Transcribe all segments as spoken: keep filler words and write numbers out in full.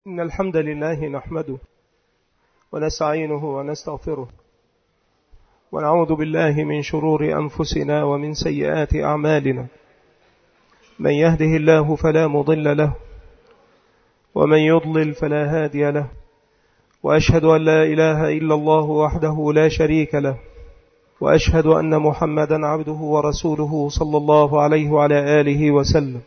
إن الحمد لله نحمده ونستعينه ونستغفره ونعوذ بالله من شرور أنفسنا ومن سيئات أعمالنا. من يهده الله فلا مضل له ومن يضلل فلا هادي له، وأشهد أن لا إله إلا الله وحده لا شريك له، وأشهد أن محمدا عبده ورسوله صلى الله عليه وعلى آله وسلم.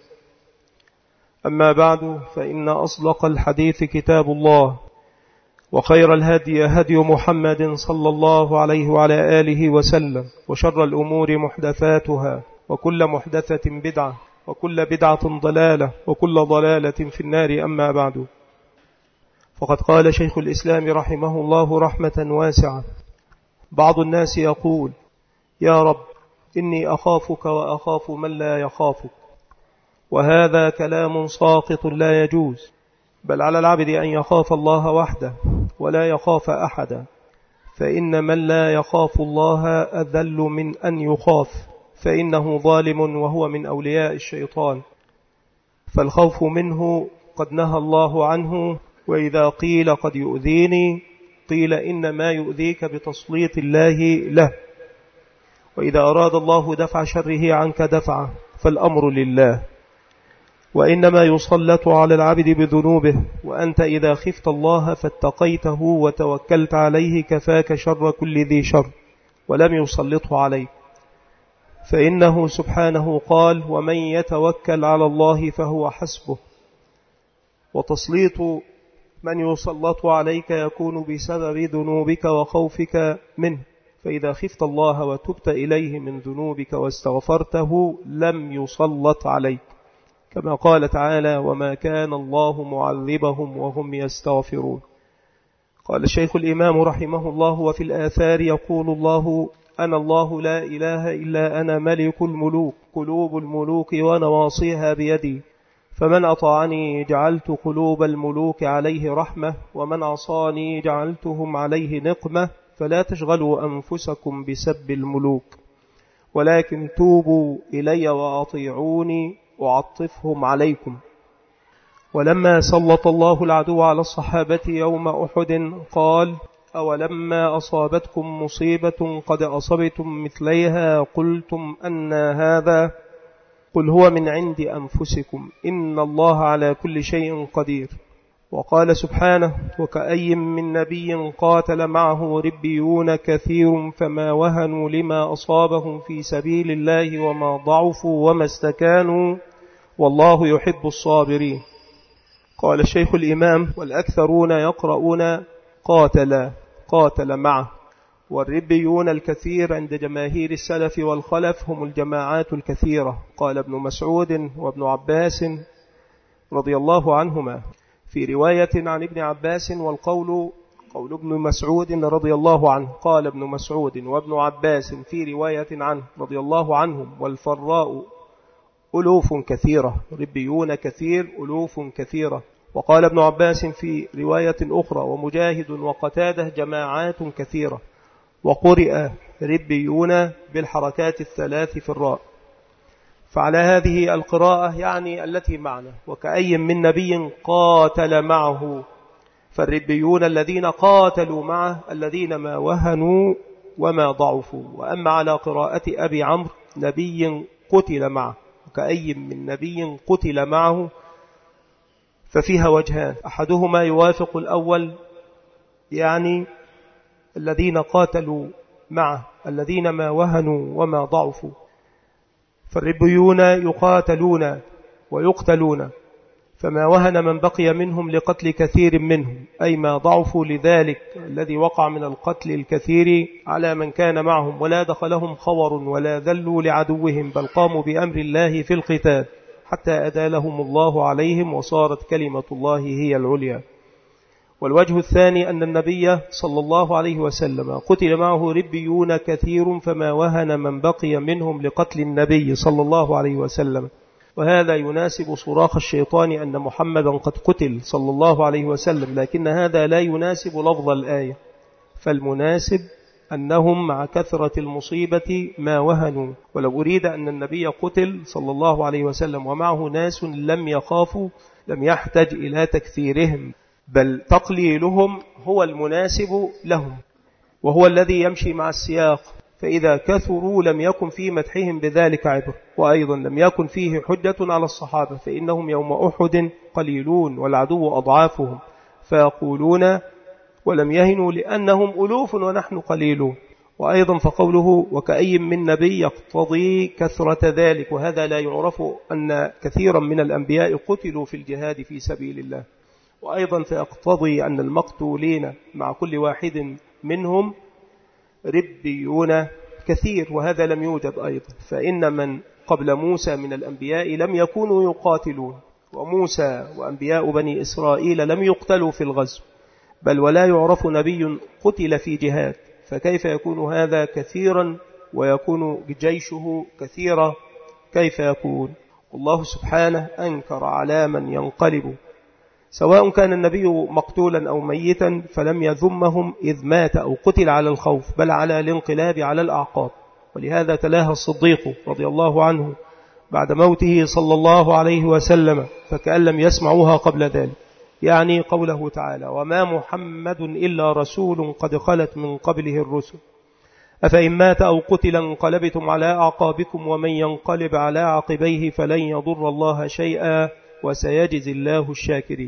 أما بعد، فإن أصدق الحديث كتاب الله، وخير الهدي هدي محمد صلى الله عليه وعلى آله وسلم، وشر الأمور محدثاتها، وكل محدثة بدعة، وكل بدعة ضلالة، وكل ضلالة في النار. أما بعد، فقد قال شيخ الإسلام رحمه الله رحمة واسعة: بعض الناس يقول: يا رب إني أخافك وأخاف من لا يخافك. وهذا كلام ساقط لا يجوز، بل على العبد أن يخاف الله وحده ولا يخاف أحدا، فإن من لا يخاف الله أذل من أن يخاف، فإنه ظالم وهو من أولياء الشيطان، فالخوف منه قد نهى الله عنه. وإذا قيل قد يؤذيني، قيل إنما يؤذيك بتسليط الله له، وإذا أراد الله دفع شره عنك دفعه، فالأمر لله، وإنما يسلط على العبد بذنوبه. وأنت إذا خفت الله فاتقيته وتوكلت عليه كفاك شر كل ذي شر، ولم يسلطه عليك، فإنه سبحانه قال: ومن يتوكل على الله فهو حسبه. وتسليط من يسلط عليك يكون بسبب ذنوبك وخوفك منه، فإذا خفت الله وتبت إليه من ذنوبك واستغفرته لم يسلط عليك، كما قال تعالى: وما كان الله معذبهم وهم يستغفرون. قال الشيخ الإمام رحمه الله: وفي الآثار يقول الله: أنا الله لا إله إلا أنا ملك الملوك، قلوب الملوك ونواصيها بيدي، فمن أطاعني جعلت قلوب الملوك عليه رحمة، ومن عصاني جعلتهم عليه نقمة، فلا تشغلوا أنفسكم بسب الملوك، ولكن توبوا إلي وأطيعوني وعطفهم عليكم. ولما سلط الله العدو على الصحابة يوم أحد قال: أولما أصابتكم مصيبة قد أصبتم مثليها قلتم أن هذا؟ قل هو من عند أنفسكم، إن الله على كل شيء قدير. وقال سبحانه: وكأي من نبي قاتل معه ربيون كثير فما وهنوا لما أصابهم في سبيل الله وما ضعفوا وما استكانوا والله يحب الصابرين. قال الشيخ الإمام: والأكثرون يقرؤون قاتل قاتل معه. والربيون الكثير عند جماهير السلف والخلف هم الجماعات الكثيرة. قال ابن مسعود وابن عباس رضي الله عنهما في رواية عن ابن عباس، والقول قول ابن مسعود رضي الله عنه. قال ابن مسعود وابن عباس في رواية عنه رضي الله عنهم: والفراء ألوف كثيرة، ربيون كثير، ألوف كثيرة. وقال ابن عباس في رواية أخرى: ومجاهد وقتاده جماعات كثيرة. وقرئ ربيون بالحركات الثلاث في الراء. فعلى هذه القراءة يعني التي معنا: وكأي من نبي قاتل معه، فالربيون الذين قاتلوا معه الذين ما وهنوا وما ضعفوا. وأما على قراءة أبي عمرو: نبي قتل معه، وكأي من نبي قتل معه، ففيها وجهان: أحدهما يوافق الأول، يعني الذين قاتلوا معه الذين ما وهنوا وما ضعفوا، فالربيون يقاتلون ويقتلون، فما وهن من بقي منهم لقتل كثير منهم، أي ما ضعفوا لذلك الذي وقع من القتل الكثير على من كان معهم، ولا دخلهم خور ولا ذلوا لعدوهم، بل قاموا بأمر الله في القتال حتى أدالهم الله عليهم، وصارت كلمة الله هي العليا. والوجه الثاني أن النبي صلى الله عليه وسلم قتل معه ربيون كثير، فما وهن من بقي منهم لقتل النبي صلى الله عليه وسلم. وهذا يناسب صراخ الشيطان أن محمدا قد قتل صلى الله عليه وسلم، لكن هذا لا يناسب لفظ الآية، فالمناسب أنهم مع كثرة المصيبة ما وهنوا. ولو أريد أن النبي قتل صلى الله عليه وسلم ومعه ناس لم يخافوا لم يحتج إلى تكثيرهم، بل تقليلهم هو المناسب لهم، وهو الذي يمشي مع السياق. فإذا كثروا لم يكن في مدحهم بذلك عبر، وأيضا لم يكن فيه حجة على الصحابة، فإنهم يوم أحد قليلون والعدو أضعافهم، فيقولون ولم يهنوا لأنهم ألوف ونحن قليلون. وأيضا فقوله وكأي من نبي يقتضي كثرة ذلك، وهذا لا يعرف أن كثيرا من الأنبياء قتلوا في الجهاد في سبيل الله. وأيضا فيقتضي أن المقتولين مع كل واحد منهم ربيون كثير، وهذا لم يوجد أيضا، فإن من قبل موسى من الأنبياء لم يكونوا يقاتلون، وموسى وأنبياء بني إسرائيل لم يقتلوا في الغزو، بل ولا يعرف نبي قتل في جهاد، فكيف يكون هذا كثيرا ويكون جيشه كثيرا؟ كيف يكون؟ الله سبحانه أنكر على من ينقلب، سواء كان النبي مقتولا أو ميتا، فلم يذمهم إذ مات أو قتل على الخوف، بل على الانقلاب على الأعقاب. ولهذا تلاها الصديق رضي الله عنه بعد موته صلى الله عليه وسلم فكأن لم يسمعوها قبل ذلك، يعني قوله تعالى وما محمد إلا رسول قد خلت من قبله الرسل أفإن مات أو قتل انقلبتم على أعقابكم ومن ينقلب على عقبيه فلن يضر الله شيئا وسيجزي الله الشاكرين.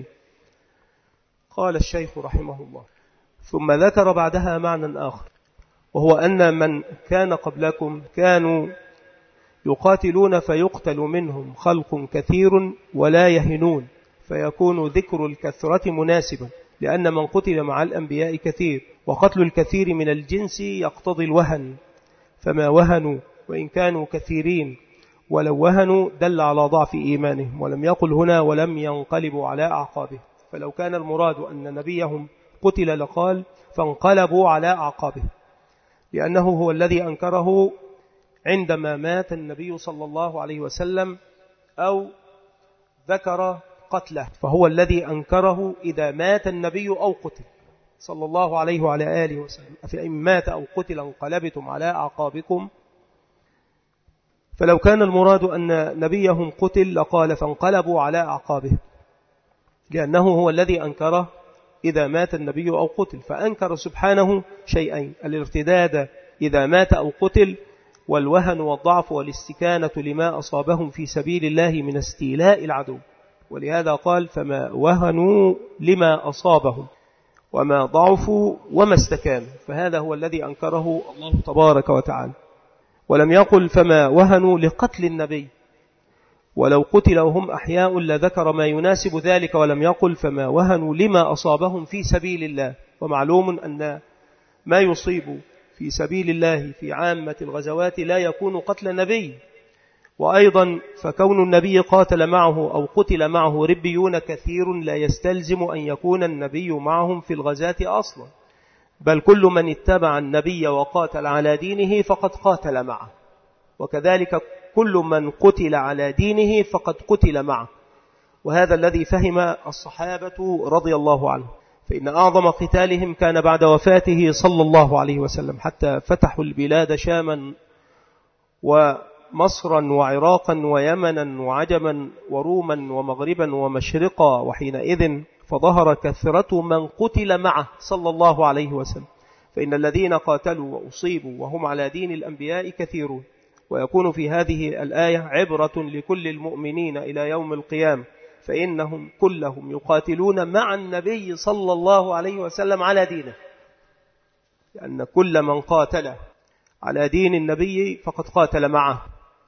قال الشيخ رحمه الله ثم ذكر بعدها معنى آخر، وهو أن من كان قبلكم كانوا يقاتلون فيقتل منهم خلق كثير ولا يهنون، فيكون ذكر الكثرة مناسبا، لأن من قتل مع الأنبياء كثير، وقتل الكثير من الجنس يقتضي الوهن، فما وهنوا وإن كانوا كثيرين، ولو وهنوا دل على ضعف إيمانهم، ولم يقل هنا ولم ينقلبوا على أعقابه، فلو كان المراد أن نبيهم قتل لقال فانقلبوا على أعقابه، لأنه هو الذي أنكره عندما مات النبي صلى الله عليه وسلم أو ذكر قتله، فهو الذي أنكره إذا مات النبي أو قتل صلى الله عليه وعلى آله وسلم. فإن مات أو قتل انقلبتم على أعقابكم، فلو كان المراد أن نبيهم قتل لقال فانقلبوا على أعقابه، لأنه هو الذي أنكره إذا مات النبي أو قتل، فأنكر سبحانه شيئين: الارتداد إذا مات أو قتل، والوهن والضعف والاستكانة لما أصابهم في سبيل الله من استيلاء العدو. ولهذا قال فما وهنوا لما أصابهم وما ضعفوا وما استكانوا، فهذا هو الذي أنكره الله تبارك وتعالى. ولم يقل فما وهنوا لقتل النبي، ولو قتل وهم أحياء لذكر ما يناسب ذلك، ولم يقل فما وهنوا لما أصابهم في سبيل الله. ومعلوم أن ما يصيب في سبيل الله في عامة الغزوات لا يكون قتل النبي، وأيضا فكون النبي قاتل معه أو قتل معه ربيون كثير لا يستلزم أن يكون النبي معهم في الغزاة أصلا، بل كل من اتبع النبي وقاتل على دينه فقد قاتل معه، وكذلك كل من قتل على دينه فقد قتل معه. وهذا الذي فهم الصحابة رضي الله عنهم، فإن أعظم قتالهم كان بعد وفاته صلى الله عليه وسلم، حتى فتحوا البلاد شاما ومصرا وعراقا ويمنا وعجما وروما ومغربا ومشرقا، وحينئذ فظهر كثرة من قتل معه صلى الله عليه وسلم، فإن الذين قاتلوا وأصيبوا وهم على دين الأنبياء كثيرون. ويكون في هذه الآية عبرة لكل المؤمنين إلى يوم القيامة، فإنهم كلهم يقاتلون مع النبي صلى الله عليه وسلم على دينه، لأن كل من قاتل على دين النبي فقد قاتل معه،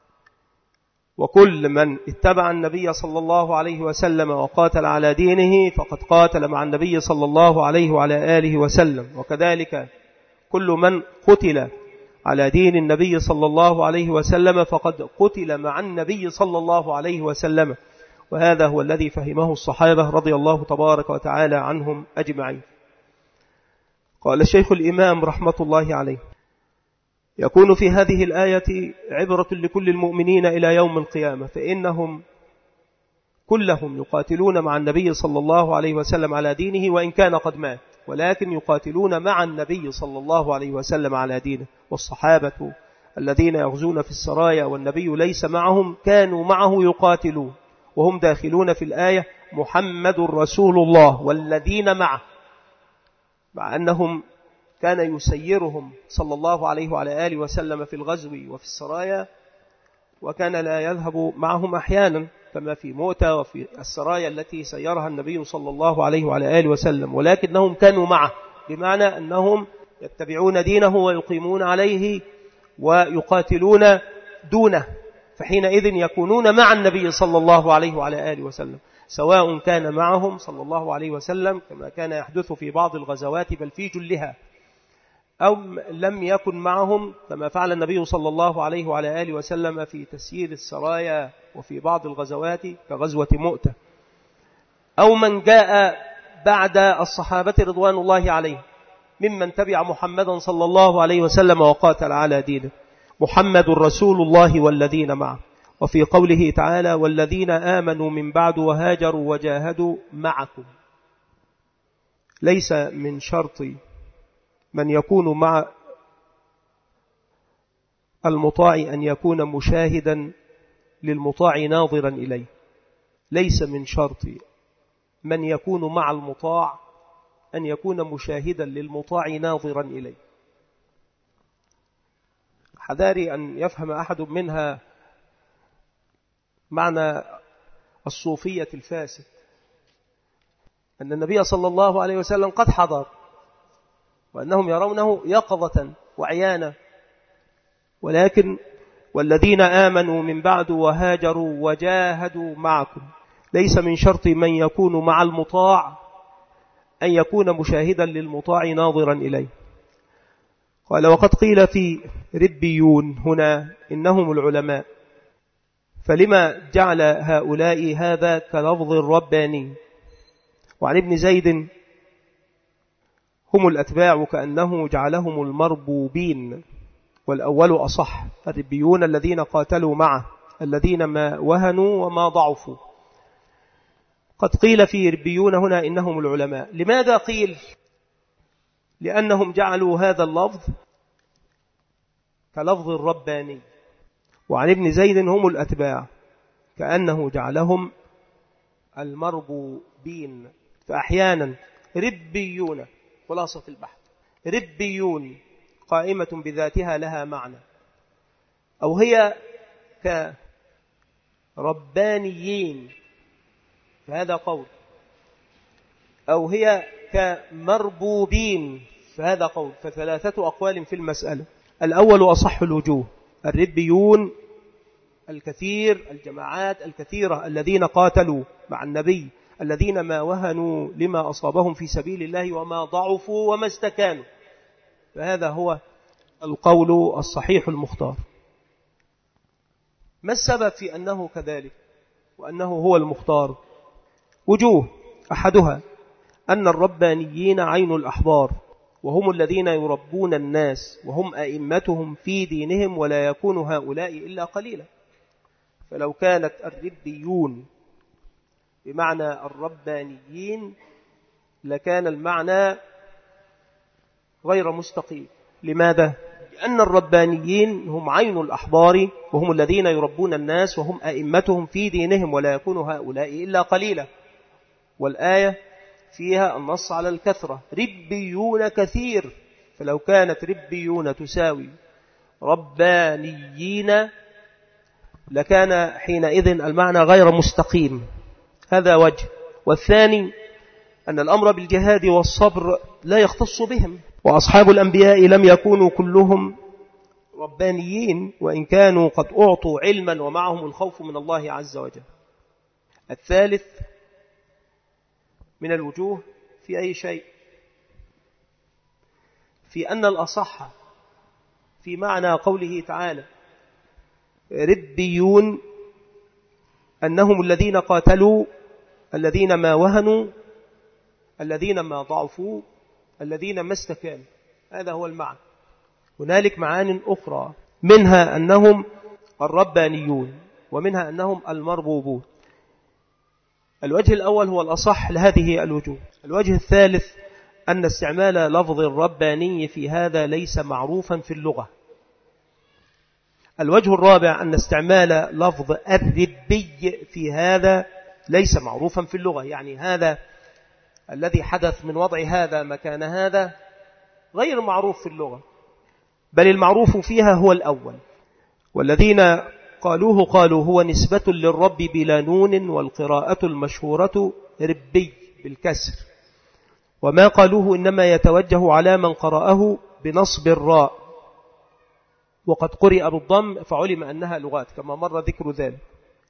وكل من اتبع النبي صلى الله عليه وسلم وقاتل على دينه فقد قاتل مع النبي صلى الله عليه وعلى آله وسلم. وكذلك كل من قتل على دين النبي صلى الله عليه وسلم فقد قتل مع النبي صلى الله عليه وسلم. وهذا هو الذي فهمه الصحابة رضي الله تبارك وتعالى عنهم أجمعين. قال الشيخ الإمام رحمة الله عليه يكون في هذه الآية عبرة لكل المؤمنين إلى يوم القيامة، فإنهم كلهم يقاتلون مع النبي صلى الله عليه وسلم على دينه وإن كان قد مات، ولكن يقاتلون مع النبي صلى الله عليه وسلم على دينه. والصحابة الذين يغزون في السرايا والنبي ليس معهم كانوا معه يقاتلون، وهم داخلون في الآية محمد رسول الله والذين معه، مع أنهم كان يسيرهم صلى الله عليه وعلى آله وسلم في الغزو وفي السرايا، وكان لا يذهب معهم أحيانا كما في مؤتة وفي السرايا التي سيرها النبي صلى الله عليه وعلى آله وسلم، ولكنهم كانوا معه، بمعنى أنهم يتبعون دينه ويقيمون عليه ويقاتلون دونه، فحينئذ يكونون مع النبي صلى الله عليه وعلى آله وسلم، سواء كان معهم صلى الله عليه وسلم كما كان يحدث في بعض الغزوات بل في جلها، أو لم يكن معهم كما فعل النبي صلى الله عليه وعلى آله وسلم في تسيير السرايا وفي بعض الغزوات كغزوة مؤتة، أو من جاء بعد الصحابة رضوان الله عليهم ممن تبع محمدا صلى الله عليه وسلم وقاتل على دينه. محمد رسول الله والذين معه. وفي قوله تعالى والذين آمنوا من بعد وهاجروا وجاهدوا معكم، ليس من شرط من يكون مع المطاع أن يكون مشاهدا للمطاع ناظرا إليه، ليس من شرط من يكون مع المطاع أن يكون مشاهدا للمطاع ناظرا إليه. حذاري أن يفهم أحد منها معنى الصوفية الفاسد، أن النبي صلى الله عليه وسلم قد حضر وأنهم يرونه يقظة وعيانا، ولكن والذين آمنوا من بعد وهاجروا وجاهدوا معكم، ليس من شرط من يكون مع المطاع أن يكون مشاهدا للمطاع ناظرا إليه. قال وقد قيل في ربيون هنا إنهم العلماء، فلما جعل هؤلاء هذا كلفظ الرباني؟ وعن ابن زيد هم الأتباع كأنه جعلهم المربوبين، والأول أصح، الربيون الذين قاتلوا معه الذين ما وهنوا وما ضعفوا. قد قيل في ربيون هنا إنهم العلماء. لماذا قيل؟ لأنهم جعلوا هذا اللفظ كلفظ الرباني. وعن ابن زيد هم الأتباع كأنه جعلهم المربوبين. فأحيانا ربيون، خلاصة البحث، ربيون قائمة بذاتها لها معنى، أو هي كربانيين فهذا قول، أو هي كمربوبين فهذا قول، فثلاثة أقوال في المسألة. الأول أصح الوجوه، الربيون الكثير، الجماعات الكثيرة الذين قاتلوا مع النبي، الذين ما وهنوا لما أصابهم في سبيل الله وما ضعفوا وما استكانوا، فهذا هو القول الصحيح المختار. ما السبب في أنه كذلك وأنه هو المختار؟ وجوه، أحدها أن الربانيين عين الأحبار، وهم الذين يربون الناس وهم أئمتهم في دينهم، ولا يكون هؤلاء إلا قليلا. فلو كانت الربيون بمعنى الربانيين لكان المعنى غير مستقيم. لماذا؟ لأن الربانيين هم عين الأحبار وهم الذين يربون الناس وهم أئمتهم في دينهم، ولا يكون هؤلاء إلا قليلا، والآية فيها النص على الكثرة، ربيون كثير، فلو كانت ربيون تساوي ربانيين لكان حينئذ المعنى غير مستقيم. هذا وجه. والثاني أن الأمر بالجهاد والصبر لا يختص بهم، وأصحاب الأنبياء لم يكونوا كلهم ربانيين، وإن كانوا قد أعطوا علما ومعهم الخوف من الله عز وجل. الثالث من الوجوه في أي شيء، في أن الأصح في معنى قوله تعالى ربيون أنهم الذين قاتلوا، الذين ما وهنوا، الذين ما ضعفوا، الذين ما استكانوا، هذا هو المعنى. هنالك معان أخرى، منها أنهم الربانيون ومنها أنهم المربوبون. الوجه الأول هو الأصح لهذه الوجوه. الوجه الثالث أن استعمال لفظ الرباني في هذا ليس معروفا في اللغة. الوجه الرابع أن استعمال لفظ الربي في هذا ليس معروفا في اللغة. يعني هذا الذي حدث من وضع هذا مكان هذا غير معروف في اللغة، بل المعروف فيها هو الأول. والذين قالوه قالوا هو نسبة للرب بلا نون، والقراءة المشهورة ربي بالكسر. وما قالوه إنما يتوجه على من قرأه بنصب الراء، وقد قرئ بالضم فعلم أنها لغات كما مر ذكر ذلك.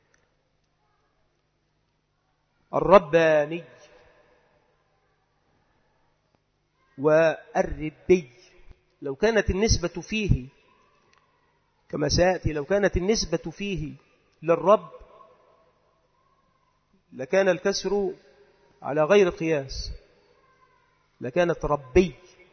الرباني والربي لو كانت النسبة فيه كما سيأتي، لو كانت النسبة فيه للرب لكان الكسر على غير قياس، لكانت ربي.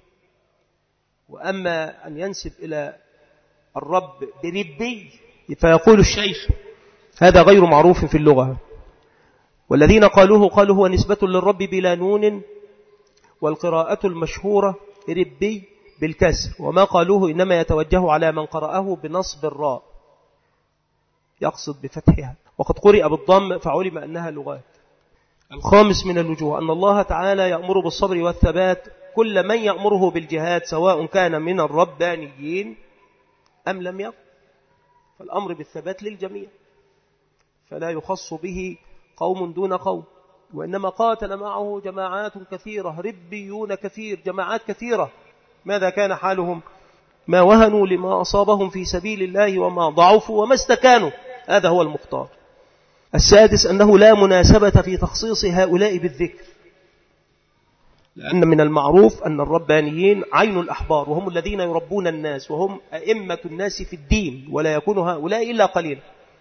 وأما أن ينسب إلى الرب بربي فيقول الشيخ هذا غير معروف في اللغة. والذين قالوه قالوا هو نسبة للرب بلا نون، والقراءة المشهورة ربي بالكسر. وما قالوه إنما يتوجه على من قرأه بنصب الراء، يقصد بفتحها، وقد قرئ بالضم فعلم أنها لغات. الخامس من الوجوه أن الله تعالى يأمر بالصبر والثبات كل من يأمره بالجهاد، سواء كان من الربانيين أم لم يكن، فالأمر بالثبات للجميع، فلا يخص به قوم دون قوم. وإنما قاتل معه جماعات كثيرة، ربيون كثير، جماعات كثيرة. ماذا كان حالهم؟ ما وهنوا لما أصابهم في سبيل الله وما ضعفوا وما استكانوا. هذا هو المختار. السادس أنه لا مناسبة في تخصيص هؤلاء بالذكر، لأن من المعروف أن الربانيين عين الأحبار، وهم الذين يربون الناس، وهم أئمة الناس في الدين، ولا يكون هؤلاء إلا قليلا.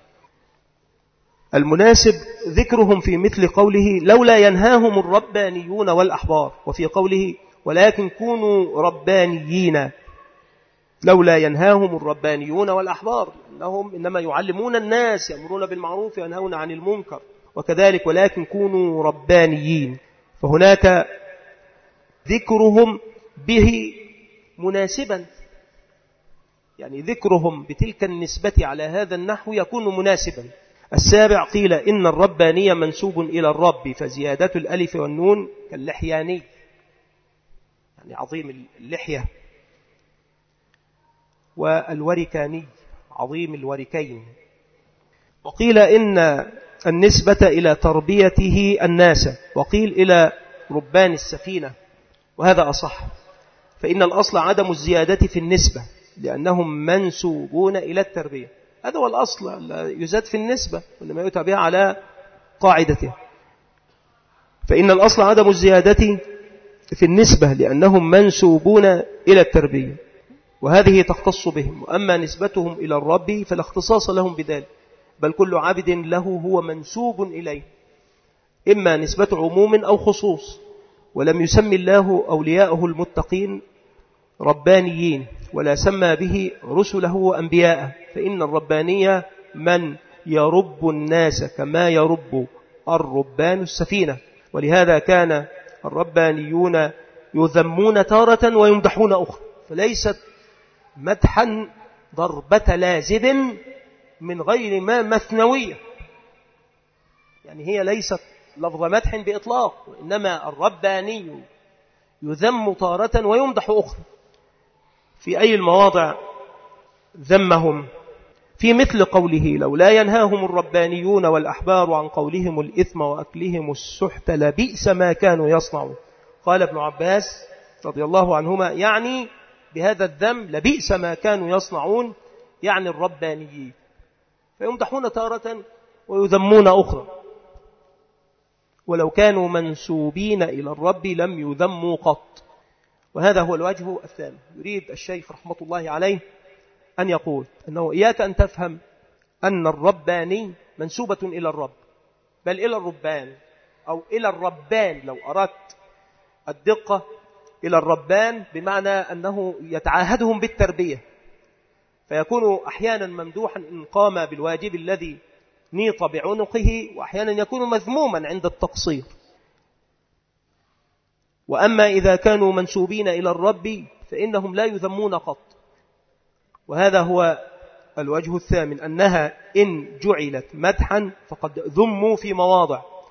المناسب ذكرهم في مثل قوله لولا ينهاهم الربانيون والأحبار، وفي قوله ولكن كونوا ربانيين، لولا ينهاهم الربانيون والأحبار، إنهم إنما يعلمون الناس، يأمرون بالمعروف وينهون عن المنكر. وكذلك ولكن كونوا ربانيين، فهناك ذكرهم به مناسبا، يعني ذكرهم بتلك النسبة على هذا النحو يكون مناسبا. السابع قيل إن الربانية منسوب إلى الرب، فزيادة الألف والنون كاللحياني، يعني عظيم اللحية، والوركاني عظيم الوركين. وقيل إن النسبة إلى تربيته الناس، وقيل إلى ربان السفينة، وهذا أصح، فإن الأصل عدم الزيادة في النسبة لأنهم منسوبون إلى التربية. هذا هو الأصل، يزاد في النسبة وإنما يتابع على قاعدته. فإن الأصل عدم الزيادة في النسبة لأنهم منسوبون إلى التربية، وهذه تختص بهم. وأما نسبتهم إلى الرب فلا اختصاص لهم بذلك، بل كل عبد له هو منسوب إليه، إما نسبة عموم أو خصوص. ولم يسمي الله أولياءه المتقين ربانيين، ولا سمى به رسله وأنبياءه، فإن الربانية من يرب الناس كما يرب الربان السفينة. ولهذا كان الربانيون يذمون تارة ويمدحون أخرى، فليست مدحا ضربة لازم من غير ما مثنوية، يعني هي ليست لفظ مدح بإطلاق، وإنما الرباني يذم تارة ويمدح أخرى. في أي المواضع ذمهم؟ في مثل قوله لولا ينهاهم الربانيون والأحبار عن قولهم الإثم وأكلهم السحت لبئس ما كانوا يصنعون. قال ابن عباس رضي الله عنهما يعني بهذا الذم لبئس ما كانوا يصنعون، يعني الربانيين، فيمدحون تارة ويذمون أخرى. ولو كانوا منسوبين إلى الرب لم يذموا قط. وهذا هو الوجه الثاني. يريد الشيخ رحمة الله عليه أن يقول أنه إياك أن تفهم أن الرباني منسوبة إلى الرب، بل إلى الربان أو إلى الربان، لو أردت الدقة إلى الربان بمعنى أنه يتعاهدهم بالتربية، فيكون أحيانا ممدوحا إن قام بالواجب الذي نيط بعنقه، وأحيانا يكون مذموما عند التقصير. وأما إذا كانوا منسوبين إلى الرب فإنهم لا يذمون قط. وهذا هو الوجه الثامن، أنها إن جعلت مدحا فقد ذموا في مواضع،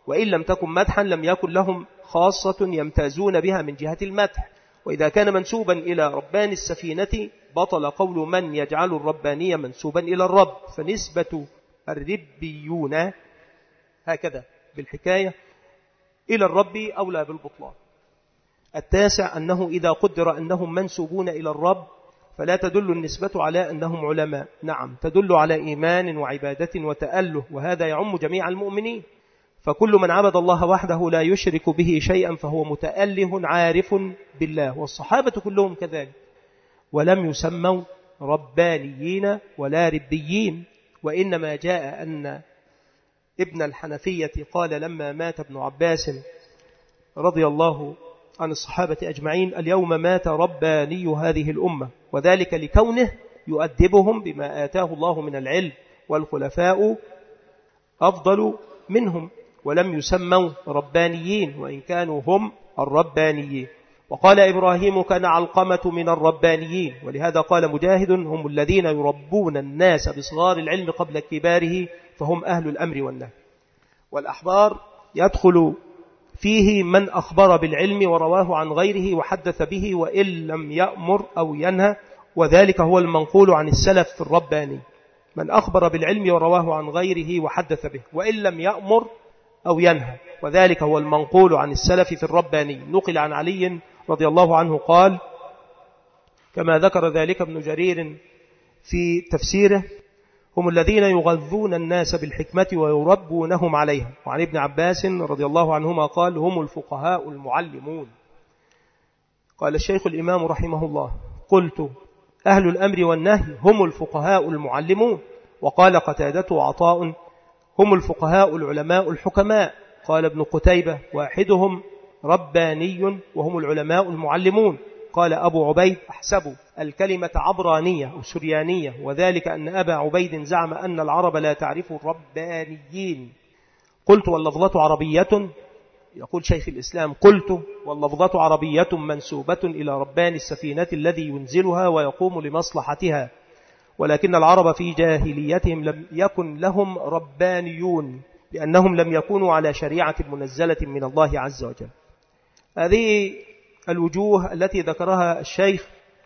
وإن لم تكن مدحا لم يكن لهم خاصة يمتازون بها من جهة المدح. وإذا كان منسوبا إلى ربان السفينة بطل قول من يجعل الربانية منسوبا إلى الرب، فنسبة الربيون هكذا بالحكاية إلى الرب أولى بالبطلان. التاسع أنه إذا قدر أنهم منسوبون إلى الرب فلا تدل النسبة على أنهم علماء، نعم تدل على إيمان وعبادة وتأله، وهذا يعم جميع المؤمنين، فكل من عبد الله وحده لا يشرك به شيئا فهو متأله عارف بالله، والصحابة كلهم كذلك، ولم يسموا ربانيين ولا ربيين. وإنما جاء أن ابن الحنفية قال لما مات ابن عباس رضي الله عن الصحابة أجمعين اليوم مات رباني هذه الأمة، وذلك لكونه يؤدبهم بما آتاه الله من العلم، والخلفاء أفضل منهم، ولم يسموا ربانيين وإن كانوا هم الربانيين. وقال إبراهيم كان علقمة من الربانيين، ولهذا قال مجاهد هم الذين يربون الناس بصغار العلم قبل كباره فهم أهل الأمر والنهي. والأحبار يدخل فيه من أخبر بالعلم ورواه عن غيره وحدث به وإن لم يأمر أو ينهى، وذلك هو المنقول عن السلف في الرباني، من أخبر بالعلم ورواه عن غيره وحدث به وإن لم يأمر أو ينهى، وذلك هو المنقول عن السلف في الرباني. نقل عن علي رضي الله عنه قال كما ذكر ذلك ابن جرير في تفسيره هم الذين يغذون الناس بالحكمة ويربونهم عليها. وعن ابن عباس رضي الله عنهما قال هم الفقهاء المعلمون. قال الشيخ الإمام رحمه الله قلت أهل الأمر والنهي هم الفقهاء المعلمون. وقال قتادة وعطاء هم الفقهاء العلماء الحكماء. قال ابن قتيبة واحدهم رباني وهم العلماء المعلمون. قال أبو عبيد أحسب الكلمة عبرانية أو سريانية، وذلك أن أبا عبيد زعم أن العرب لا تعرف الربانيين. قلت واللفظة عربية، يقول شيخ الإسلام قلت واللفظة عربية منسوبة إلى ربان السفينة الذي ينزلها ويقوم لمصلحتها، ولكن العرب في جاهليتهم لم يكن لهم ربانيون لأنهم لم يكونوا على شريعة منزلة من الله عز وجل. هذه الوجوه التي ذكرها الشيخ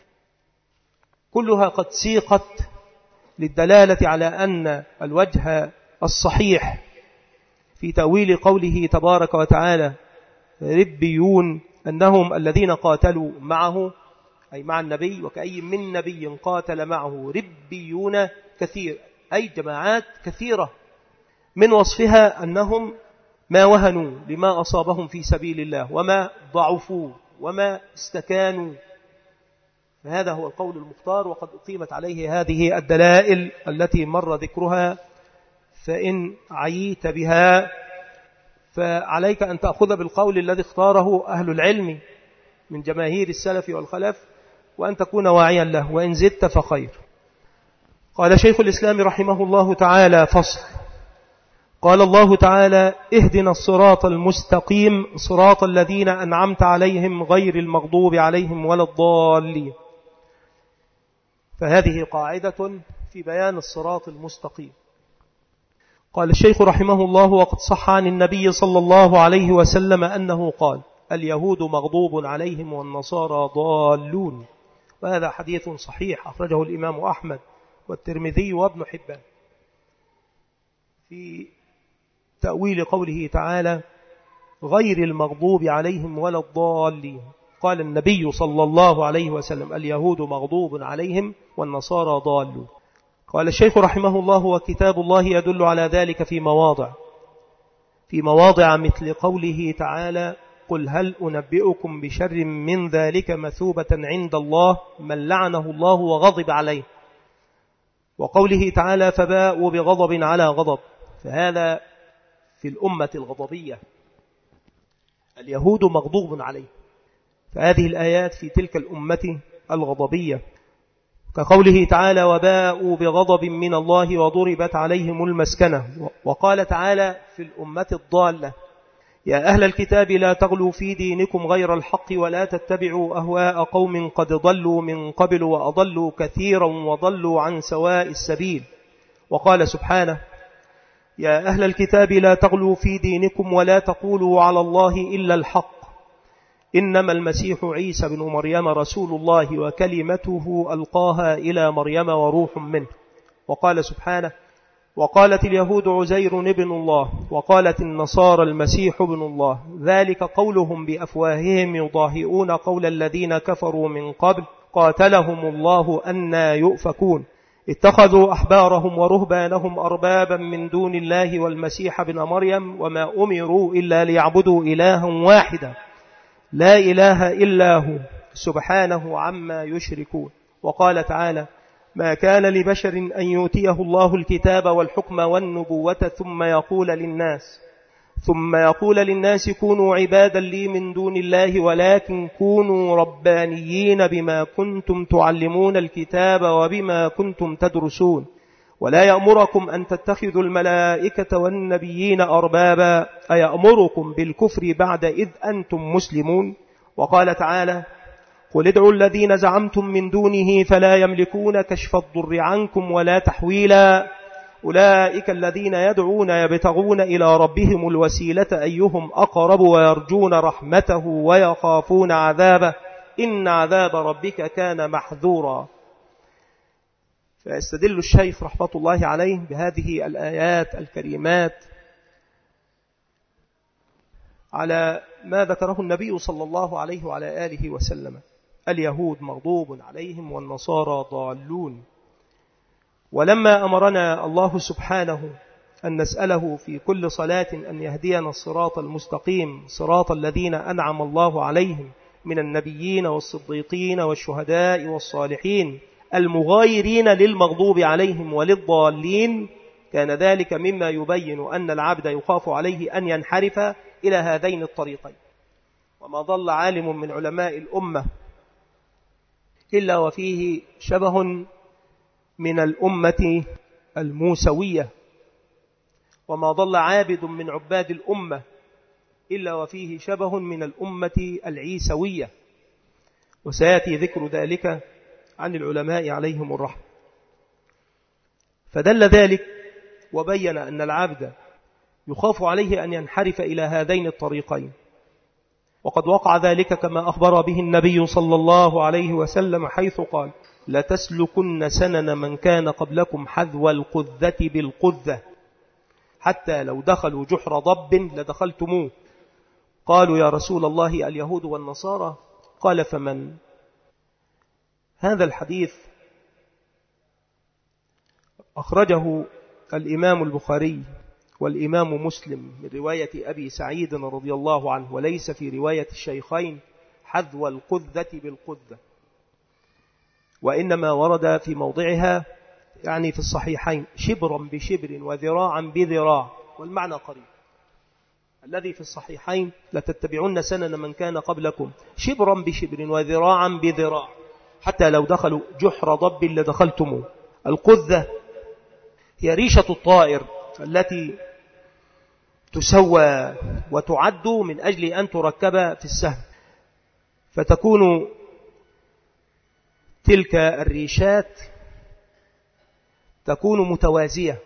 كلها قد سيقت للدلالة على أن الوجه الصحيح في تأويل قوله تبارك وتعالى ربيون أنهم الذين قاتلوا معه أي مع النبي، وكأي من نبي قاتل معه ربيون كثير أي جماعات كثيرة، من وصفها أنهم ما وهنوا لما أصابهم في سبيل الله وما ضعفوا وما استكانوا. فهذا هو القول المختار، وقد أقيمت عليه هذه الدلائل التي مر ذكرها، فإن عييت بها فعليك أن تأخذ بالقول الذي اختاره أهل العلم من جماهير السلف والخلف وأن تكون واعيا له، وإن زدت فخير. قال شيخ الإسلام رحمه الله تعالى فصل. قال الله تعالى اهدنا الصراط المستقيم صراط الذين أنعمت عليهم غير المغضوب عليهم ولا الضالين. فهذه قاعدة في بيان الصراط المستقيم. قال الشيخ رحمه الله وقد صح عن النبي صلى الله عليه وسلم أنه قال اليهود مغضوب عليهم والنصارى ضالون، وهذا حديث صحيح أخرجه الإمام أحمد والترمذي وابن حبان في تأويل قوله تعالى غير المغضوب عليهم ولا الضالين. قال النبي صلى الله عليه وسلم اليهود مغضوب عليهم والنصارى ضالون. قال الشيخ رحمه الله وكتاب الله يدل على ذلك في مواضع في مواضع مثل قوله تعالى قل هل أنبئكم بشر من ذلك مثوبة عند الله من لعنه الله وغضب عليه، وقوله تعالى فباءوا بغضب على غضب، فهذا في الأمة الغضبية اليهود مغضوب عليه، فهذه الآيات في تلك الأمة الغضبية، كقوله تعالى وباءوا بغضب من الله وضربت عليهم المسكنة. وقال تعالى في الأمة الضالة يا أهل الكتاب لا تغلوا في دينكم غير الحق ولا تتبعوا أهواء قوم قد ضلوا من قبل وأضلوا كثيرا وضلوا عن سواء السبيل. وقال سبحانه يا أهل الكتاب لا تغلوا في دينكم ولا تقولوا على الله إلا الحق إنما المسيح عيسى بن مريم رسول الله وكلمته ألقاها إلى مريم وروح منه. وقال سبحانه وقالت اليهود عزير ابن الله وقالت النصارى المسيح ابن الله ذلك قولهم بأفواههم يضاهئون قول الذين كفروا من قبل قاتلهم الله أنى يؤفكون اتخذوا أحبارهم ورهبانهم أربابا من دون الله والمسيح ابن مريم وما أمروا إلا ليعبدوا إلها واحدا لا إله إلا هو سبحانه عما يشركون. وقال تعالى ما كان لبشر أن يؤتيه الله الكتاب والحكم والنبوة ثم يقول للناس ثم يقول للناس كونوا عبادا لي من دون الله ولكن كونوا ربانيين بما كنتم تعلمون الكتاب وبما كنتم تدرسون ولا يأمركم أن تتخذوا الملائكة والنبيين أربابا أيأمركم بالكفر بعد إذ أنتم مسلمون. وقال تعالى قل ادعوا الذين زعمتم من دونه فلا يملكون كشف الضر عنكم ولا تحويلا أولئك الذين يدعون يبتغون إلى ربهم الوسيلة أيهم أقرب ويرجون رحمته ويخافون عذابه إن عذاب ربك كان محذورا. فيستدل الشيخ رحمة الله عليه بهذه الآيات الكريمات على ما ذكره النبي صلى الله عليه وعلى آله وسلم اليهود مغضوب عليهم والنصارى ضالون. ولما أمرنا الله سبحانه أن نسأله في كل صلاة أن يهدينا الصراط المستقيم صراط الذين أنعم الله عليهم من النبيين والصديقين والشهداء والصالحين المغايرين للمغضوب عليهم وللضالين كان ذلك مما يبين أن العبد يخاف عليه أن ينحرف إلى هذين الطريقين. وما ضل عالم من علماء الأمة إلا وفيه شبه من الأمة الموسوية وما ضل عابد من عباد الأمة إلا وفيه شبه من الأمة العيسوية وسيأتي ذكر ذلك عن العلماء عليهم الرحمة. فدل ذلك وبين أن العبد يخاف عليه أن ينحرف إلى هذين الطريقين وقد وقع ذلك كما أخبر به النبي صلى الله عليه وسلم حيث قال لتسلكن سنن من كان قبلكم حذو القذة بالقذة حتى لو دخلوا جحر ضب لدخلتموه. قالوا يا رسول الله اليهود والنصارى قال فمن؟ هذا الحديث أخرجه الإمام البخاري والإمام مسلم من رواية أبي سعيد رضي الله عنه وليس في رواية الشيخين حذو القذة بالقذة وإنما ورد في موضعها يعني في الصحيحين شبرا بشبر وذراعا بذراع والمعنى قريب. الذي في الصحيحين لتتبعون سنن من كان قبلكم شبرا بشبر وذراعا بذراع حتى لو دخلوا جحر ضب لدخلتموه. القذة هي ريشة الطائر التي تسوى وتعد من أجل أن تركب في السهم فتكون تلك الريشات تكون متوازية.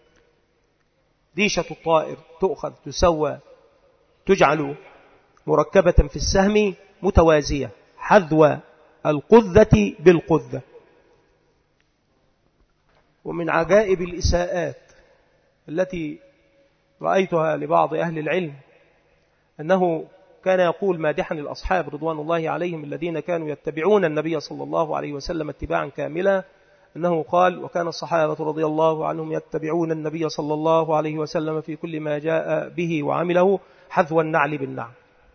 ريشة الطائر تؤخذ تسوى تجعل مركبة في السهم متوازية حذو القذة بالقذة. ومن عجائب الإساءات التي رأيتها لبعض أهل العلم أنه كان يقول مادحا الأصحاب رضوان الله عليهم الذين كانوا يتبعون النبي صلى الله عليه وسلم اتباعا كاملا أنه قال وكان الصحابة رضي الله عنهم يتبعون النبي صلى الله عليه وسلم في كل ما جاء به وعمله حذو النعل بالنعل.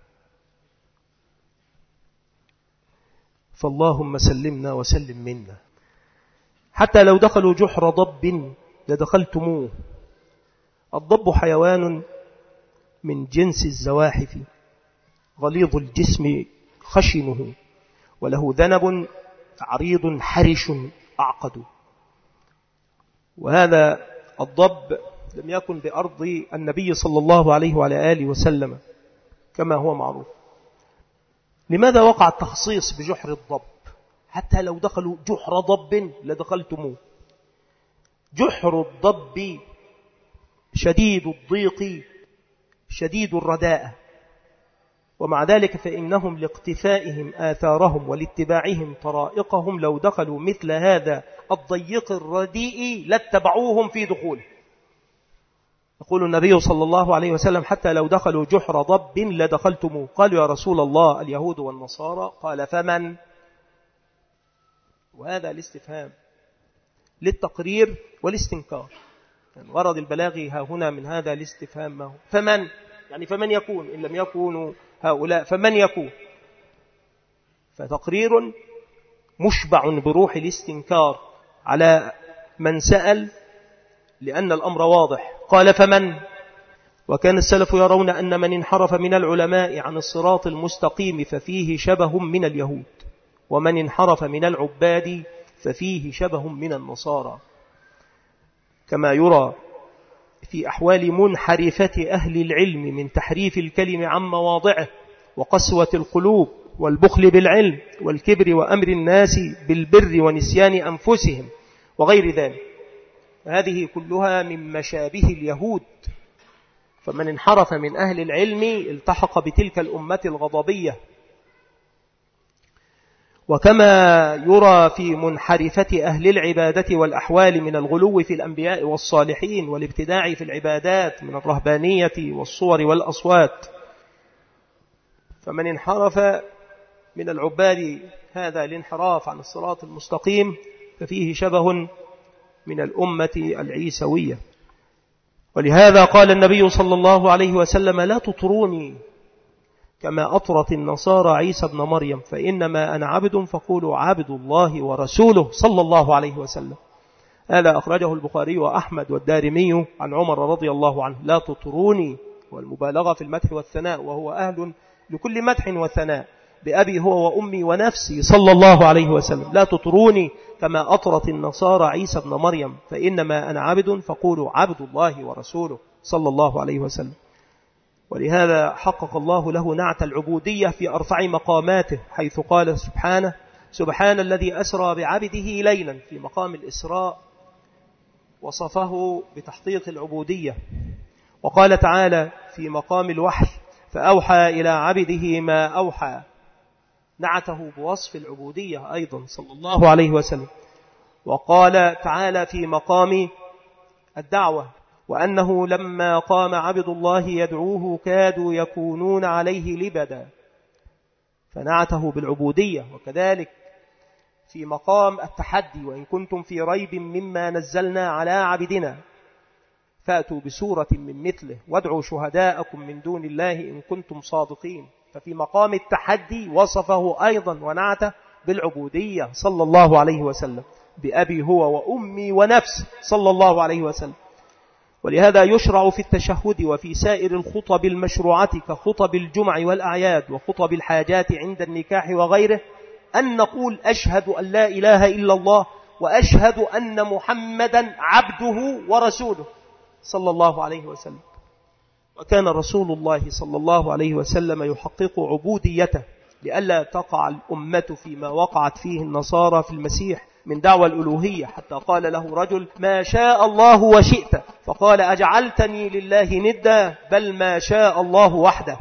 فاللهم سلمنا وسلم منا. حتى لو دخلوا جحر ضب لدخلتموه. الضب حيوان من جنس الزواحف غليظ الجسم خشنه وله ذنب عريض حرش أعقد. وهذا الضب لم يكن بأرض النبي صلى الله عليه وعلى آله وسلم كما هو معروف. لماذا وقع التخصيص بجحر الضب؟ حتى لو دخلوا جحر ضب لدخلتموه. جحر الضب شديد الضيق شديد الرداءة، ومع ذلك فإنهم لاقتفائهم آثارهم ولاتباعهم طرائقهم لو دخلوا مثل هذا الضيق الرديء لاتبعوهم في دخوله. يقول النبي صلى الله عليه وسلم حتى لو دخلوا جحر ضب لدخلتموه. قالوا يا رسول الله اليهود والنصارى؟ قال فمن؟ وهذا الاستفهام للتقرير والاستنكار، يعني ورد البلاغي ها هنا من هذا الاستفهام ما هو فمن، يعني فمن يكون إن لم يكونوا هؤلاء فمن يكون؟ فتقرير مشبع بروح الاستنكار على من سأل، لأن الأمر واضح. قال فمن؟ وكان السلف يرون أن من انحرف من العلماء عن الصراط المستقيم ففيه شبه من اليهود، ومن انحرف من العباد ففيه شبه من النصارى، كما يرى في أحوال منحرفة أهل العلم من تحريف الكلم عن مواضعه وقسوة القلوب والبخل بالعلم والكبر وأمر الناس بالبر ونسيان أنفسهم وغير ذلك. هذه كلها من مشابه اليهود. فمن انحرف من أهل العلم التحق بتلك الأمة الغضبية. وكما يرى في منحرفة أهل العبادة والأحوال من الغلو في الأنبياء والصالحين والابتداع في العبادات من الرهبانية والصور والأصوات. فمن انحرف من العباد هذا الانحراف عن الصراط المستقيم ففيه شبه من الأمة العيسوية. ولهذا قال النبي صلى الله عليه وسلم لا تطروني كما أطرت النصارى عيسى بن مريم، فإنما أنا عبد فقولوا عبد الله ورسوله صلى الله عليه وسلم. هذا أخرجه البخاري وأحمد والدارمي عن عمر رضي الله عنه. لا تطروني والمبالغة في المدح والثناء، وهو أهل لكل مدح وثناء، بأبي هو وأمي ونفسي صلى الله عليه وسلم. لا تطروني كما أطرت النصارى عيسى بن مريم، فإنما أنا عبد فقولوا عبد الله ورسوله صلى الله عليه وسلم. ولهذا حقق الله له نعت العبودية في أرفع مقاماته، حيث قال سبحانه سبحان الذي أسرى بعبده ليلا. في مقام الإسراء وصفه بتحقيق العبودية. وقال تعالى في مقام الوحي فأوحى إلى عبده ما أوحى، نعته بوصف العبودية أيضا صلى الله عليه وسلم. وقال تعالى في مقام الدعوة وأنه لما قام عبد الله يدعوه كادوا يكونون عليه لبدا، فنعته بالعبودية. وكذلك في مقام التحدي وإن كنتم في ريب مما نزلنا على عبدنا فأتوا بسورة من مثله وادعوا شهداءكم من دون الله إن كنتم صادقين. ففي مقام التحدي وصفه أيضا ونعته بالعبودية صلى الله عليه وسلم، بأبي هو وأمي ونفسي صلى الله عليه وسلم. ولهذا يشرع في التشهد وفي سائر الخطب المشروعة كخطب الجمع والأعياد وخطب الحاجات عند النكاح وغيره أن نقول أشهد أن لا إله إلا الله وأشهد أن محمدا عبده ورسوله صلى الله عليه وسلم. وكان رسول الله صلى الله عليه وسلم يحقق عبوديته لئلا تقع الأمة فيما وقعت فيه النصارى في المسيح من دعوى الألوهية، حتى قال له رجل ما شاء الله وشئت، فقال أجعلتني لله ندا بل ما شاء الله وحده.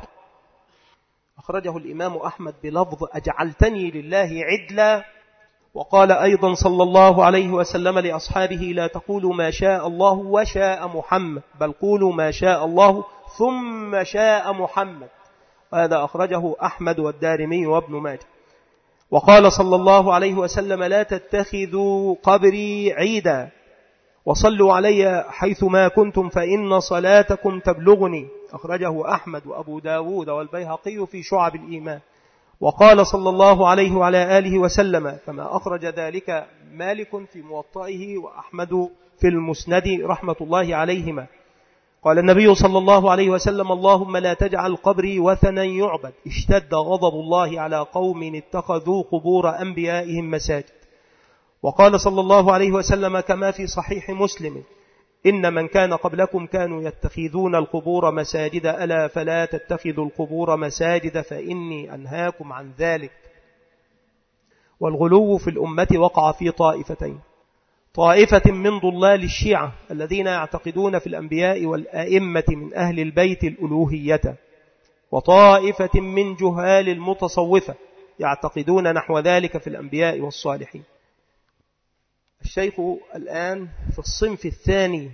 أخرجه الإمام أحمد بلفظ أجعلتني لله عدلا. وقال أيضا صلى الله عليه وسلم لأصحابه لا تقولوا ما شاء الله وشاء محمد بل قولوا ما شاء الله ثم شاء محمد. وهذا أخرجه أحمد والدارمي وابن ماجه. وقال صلى الله عليه وسلم لا تتخذوا قبري عيدا وصلوا علي حيثما كنتم فإن صلاتكم تبلغني. أخرجه أحمد وأبو داود والبيهقي في شعب الإيمان. وقال صلى الله عليه وعلى آله وسلم كما أخرج ذلك مالك في موطئه وأحمد في المسند رحمة الله عليهما. قال النبي صلى الله عليه وسلم اللهم لا تجعل قبري وثنا يعبد اشتد غضب الله على قوم اتخذوا قبور أنبيائهم مساجد. وقال صلى الله عليه وسلم كما في صحيح مسلم إن من كان قبلكم كانوا يتخذون القبور مساجد ألا فلا تتخذوا القبور مساجد فإني أنهاكم عن ذلك. والغلو في الأمة وقع في طائفتين: طائفة من ضلال الشيعة الذين يعتقدون في الأنبياء والآئمة من أهل البيت الألوهية، وطائفة من جهال المتصوفة يعتقدون نحو ذلك في الأنبياء والصالحين. الشيخ الآن في الصنف الثاني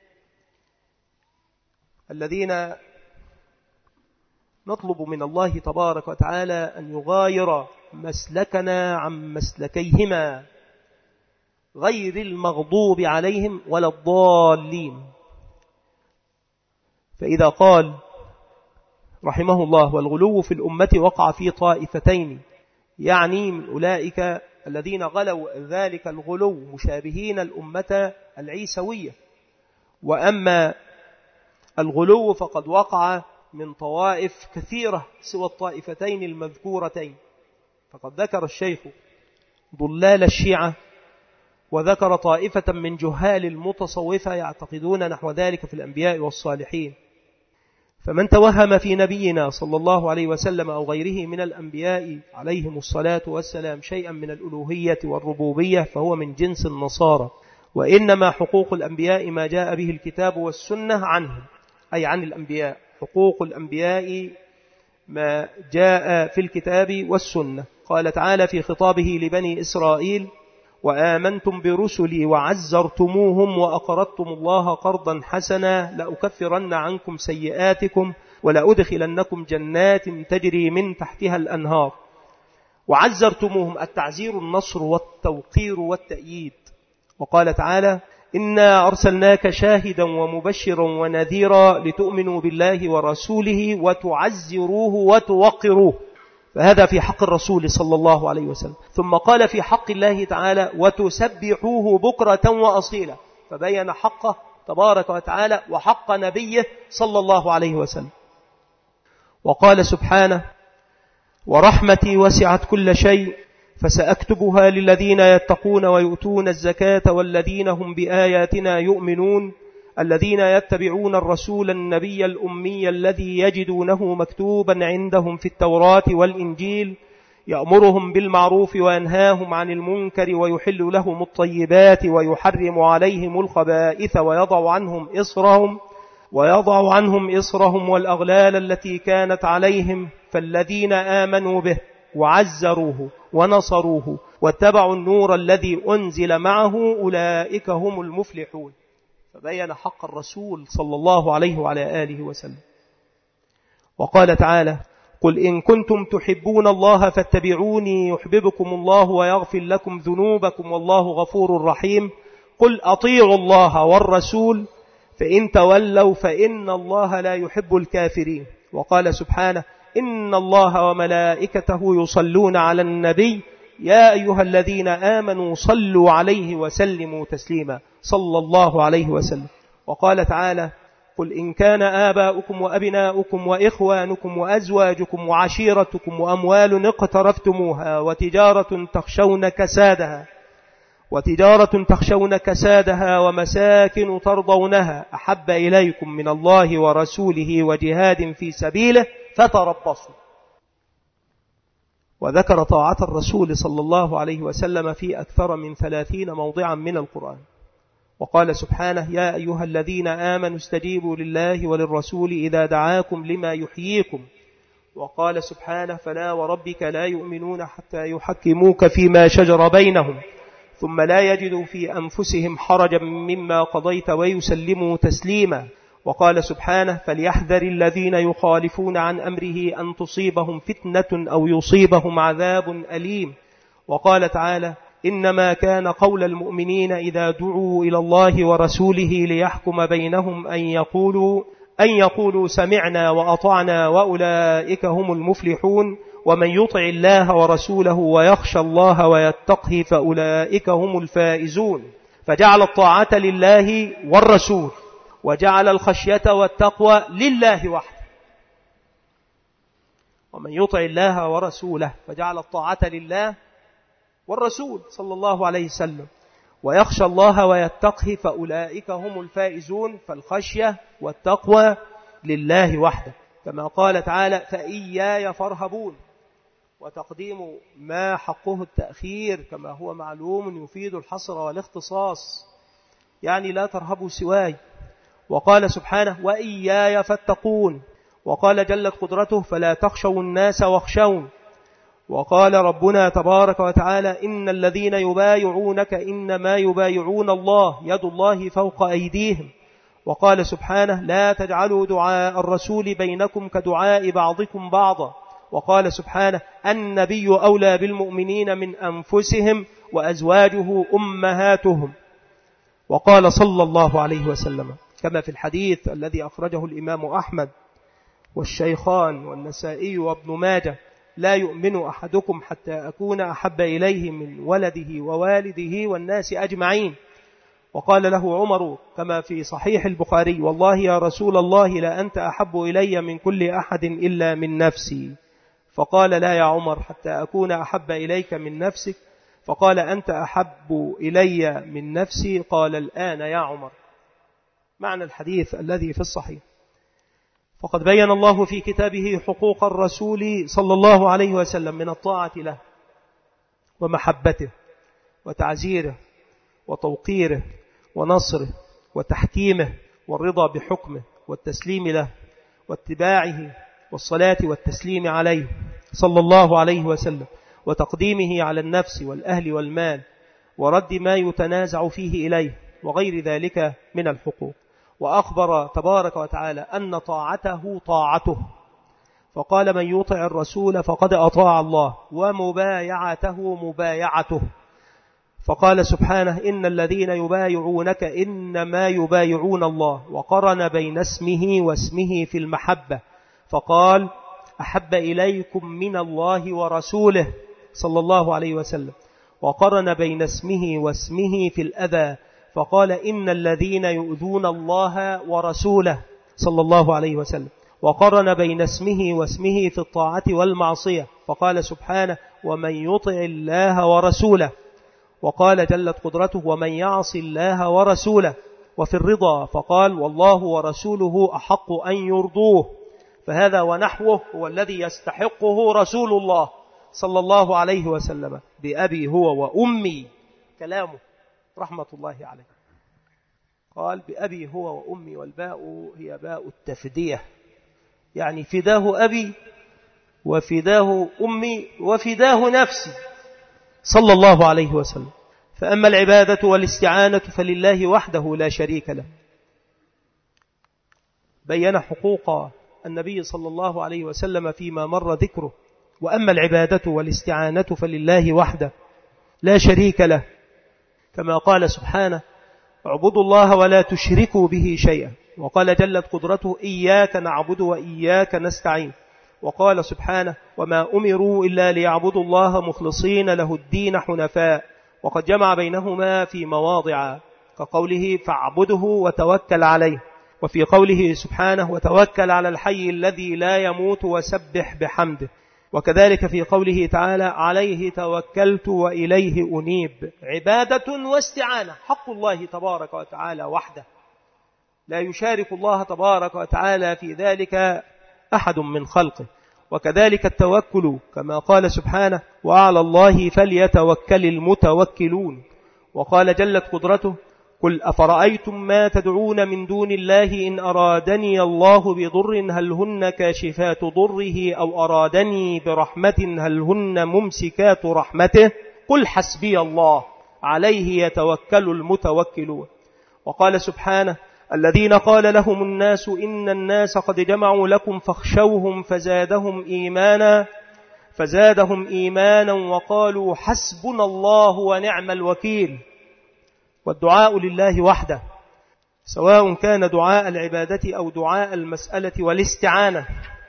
الذين نطلب من الله تبارك وتعالى أن يغاير مسلكنا عن مسلكيهما غير المغضوب عليهم ولا الضالين. فإذا قال رحمه الله والغلو في الأمة وقع في طائفتين، يعني من أولئك الذين غلوا ذلك الغلو مشابهين الأمة العيسوية، وأما الغلو فقد وقع من طوائف كثيرة سوى الطائفتين المذكورتين. فقد ذكر الشيخ ضلال الشيعة وذكر طائفة من جهال المتصوفة يعتقدون نحو ذلك في الأنبياء والصالحين. فمن توهم في نبينا صلى الله عليه وسلم أو غيره من الأنبياء عليهم الصلاة والسلام شيئا من الألوهية والربوبية فهو من جنس النصارى، وإنما حقوق الأنبياء ما جاء به الكتاب والسنة عنهم، أي عن الأنبياء. حقوق الأنبياء ما جاء في الكتاب والسنة. قال تعالى في خطابه لبني إسرائيل: وآمنتم برسلي وعزرتموهم وأقرضتم الله قرضا حسنا لأكفرن عنكم سيئاتكم ولأدخلنكم جنات تجري من تحتها الأنهار. وعزرتموهم التعزير النصر والتوقير والتأييد. وقال تعالى: إنا أرسلناك شاهدا ومبشرا ونذيرا لتؤمنوا بالله ورسوله وتعزروه وتوقروه. فهذا في حق الرسول صلى الله عليه وسلم. ثم قال في حق الله تعالى: وتسبحوه بكرة وأصيلا. فبين حقه تبارك وتعالى وحق نبيه صلى الله عليه وسلم. وقال سبحانه: ورحمتي وسعت كل شيء فسأكتبها للذين يتقون ويؤتون الزكاة والذين هم بآياتنا يؤمنون الذين يتبعون الرسول النبي الأمي الذي يجدونه مكتوبا عندهم في التوراة والإنجيل يأمرهم بالمعروف وينهاهم عن المنكر ويحل لهم الطيبات ويحرم عليهم الخبائث ويضع عنهم إصرهم ويضع عنهم إصرهم والأغلال التي كانت عليهم فالذين آمنوا به وعزروه ونصروه واتبعوا النور الذي أنزل معه أولئك هم المفلحون. فبين حق الرسول صلى الله عليه وعلى آله وسلم. وقال تعالى: قل إن كنتم تحبون الله فاتبعوني يحببكم الله ويغفر لكم ذنوبكم والله غفور رحيم. قل أطيعوا الله والرسول فإن تولوا فإن الله لا يحب الكافرين. وقال سبحانه: إن الله وملائكته يصلون على النبي يا أيها الذين آمنوا صلوا عليه وسلموا تسليما صلى الله عليه وسلم. وقال تعالى: قل إن كان آباؤكم وأبناؤكم وإخوانكم وأزواجكم وعشيرتكم وأموال اقترفتموها وتجارة تخشون كسادها وتجارة تخشون كسادها ومساكن ترضونها أحب إليكم من الله ورسوله وجهاد في سبيله فتربصوا. وذكر طاعة الرسول صلى الله عليه وسلم في أكثر من ثلاثين موضعا من القرآن. وقال سبحانه: يا أيها الذين آمنوا استجيبوا لله وللرسول إذا دعاكم لما يحييكم. وقال سبحانه: فلا وربك لا يؤمنون حتى يحكموك فيما شجر بينهم ثم لا يجدوا في أنفسهم حرجا مما قضيت ويسلموا تسليما. وقال سبحانه: فليحذر الذين يخالفون عن أمره أن تصيبهم فتنة أو يصيبهم عذاب أليم. وقال تعالى: إنما كان قول المؤمنين إذا دعوا إلى الله ورسوله ليحكم بينهم أن يقولوا أن يقولوا سمعنا وأطعنا وأولئك هم المفلحون ومن يطع الله ورسوله ويخشى الله ويتقه فأولئك هم الفائزون. فجعل الطاعة لله والرسول وجعل الخشية والتقوى لله وحده. ومن يطع الله ورسوله فجعل الطاعة لله والرسول صلى الله عليه وسلم ويخشى الله ويتقه فأولئك هم الفائزون. فالخشية والتقوى لله وحده، كما قال تعالى: فإياي فارهبون. وتقديم ما حقه التأخير كما هو معلوم يفيد الحصر والاختصاص، يعني لا ترهبوا سواي. وقال سبحانه وإياي فاتقون. وقال جلت قدرته فلا تخشوا الناس واخشون. وقال ربنا تبارك وتعالى إن الذين يبايعونك إنما يبايعون الله يد الله فوق أيديهم. وقال سبحانه لا تجعلوا دعاء الرسول بينكم كدعاء بعضكم بعضا. وقال سبحانه النبي أولى بالمؤمنين من أنفسهم وأزواجه أمهاتهم. وقال صلى الله عليه وسلم كما في الحديث الذي أخرجه الإمام أحمد والشيخان والنسائي وابن ماجه لا يؤمن أحدكم حتى أكون أحب إليه من ولده ووالده والناس أجمعين. وقال له عمر كما في صحيح البخاري والله يا رسول الله لا أنت أحب إلي من كل أحد إلا من نفسي. فقال لا يا عمر حتى أكون أحب إليك من نفسك. فقال أنت أحب إلي من نفسي. قال الآن يا عمر. معنى الحديث الذي في الصحيح. فقد بين الله في كتابه حقوق الرسول صلى الله عليه وسلم من الطاعة له ومحبته وتعزيره وتوقيره ونصره وتحكيمه والرضا بحكمه والتسليم له واتباعه والصلاة والتسليم عليه صلى الله عليه وسلم وتقديمه على النفس والأهل والمال ورد ما يتنازع فيه إليه وغير ذلك من الحقوق. وأخبر تبارك وتعالى أن طاعته طاعته، فقال من يطع الرسول فقد أطاع الله ومبايعته مبايعته. فقال سبحانه إن الذين يبايعونك إنما يبايعون الله. وقرن بين اسمه واسمه في المحبة فقال أحب إليكم من الله ورسوله صلى الله عليه وسلم. وقرن بين اسمه واسمه في الأذى فقال إن الذين يؤذون الله ورسوله صلى الله عليه وسلم. وقرن بين اسمه واسمه في الطاعة والمعصية فقال سبحانه ومن يطع الله ورسوله. وقال جلت قدرته ومن يعص الله ورسوله. وفي الرضا فقال والله ورسوله أحق أن يرضوه. فهذا ونحوه هو الذي يستحقه رسول الله صلى الله عليه وسلم بأبي هو وأمي كلامه رحمة الله عليه. قال بأبي هو وأمي والباء هي باء التفدية، يعني فداه أبي وفداه أمي وفداه نفسي صلى الله عليه وسلم. فأما العبادة والاستعانة فلله وحده لا شريك له. بين حقوق النبي صلى الله عليه وسلم فيما مر ذكره. وأما العبادة والاستعانة فلله وحده لا شريك له كما قال سبحانه اعبدوا الله ولا تشركوا به شيئا. وقال جلت قدرته إياك نعبد وإياك نستعين. وقال سبحانه وما أمروا إلا ليعبدوا الله مخلصين له الدين حنفاء. وقد جمع بينهما في مواضع كقوله فاعبده وتوكل عليه، وفي قوله سبحانه وتوكل على الحي الذي لا يموت وسبح بحمده. وكذلك في قوله تعالى عليه توكلت وإليه أنيب. عبادة واستعانة حق الله تبارك وتعالى وحده لا يشارك الله تبارك وتعالى في ذلك أحد من خلقه. وكذلك التوكل كما قال سبحانه وعلى الله فليتوكل المتوكلون. وقال جلت قدرته قل أفرأيتم ما تدعون من دون الله إن أرادني الله بضر هل هن كاشفات ضره أو أرادني برحمة هل هن ممسكات رحمته قل حسبي الله عليه يتوكل المتوكلون. وقال سبحانه الذين قال لهم الناس إن الناس قد جمعوا لكم فاخشوهم فزادهم إيمانا فزادهم إيمانا وقالوا حسبنا الله ونعم الوكيل. والدعاء لله وحده سواء كان دعاء العبادة أو دعاء المسألة والاستعانة.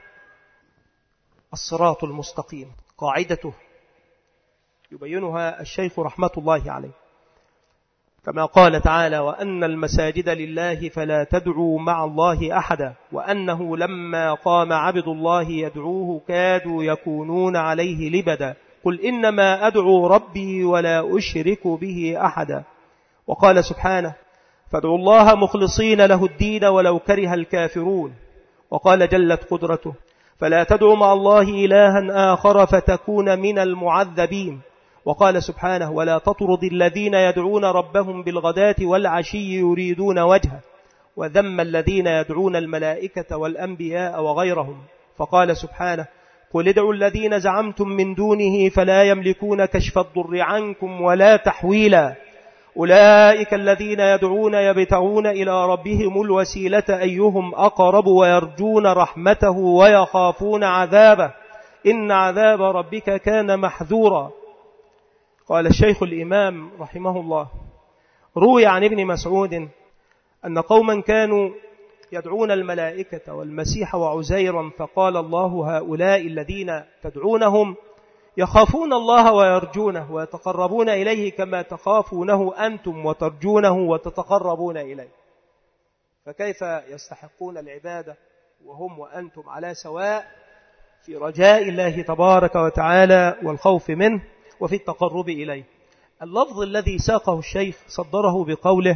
الصراط المستقيم قاعدته يبينها الشيخ رحمة الله عليه كما قال تعالى وأن المساجد لله فلا تدعوا مع الله أحدا وأنه لما قام عبد الله يدعوه كادوا يكونون عليه لبدا قل إنما أدعو ربي ولا أشرك به أحدا. وقال سبحانه فادعوا الله مخلصين له الدين ولو كره الكافرون. وقال جلت قدرته فلا تدع مع الله إلها آخر فتكون من المعذبين. وقال سبحانه ولا تطرد الذين يدعون ربهم بالغداة والعشي يريدون وجهه وذم الذين يدعون الملائكة والأنبياء وغيرهم. فقال سبحانه قل ادعوا الذين زعمتم من دونه فلا يملكون كشف الضر عنكم ولا تحويلا أولئك الذين يدعون يبتغون إلى ربهم الوسيلة أيهم أقرب ويرجون رحمته ويخافون عذابه إن عذاب ربك كان محذورا. قال الشيخ الإمام رحمه الله روي عن ابن مسعود أن قوما كانوا يدعون الملائكة والمسيح وعزيرا فقال الله هؤلاء الذين تدعونهم يخافون الله ويرجونه ويتقربون إليه كما تخافونه أنتم وترجونه وتتقربون إليه، فكيف يستحقون العبادة وهم وأنتم على سواء في رجاء الله تبارك وتعالى والخوف منه وفي التقرب إليه. اللفظ الذي ساقه الشيخ صدره بقوله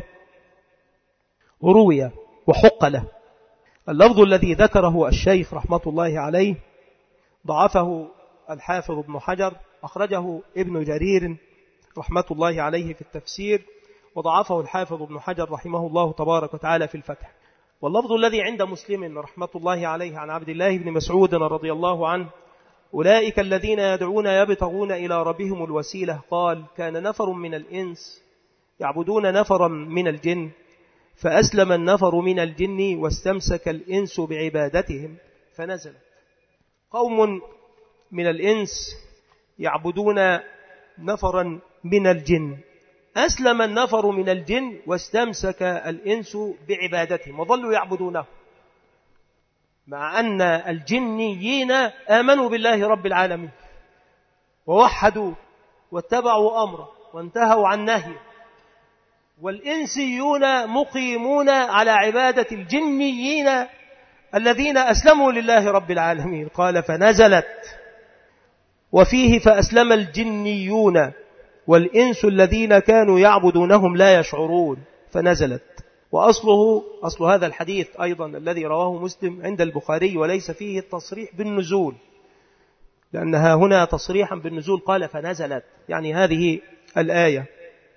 روي وحق له. اللفظ الذي ذكره الشيخ رحمة الله عليه ضعفه الحافظ ابن حجر، أخرجه ابن جرير رحمة الله عليه في التفسير، وضعفه الحافظ ابن حجر رحمه الله تبارك وتعالى في الفتح. واللفظ الذي عند مسلم رحمة الله عليه عن عبد الله بن مسعود رضي الله عنه أولئك الذين يدعون يبتغون إلى ربهم الوسيلة قال كان نفر من الإنس يعبدون نفرا من الجن فأسلم النفر من الجن واستمسك الإنس بعبادتهم فنزلت. قوم من الإنس يعبدون نفرا من الجن أسلم النفر من الجن واستمسك الإنس بعبادتهم وظلوا يعبدونه، مع أن الجنيين آمنوا بالله رب العالمين ووحدوا واتبعوا أمره وانتهوا عن نهيه، والإنسيون مقيمون على عبادة الجنيين الذين أسلموا لله رب العالمين. قال فنزلت وفيه فأسلم الجنيون والإنس الذين كانوا يعبدونهم لا يشعرون فنزلت. وأصله أصل هذا الحديث أيضا الذي رواه مسلم عند البخاري وليس فيه التصريح بالنزول، لأنها هنا تصريحا بالنزول قال فنزلت يعني هذه الآية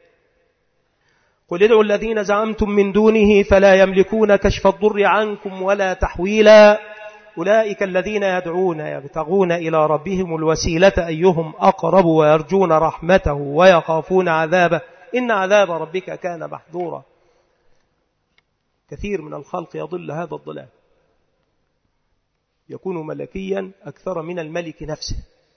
قل ادعوا الذين زعمتم من دونه فلا يملكون كشف الضر عنكم ولا تحويلا أولئك الذين يدعون يبتغون إلى ربهم الوسيلة أيهم أقرب ويرجون رحمته ويخافون عذابه إن عذاب ربك كان محذورا. كثير من الخلق يضل هذا الضلال، يكون ملكيا أكثر من الملك نفسه.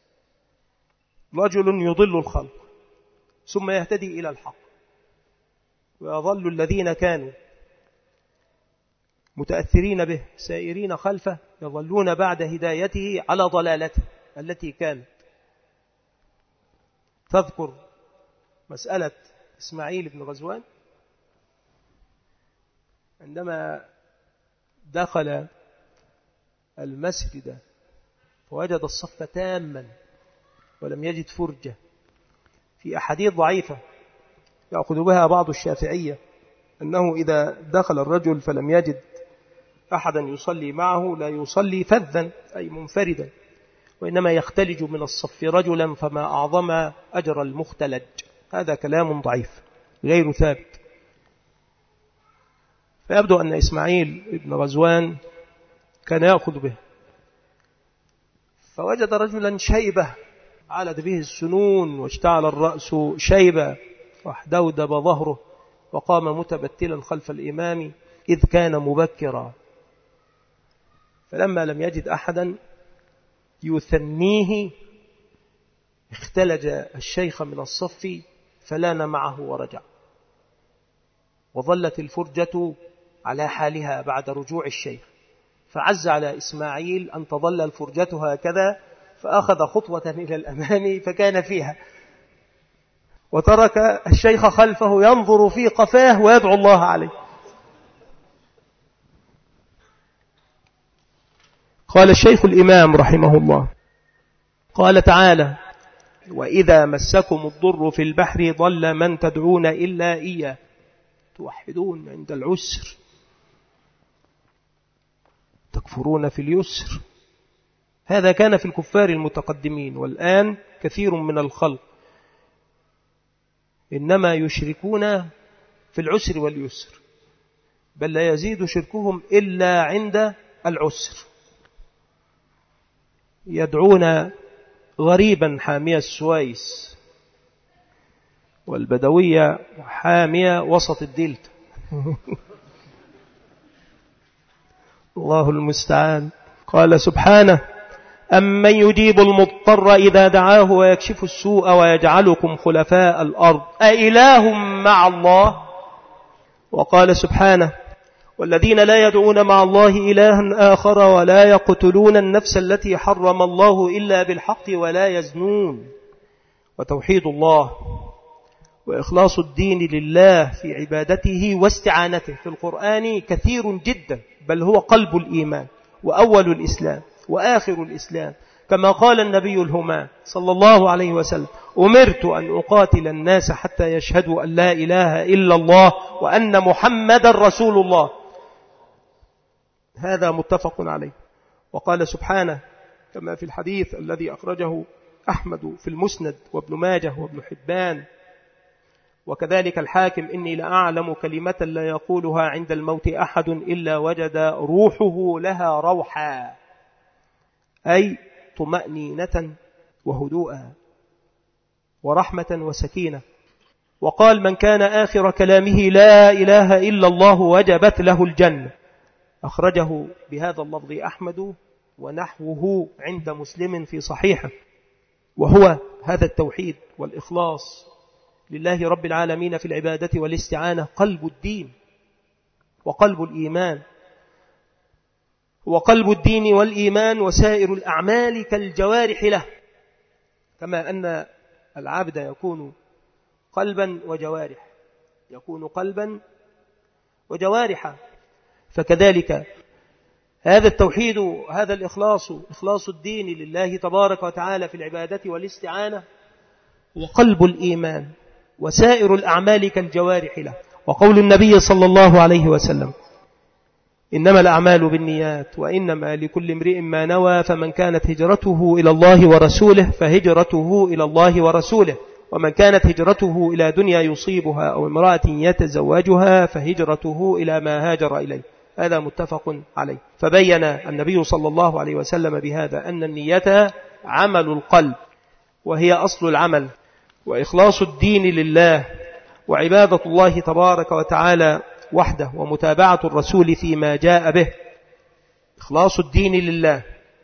رجل يضل الخلق ثم يهتدي إلى الحق، ويظل الذين كانوا متأثرين به سائرين خلفه يظلون بعد هدايته على ضلالته التي كانت. تذكر مسألة إسماعيل بن غزوان عندما دخل المسجد فوجد الصف تاما ولم يجد فرجة. في أحاديث ضعيفة يأخذ بها بعض الشافعية أنه إذا دخل الرجل فلم يجد أحدا يصلي معه لا يصلي فذا أي منفردا، وإنما يختلج من الصف رجلا فما أعظم أجر المختلج. هذا كلام ضعيف غير ثابت. فيبدو أن إسماعيل بن غزوان كان يأخذ به، فوجد رجلا شيبة علت به السنون واشتعل الرأس شيبة واحدودب ظهره وقام متبتلا خلف الإمام إذ كان مبكرا. فلما لم يجد أحدا يثنيه اختلج الشيخ من الصف فلان معه ورجع، وظلت الفرجة على حالها بعد رجوع الشيخ. فعز على إسماعيل أن تظل الفرجة هكذا، فأخذ خطوة إلى الأمام فكان فيها، وترك الشيخ خلفه ينظر في قفاه ويدعو الله عليه. قال الشيخ الإمام رحمه الله قال تعالى وإذا مسكم الضر في البحر ضل من تدعون إلا إياه توحدون عند العسر تكفرون في اليسر هذا كان في الكفار المتقدمين، والآن كثير من الخلق إنما يشركون في العسر واليسر، بل لا يزيد شركهم إلا عند العسر. يدعون غريبا حامية السويس، والبدوية حامية وسط الدلتا. الله المستعان. قال سبحانه: أمن يجيب المضطر إذا دعاه ويكشف السوء ويجعلكم خلفاء الأرض أإله مع الله. وقال سبحانه: والذين لا يدعون مع الله إلها آخر ولا يقتلون النفس التي حرم الله إلا بالحق ولا يزنون. وتوحيد الله وإخلاص الدين لله في عبادته واستعانته في القرآن كثير جدا، بل هو قلب الإيمان وأول الإسلام وآخر الإسلام، كما قال النبي الهمام صلى الله عليه وسلم: أمرت أن أقاتل الناس حتى يشهدوا أن لا إله إلا الله وأن محمد رسول الله. هذا متفق عليه. وقال سبحانه كما في الحديث الذي أخرجه أحمد في المسند وابن ماجه وابن حبان وكذلك الحاكم: إني لأعلم كلمة لا يقولها عند الموت أحد إلا وجد روحه لها روحا، أي طمأنينة وهدوءا ورحمة وسكينة. وقال: من كان آخر كلامه لا إله إلا الله وجبت له الجنة. أخرجه بهذا اللفظ أحمد ونحوه عند مسلم في صحيحه. وهو هذا التوحيد والإخلاص لله رب العالمين في العبادة والاستعانة قلب الدين وقلب الإيمان، وقلب الدين والإيمان وسائر الأعمال كالجوارح له، كما أن العبد يكون قلبا وجوارح، يكون قلبا وجوارحا، فكذلك هذا التوحيد، هذا الإخلاص، إخلاص الدين لله تبارك وتعالى في العبادة والاستعانة وقلب الإيمان وسائر الأعمال كالجوارح له. وقول النبي صلى الله عليه وسلم: إنما الأعمال بالنيات وإنما لكل امرئ ما نوى، فمن كانت هجرته إلى الله ورسوله فهجرته إلى الله ورسوله، ومن كانت هجرته إلى دنيا يصيبها أو امرأة يتزوجها فهجرته إلى ما هاجر إليه. هذا متفق عليه. فبين النبي صلى الله عليه وسلم بهذا أن النية عمل القلب وهي أصل العمل، وإخلاص الدين لله وعبادة الله تبارك وتعالى وحده ومتابعة الرسول فيما جاء به. إخلاص الدين لله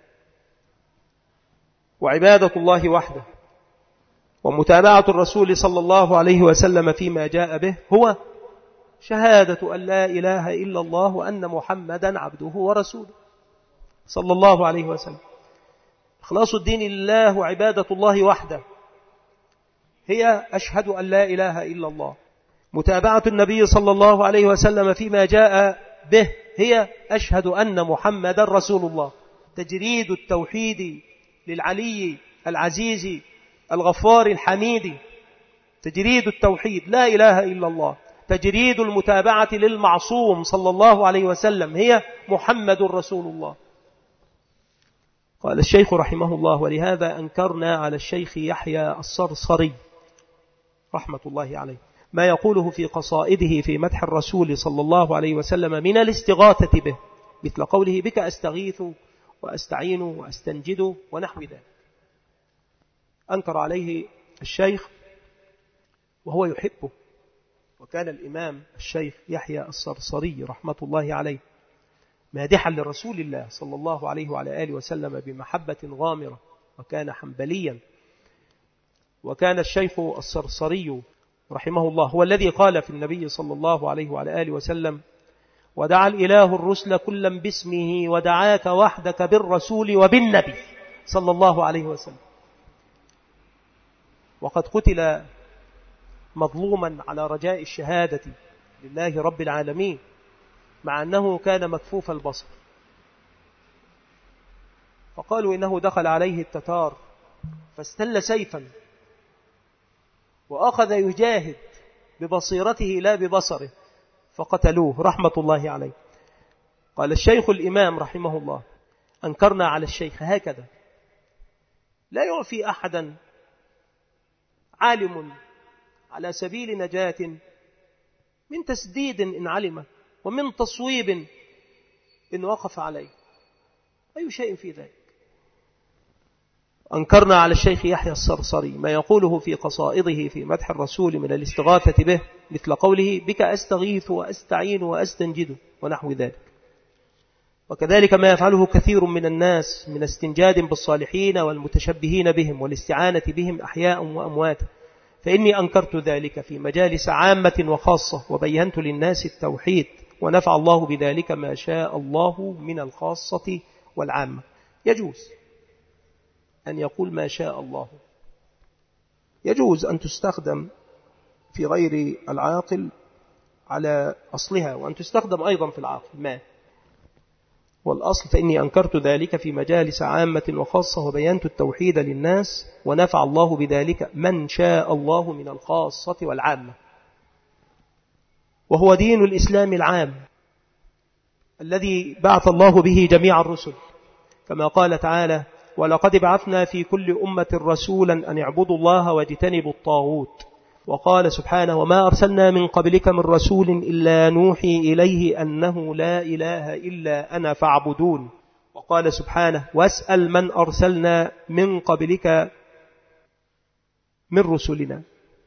وعبادة الله وحده ومتابعة الرسول صلى الله عليه وسلم فيما جاء به هو شهادة أن لا إله إلا الله وأن محمدا عبده ورسوله صلى الله عليه وسلم. إخلاص الدين لله وعبادة الله وحده هي أشهد أن لا إله إلا الله. متابعة النبي صلى الله عليه وسلم فيما جاء به هي أشهد أن محمدا رسول الله. تجريد التوحيد للعلي العزيز الغفار الحميد، تجريد التوحيد لا إله إلا الله، تجريد المتابعة للمعصوم صلى الله عليه وسلم هي محمد رسول الله. قال الشيخ رحمه الله: ولهذا أنكرنا على الشيخ يحيى الصرصري رحمة الله عليه ما يقوله في قصائده في مدح الرسول صلى الله عليه وسلم من الاستغاثة به، مثل قوله: بك أستغيث وأستعين وأستنجد ونحو ذلك. أنكر عليه الشيخ وهو يحبه. وكان الإمام الشيخ يحيى الصرصري رحمة الله عليه مادحا لرسول الله صلى الله عليه وعلى آله وسلم بمحبة غامرة، وكان حنبليا. وكان الشيخ الصرصري رحمه الله هو الذي قال في النبي صلى الله عليه وعلى آله وسلم: ودعا الإله الرسل كلا باسمه ودعاك وحدك بالرسول وبالنبي صلى الله عليه وسلم. وقد قتل مظلوما على رجاء الشهادة لله رب العالمين، مع أنه كان مكفوف البصر، فقالوا إنه دخل عليه التتار فاستل سيفا وأخذ يجاهد ببصيرته لا ببصره فقتلوه رحمة الله عليه. قال الشيخ الإمام رحمه الله: أنكرنا على الشيخ هكذا لا يعفي أحدا عالم على سبيل نجاة من تسديد إن علم ومن تصويب إن وقف عليه. أي شيء في ذلك. أنكرنا على الشيخ يحيى الصرصري ما يقوله في قصائده في مدح الرسول من الاستغاثة به، مثل قوله بك أستغيث وأستعين وأستنجد ونحو ذلك. وكذلك ما يفعله كثير من الناس من استنجاد بالصالحين والمتشبهين بهم والاستعانة بهم أحياء وأموات، فإني أنكرت ذلك في مجالس عامة وخاصة، وبينت للناس التوحيد، ونفع الله بذلك ما شاء الله من الخاصة والعامة. يجوز أن يقول ما شاء الله، يجوز أن تستخدم في غير العاقل على أصلها، وأن تستخدم أيضا في العاقل ما والأصل. فإني أنكرت ذلك في مجالس عامة وخاصة، وبينت التوحيد للناس، ونفع الله بذلك من شاء الله من الخاصة والعامة. وهو دين الإسلام العام الذي بعث الله به جميع الرسل، كما قال تعالى ولقد بعثنا في كل أمة رسولا أن اعبدوا الله واجتنبوا الطاغوت. وقال سبحانه وما أرسلنا من قبلك من رسول إلا نوحي إليه أنه لا إله إلا أنا فاعبدون. وقال سبحانه واسأل من أرسلنا من قبلك من رسلنا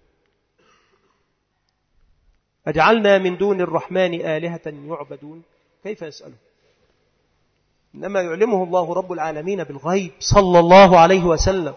أجعلنا من دون الرحمن آلهة يعبدون. كيف يسأله؟ إنما يعلمه الله رب العالمين بالغيب صلى الله عليه وسلم.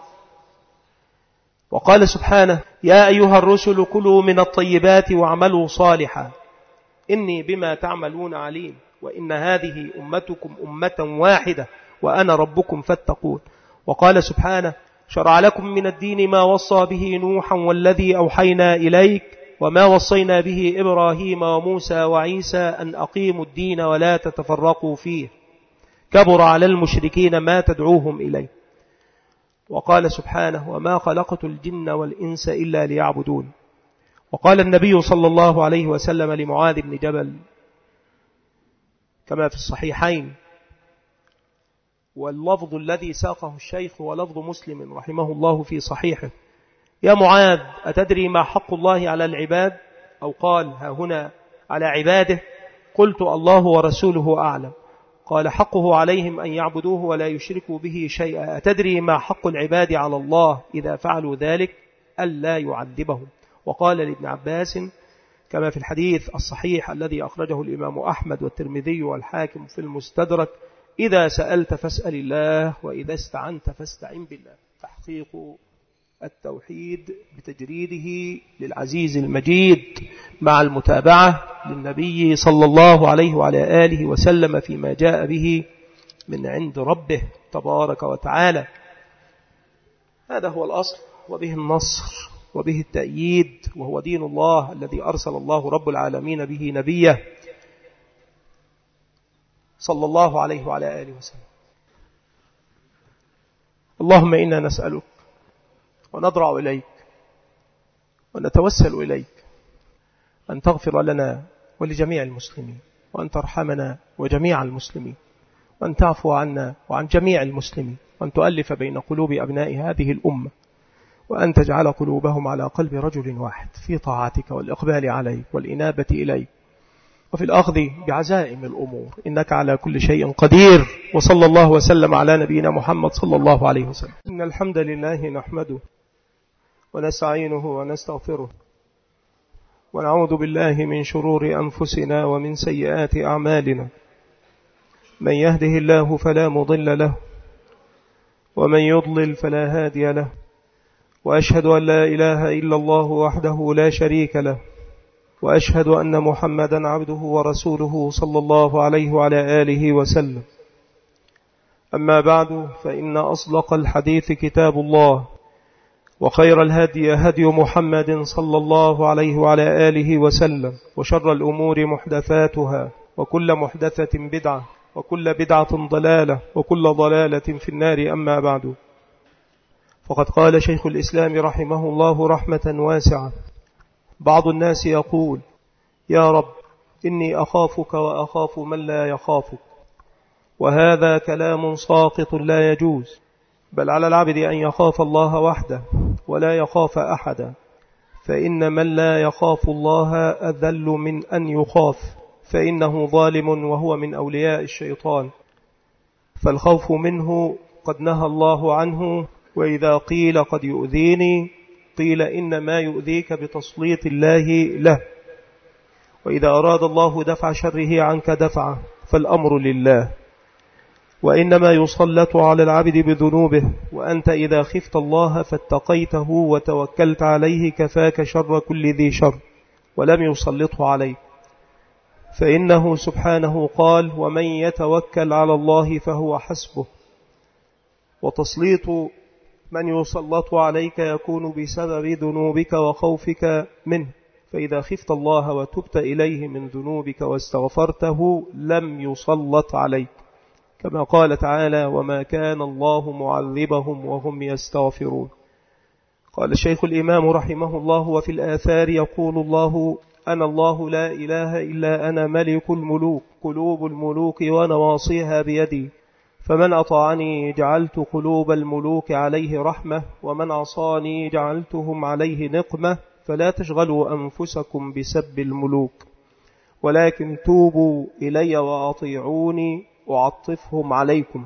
وقال سبحانه يا أيها الرسل كلوا من الطيبات واعملوا صالحا إني بما تعملون عليم وإن هذه أمتكم أمة واحدة وأنا ربكم فاتقون. وقال سبحانه شرع لكم من الدين ما وصى به نوحا والذي أوحينا إليك وما وصينا به إبراهيم وموسى وعيسى أن أقيموا الدين ولا تتفرقوا فيه كبر على المشركين ما تدعوهم إليه. وقال سبحانه وما خلقت الجن والإنس إلا ليعبدون. وقال النبي صلى الله عليه وسلم لمعاذ بن جبل كما في الصحيحين، واللفظ الذي ساقه الشيخ ولفظ مسلم رحمه الله في صحيحه، يا معاذ أتدري ما حق الله على العباد؟ أو قال ها هنا على عباده؟ قلت الله ورسوله أعلم. قال حقه عليهم أن يعبدوه ولا يشركوا به شيئا. أتدري ما حق العباد على الله إذا فعلوا ذلك؟ ألا يعذبهم. وقال لابن عباس كما في الحديث الصحيح الذي أخرجه الإمام أحمد والترمذي والحاكم في المستدرك إذا سألت فاسأل الله وإذا استعنت فاستعن بالله. تحقيق التوحيد بتجريده للعزيز المجيد مع المتابعة للنبي صلى الله عليه وعلى آله وسلم فيما جاء به من عند ربه تبارك وتعالى. هذا هو الأصل وبه النصر وبه التأييد، وهو دين الله الذي أرسل الله رب العالمين به نبيه صلى الله عليه وعلى آله وسلم. اللهم إنا نسألك ونضرع إليك ونتوسل إليك أن تغفر لنا ولجميع المسلمين، وأن ترحمنا وجميع المسلمين، وأن تعفو عنا وعن جميع المسلمين، وأن تؤلف بين قلوب أبناء هذه الأمة، وأن تجعل قلوبهم على قلب رجل واحد في طاعتك والإقبال عليك والإنابة إليك، وفي الأخذ بعزائم الأمور، إنك على كل شيء قدير. وصلى الله وسلم على نبينا محمد صلى الله عليه وسلم. إن الحمد لله نحمده ونستعينه ونستغفره ونعوذ بالله من شرور أنفسنا ومن سيئات أعمالنا. من يهده الله فلا مضل له ومن يضلل فلا هادي له، وأشهد أن لا إله إلا الله وحده لا شريك له، وأشهد أن محمدا عبده ورسوله صلى الله عليه وعلى آله وسلم. أما بعد، فإن أصدق الحديث كتاب الله، وخير الهدي هدي محمد صلى الله عليه وعلى آله وسلم، وشر الأمور محدثاتها، وكل محدثة بدعة، وكل بدعة ضلالة، وكل ضلالة في النار. أما بعد، فقد قال شيخ الإسلام رحمه الله رحمة واسعة: بعض الناس يقول يا رب إني أخافك وأخاف من لا يخافك، وهذا كلام ساقط لا يجوز، بل على العبد أن يخاف الله وحده ولا يخاف أحدا، فإن من لا يخاف الله أذل من أن يخاف، فإنه ظالم وهو من أولياء الشيطان، فالخوف منه قد نهى الله عنه. وإذا قيل قد يؤذيني قيل إنما يؤذيك بتسليط الله له، وإذا أراد الله دفع شره عنك دفعه، فالأمر لله، وإنما يسلط على العبد بذنوبه، وأنت إذا خفت الله فاتقيته وتوكلت عليه كفاك شر كل ذي شر، ولم يسلطه عليك، فإنه سبحانه قال: ومن يتوكل على الله فهو حسبه. وتسليط من يسلط عليك يكون بسبب ذنوبك وخوفك منه، فإذا خفت الله وتبت إليه من ذنوبك واستغفرته لم يسلط عليك، كما قال تعالى: وما كان الله معذبهم وهم يستغفرون. قال الشيخ الإمام رحمه الله: وفي الآثار يقول الله: أنا الله لا إله إلا أنا ملك الملوك، قلوب الملوك ونواصيها بيدي، فمن أطاعني جعلت قلوب الملوك عليه رحمة، ومن عصاني جعلتهم عليه نقمة، فلا تشغلوا أنفسكم بسب الملوك، ولكن توبوا إلي وأطيعوني أعطفهم عليكم.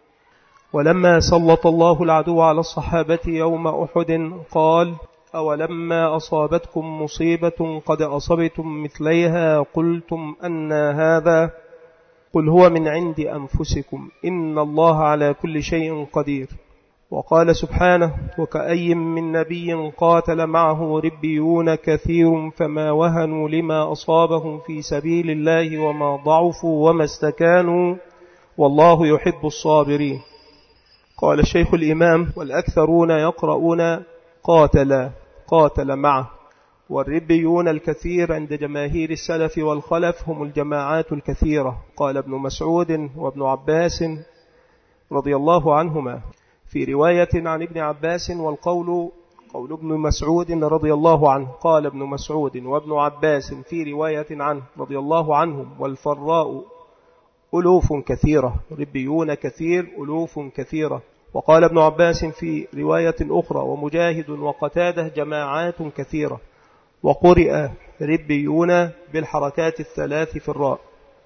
ولما سلط الله العدو على الصحابة يوم أحد قال: أولما أصابتكم مصيبة قد أصبتم مثليها قلتم أن هذا؟ قل هو من عند أنفسكم إن الله على كل شيء قدير. وقال سبحانه: وكأي من نبي قاتل معه ربيون كثير فما وهنوا لما أصابهم في سبيل الله وما ضعفوا وما استكانوا والله يحب الصابرين. قال الشيخ الإمام: والأكثرون يقرؤون قاتل قاتل معه، والربيون الكثير عند جماهير السلف والخلف هم الجماعات الكثيرة. قال ابن مسعود وابن عباس رضي الله عنهما في رواية عن ابن عباس، والقول قول ابن مسعود رضي الله عنه. قال ابن مسعود وابن عباس في رواية عنه رضي الله عنهم: والفراء ألوف كثيرة، ربيون كثير، ألوف كثيرة. وقال ابن عباس في رواية أخرى: ومجاهد وقتاده جماعات كثيرة. وقرئ ربيون بالحركات الثلاث في الراء.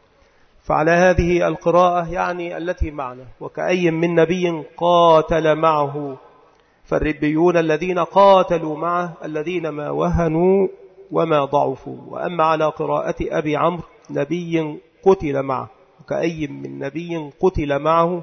فعلى هذه القراءة يعني التي معنا: وكأي من نبي قاتل معه، فالربيون الذين قاتلوا معه الذين ما وهنوا وما ضعفوا. وأما على قراءة أبي عمرو: نبي قتل معه، وكأي من نبي قتل معه،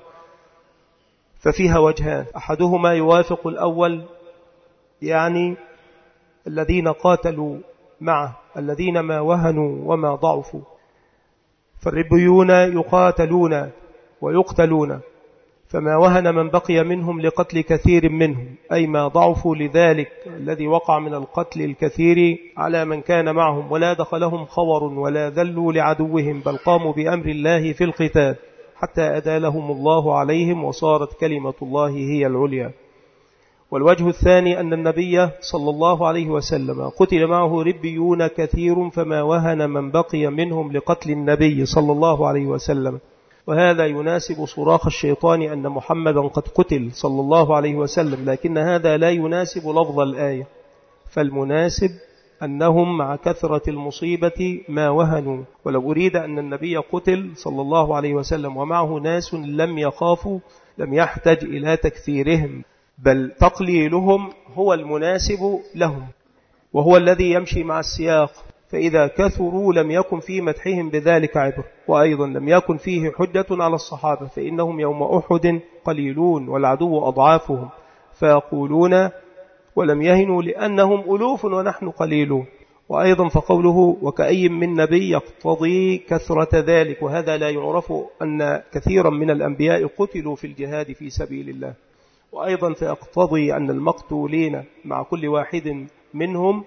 ففيها وجهان: أحدهما يوافق الأول، يعني الذين قاتلوا معه الذين ما وهنوا وما ضعفوا، فالربيون يقاتلون ويقتلون، فما وهن من بقي منهم لقتل كثير منهم، أي ما ضعفوا لذلك الذي وقع من القتل الكثير على من كان معهم، ولا دخلهم خور ولا ذلوا لعدوهم، بل قاموا بأمر الله في القتال حتى أدالهم الله عليهم وصارت كلمة الله هي العليا. والوجه الثاني أن النبي صلى الله عليه وسلم قتل معه ربيون كثير فما وهن من بقي منهم لقتل النبي صلى الله عليه وسلم، وهذا يناسب صراخ الشيطان أن محمدا قد قتل صلى الله عليه وسلم، لكن هذا لا يناسب لفظ الآية، فالمناسب أنهم مع كثرة المصيبة ما وهنوا. ولو أريد أن النبي قتل صلى الله عليه وسلم ومعه ناس لم يخافوا لم يحتج إلى تكثيرهم، بل تقليلهم هو المناسب لهم، وهو الذي يمشي مع السياق. فإذا كثروا لم يكن في مدحهم بذلك عبر، وأيضا لم يكن فيه حجة على الصحابة، فإنهم يوم أحد قليلون والعدو أضعافهم، فيقولون ولم يهنوا لأنهم ألوف ونحن قليلون. وأيضا فقوله وكأي من نبي يقتضي كثرة ذلك، وهذا لا يعرف أن كثيرا من الأنبياء قتلوا في الجهاد في سبيل الله. وأيضا فيقتضي أن المقتولين مع كل واحد منهم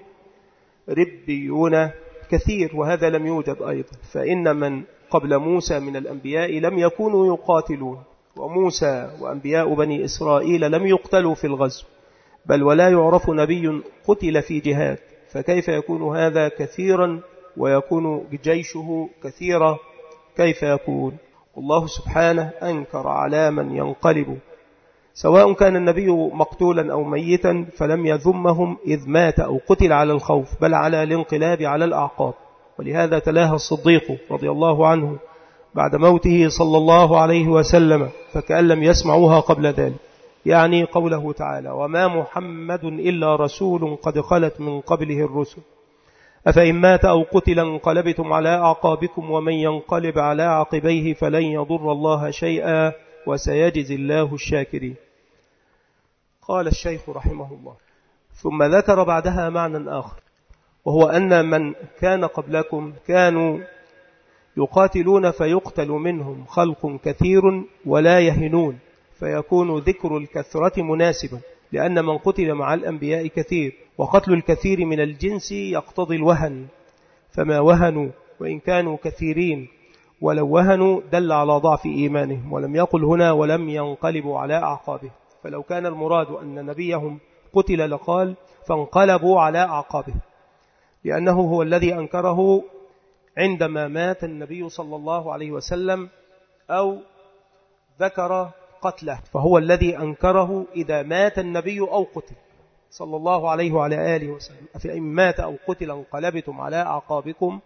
ربيون كثير، وهذا لم يوجد أيضا، فإن من قبل موسى من الأنبياء لم يكونوا يقاتلون، وموسى وأنبياء بني إسرائيل لم يقتلوا في الغزو، بل ولا يعرف نبي قتل في جهاد، فكيف يكون هذا كثيرا ويكون جيشه كثيرا؟ كيف يكون؟ الله سبحانه أنكر على من ينقلب سواء كان النبي مقتولا أو ميتا فلم يذمهم إذ مات أو قتل على الخوف، بل على الانقلاب على الأعقاب. ولهذا تلاها الصديق رضي الله عنه بعد موته صلى الله عليه وسلم فكأن لم يسمعوها قبل ذلك، يعني قوله تعالى: وما محمد إلا رسول قد خلت من قبله الرسل أفإن مات أو قتل انقلبتم على أعقابكم ومن ينقلب على عقبيه فلن يضر الله شيئا وسيجزي الله الشاكرين. قال الشيخ رحمه الله: ثم ذكر بعدها معنى آخر، وهو أن من كان قبلكم كانوا يقاتلون فيقتل منهم خلق كثير ولا يهنون، فيكون ذكر الكثرة مناسبا، لأن من قتل مع الأنبياء كثير، وقتل الكثير من الجنس يقتضي الوهن، فما وهنوا وإن كانوا كثيرين، ولو وهنوا دل على ضعف إيمانهم. ولم يقل هنا ولم ينقلبوا على أعقابه، فلو كان المراد أن نبيهم قتل لقال فانقلبوا على أعقابه، لأنه هو الذي أنكره عندما مات النبي صلى الله عليه وسلم أو ذكر قتله، فهو الذي أنكره إذا مات النبي أو قتل صلى الله عليه وعلى آله وسلم. فإن مات أو قتل انقلبتم على أعقابكم،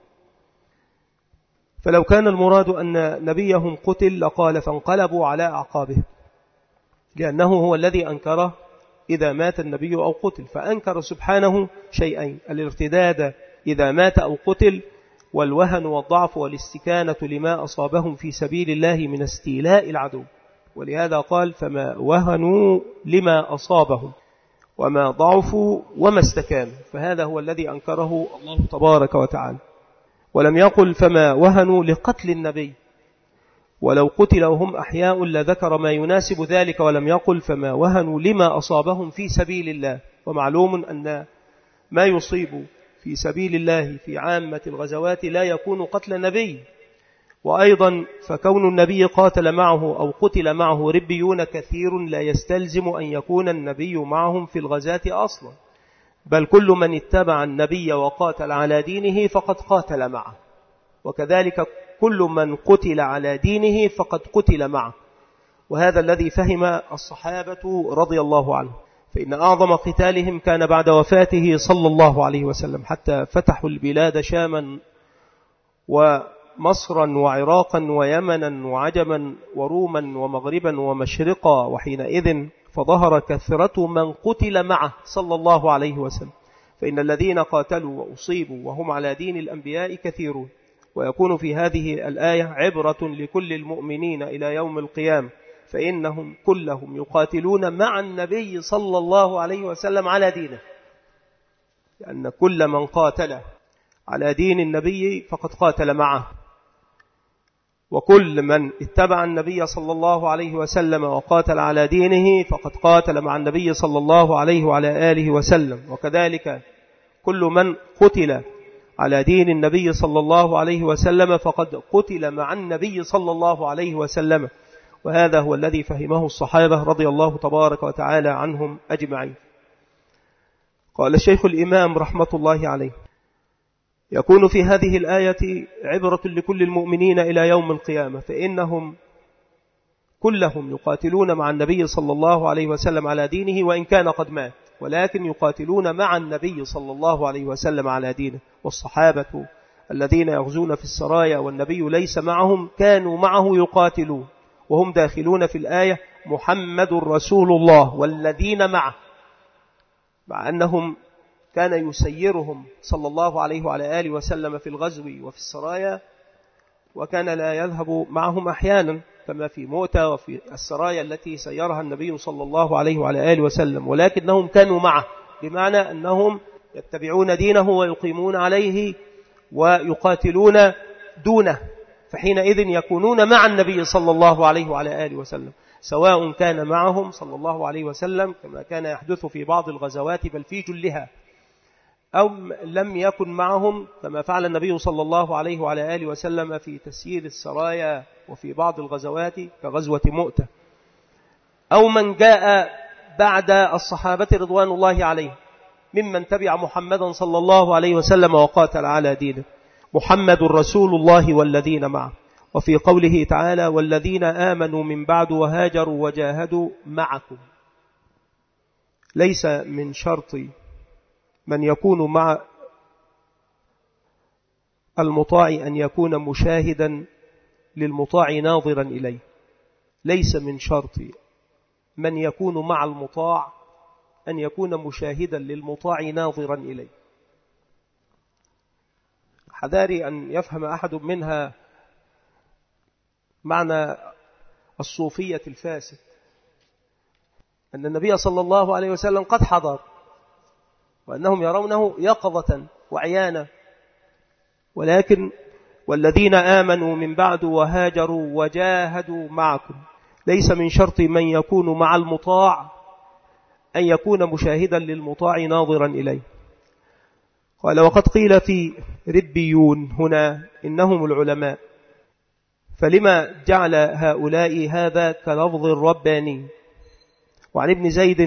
فلو كان المراد أن نبيهم قتل لقال فانقلبوا على أعقابه، لأنه هو الذي أنكره إذا مات النبي أو قتل، فأنكر سبحانه شيئين: الارتداد إذا مات أو قتل، والوهن والضعف والاستكانة لما أصابهم في سبيل الله من استيلاء العدو. ولهذا قال فما وهنوا لما أصابهم وما ضعفوا وما استكانوا، فهذا هو الذي أنكره الله تبارك وتعالى. ولم يقل فما وهنوا لقتل النبي، ولو قتل وهم أحياء لذكر ما يناسب ذلك، ولم يقل فما وهنوا لما أصابهم في سبيل الله. ومعلوم أن ما يصيب في سبيل الله في عامة الغزوات لا يكون قتل النبي، وأيضا فكون النبي قاتل معه أو قتل معه ربيون كثير لا يستلزم أن يكون النبي معهم في الغزاة أصلا، بل كل من اتبع النبي وقاتل على دينه فقد قاتل معه، وكذلك كل من قتل على دينه فقد قتل معه. وهذا الذي فهم الصحابة رضي الله عنهم، فإن أعظم قتالهم كان بعد وفاته صلى الله عليه وسلم، حتى فتحوا البلاد شاما ومصرا وعراقا ويمنا وعجما وروما ومغربا ومشرقا، وحينئذ فظهر كثرة من قتل معه صلى الله عليه وسلم، فإن الذين قاتلوا وأصيبوا وهم على دين الأنبياء كثيرون. ويكون في هذه الآية عبرة لكل المؤمنين إلى يوم القيامة، فإنهم كلهم يقاتلون مع النبي صلى الله عليه وسلم على دينه، لأن كل من قاتل على دين النبي فقد قاتل معه، وكل من اتبع النبي صلى الله عليه وسلم وقاتل على دينه فقد قاتل مع النبي صلى الله عليه وعلى آله وسلم. وكذلك كل من قتل على دين النبي صلى الله عليه وسلم فقد قتل مع النبي صلى الله عليه وسلم. وهذا هو الذي فهمه الصحابة رضي الله تبارك وتعالى عنهم أجمعين. قال الشيخ الإمام رحمة الله عليه: يكون في هذه الآية عبرة لكل المؤمنين إلى يوم القيامة، فإنهم كلهم يقاتلون مع النبي صلى الله عليه وسلم على دينه وإن كان قد مات، ولكن يقاتلون مع النبي صلى الله عليه وسلم على دينه. والصحابة الذين يغزون في السرايا والنبي ليس معهم كانوا معه يقاتلون، وهم داخلون في الآية محمد رسول الله والذين معه، مع أنهم كان يسيرهم صلى الله عليه وعلى آله وسلم في الغزو وفي السرايا، وكان لا يذهب معهم أحيانا كما في مؤتة وفي السرايا التي سيرها النبي صلى الله عليه وعلى آله وسلم، ولكنهم كانوا معه، بمعنى أنهم يتبعون دينه ويقيمون عليه ويقاتلون دونه، فحينئذ يكونون مع النبي صلى الله عليه وعلى آله وسلم، سواء كان معهم صلى الله عليه وسلم كما كان يحدث في بعض الغزوات بل في جلها، أو لم يكن معهم كما فعل النبي صلى الله عليه وعلى آله وسلم في تسيير السرايا وفي بعض الغزوات كغزوة مؤتة، أو من جاء بعد الصحابة رضوان الله عليهم ممن تبع محمدا صلى الله عليه وسلم وقاتل على دينه. محمد رسول الله والذين معه. وفي قوله تعالى: والذين آمنوا من بعد وهاجروا وجاهدوا معكم ليس من شرط من يكون مع المطاع أن يكون مشاهدا للمطاع ناظرا إليه. ليس من شرط من يكون مع المطاع أن يكون مشاهدا للمطاع ناظرا إليه. حذاري أن يفهم أحد منها معنى الصوفية الفاسد، أن النبي صلى الله عليه وسلم قد حضر وأنهم يرونه يقظة وعيانا، ولكن والذين آمنوا من بعد وهاجروا وجاهدوا معكم. ليس من شرط من يكون مع المطاع أن يكون مشاهدا للمطاع ناظرا إليه. قال وقد قيل في ربيون هنا إنهم العلماء، فلما جعل هؤلاء هذا كلفظ الرباني؟ وعن ابن زيد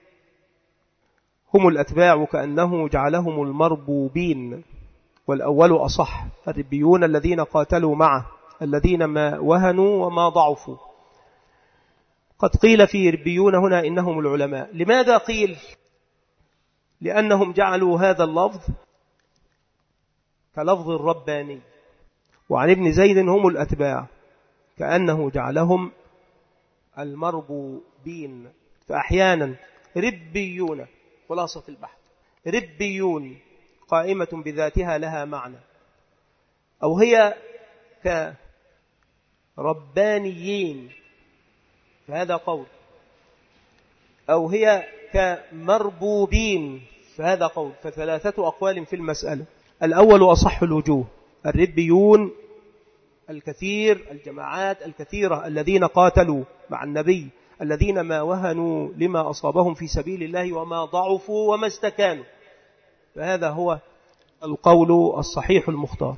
هم الأتباع كأنه جعلهم المربوبين، والأول أصح. الربيون الذين قاتلوا معه، الذين ما وهنوا وما ضعفوا. قد قيل في ربيون هنا إنهم العلماء. لماذا قيل؟ لأنهم جعلوا هذا اللفظ كلفظ الرباني. وعن ابن زيد هم الأتباع كأنه جعلهم المربوبين. فأحيانا ربيون، خلاصة البحث، ربيون قائمة بذاتها لها معنى، أو هي كربانيين فهذا قول، أو هي كمربوبين فهذا قول. فثلاثة أقوال في المسألة. الأول أصح الوجوه. الربيون الكثير، الجماعات الكثيرة الذين قاتلوا مع النبي، الذين ما وهنوا لما أصابهم في سبيل الله وما ضعفوا وما استكانوا، فهذا هو القول الصحيح المختار.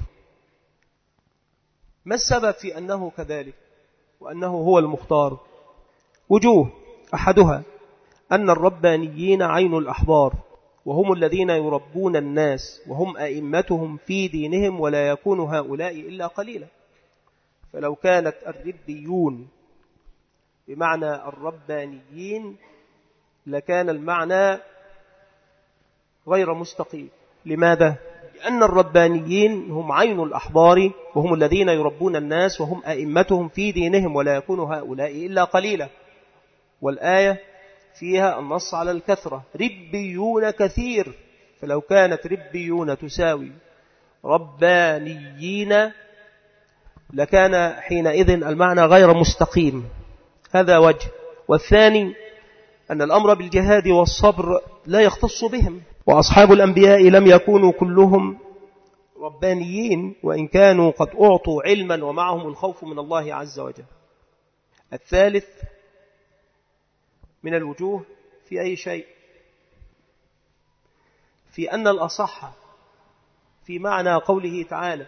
ما السبب في أنه كذلك وأنه هو المختار؟ وجوه. أحدها أن الربانيين عين الأحبار، وهم الذين يربون الناس وهم أئمتهم في دينهم، ولا يكون هؤلاء إلا قليلا. فلو كانت الربيون بمعنى الربانيين لكان المعنى غير مستقيم. لماذا؟ لأن الربانيين هم عين الأحبار وهم الذين يربون الناس وهم أئمتهم في دينهم، ولا يكون هؤلاء إلا قليلا. والآية فيها النص على الكثرة، ربيون كثير. فلو كانت ربيون تساوي ربانيين لكان حينئذ المعنى غير مستقيم. هذا وجه. والثاني أن الأمر بالجهاد والصبر لا يختص بهم، وأصحاب الأنبياء لم يكونوا كلهم ربانيين، وإن كانوا قد أعطوا علما ومعهم الخوف من الله عز وجل. الثالث من الوجوه في أي شيء، في أن الأصح في معنى قوله تعالى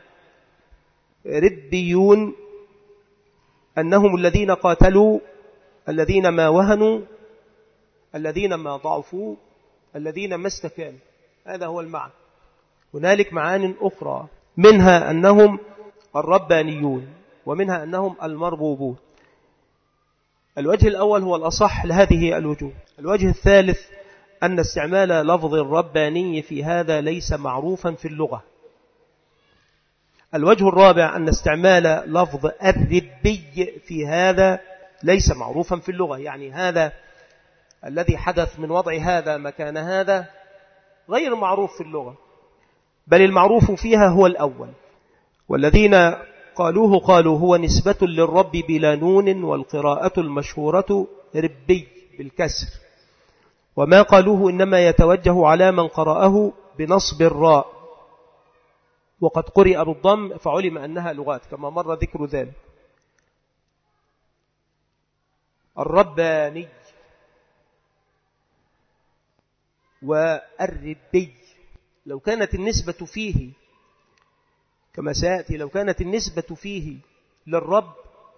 ربيون أنهم الذين قاتلوا، الذين ما وهنوا، الذين ما ضعفوا، الذين ما استكانوا. هذا هو المعنى. هنالك معان أخرى، منها أنهم الربانيون ومنها أنهم المربوبون. الوجه الأول هو الأصح لهذه الوجوه. الوجه الثالث أن استعمال لفظ الرباني في هذا ليس معروفا في اللغة. الوجه الرابع أن استعمال لفظ الربي في هذا ليس معروفا في اللغة، يعني هذا الذي حدث من وضع هذا مكان هذا غير معروف في اللغة، بل المعروف فيها هو الأول. والذين قالوه قالوا هو نسبة للرب بلا نون، والقراءة المشهورة ربي بالكسر. وما قالوه إنما يتوجه على من قرأه بنصب الراء، وقد قرئ بالضم فعلم أنها لغات كما مر ذكر ذلك. الرباني والربي لو كانت النسبة فيه كما سيأتي، لو كانت النسبة فيه للرب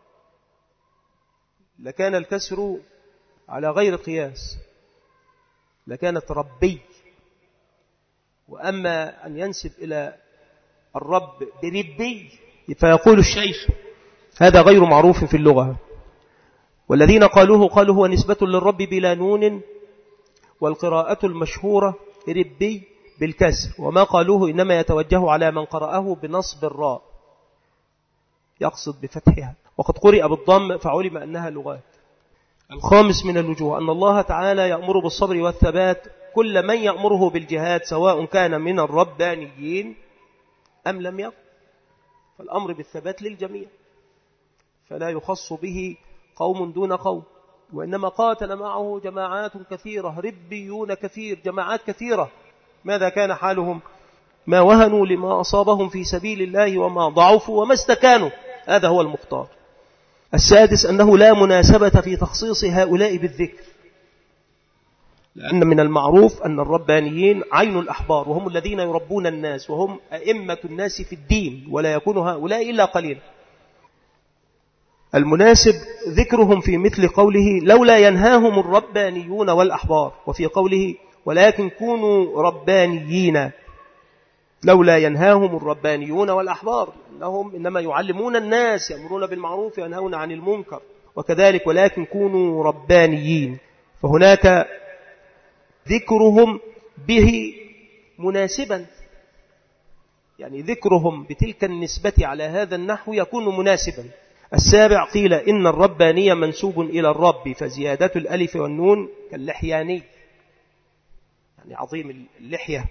لكان الكسر على غير قياس، لكانت ربي. وأما أن ينسب إلى الرب بربي فيقول الشيخ هذا غير معروف في اللغة. والذين قالوه قالوا هو نسبة للرب بلا نون، والقراءة المشهورة ربي بالكسر، وما قالوه إنما يتوجه على من قرأه بنصب الراء يقصد بفتحها، وقد قرئ بالضم فعلم أنها لغات. الخامس من الوجوه أن الله تعالى يأمر بالصبر والثبات كل من يأمره بالجهاد، سواء كان من الربانيين أم لم يكن، فالأمر بالثبات للجميع، فلا يخص به قوم دون قوم، وإنما قاتل معه جماعات كثيرة، ربيون كثير، جماعات كثيرة. ماذا كان حالهم؟ ما وهنوا لما أصابهم في سبيل الله وما ضعفوا وما استكانوا، هذا هو المختار. السادس أنه لا مناسبة في تخصيص هؤلاء بالذكر، لأن من المعروف أن الربانيين عين الأحبار، وهم الذين يربون الناس، وهم أئمة الناس في الدين، ولا يكون هؤلاء إلا قليلا. المناسب ذكرهم في مثل قوله لولا ينهاهم الربانيون والأحبار، وفي قوله ولكن كونوا ربانيين، لولا ينهاهم الربانيون والأحبار، إنهم إنما يعلمون الناس، يأمرون بالمعروف وينهون عن المنكر، وكذلك ولكن كونوا ربانيين، فهناك ذكرهم به مناسبا، يعني ذكرهم بتلك النسبة على هذا النحو يكون مناسبا. السابع قيل إن الربانية منسوب إلى الرب، فزيادة الألف والنون كاللحياني، يعني عظيم اللحية،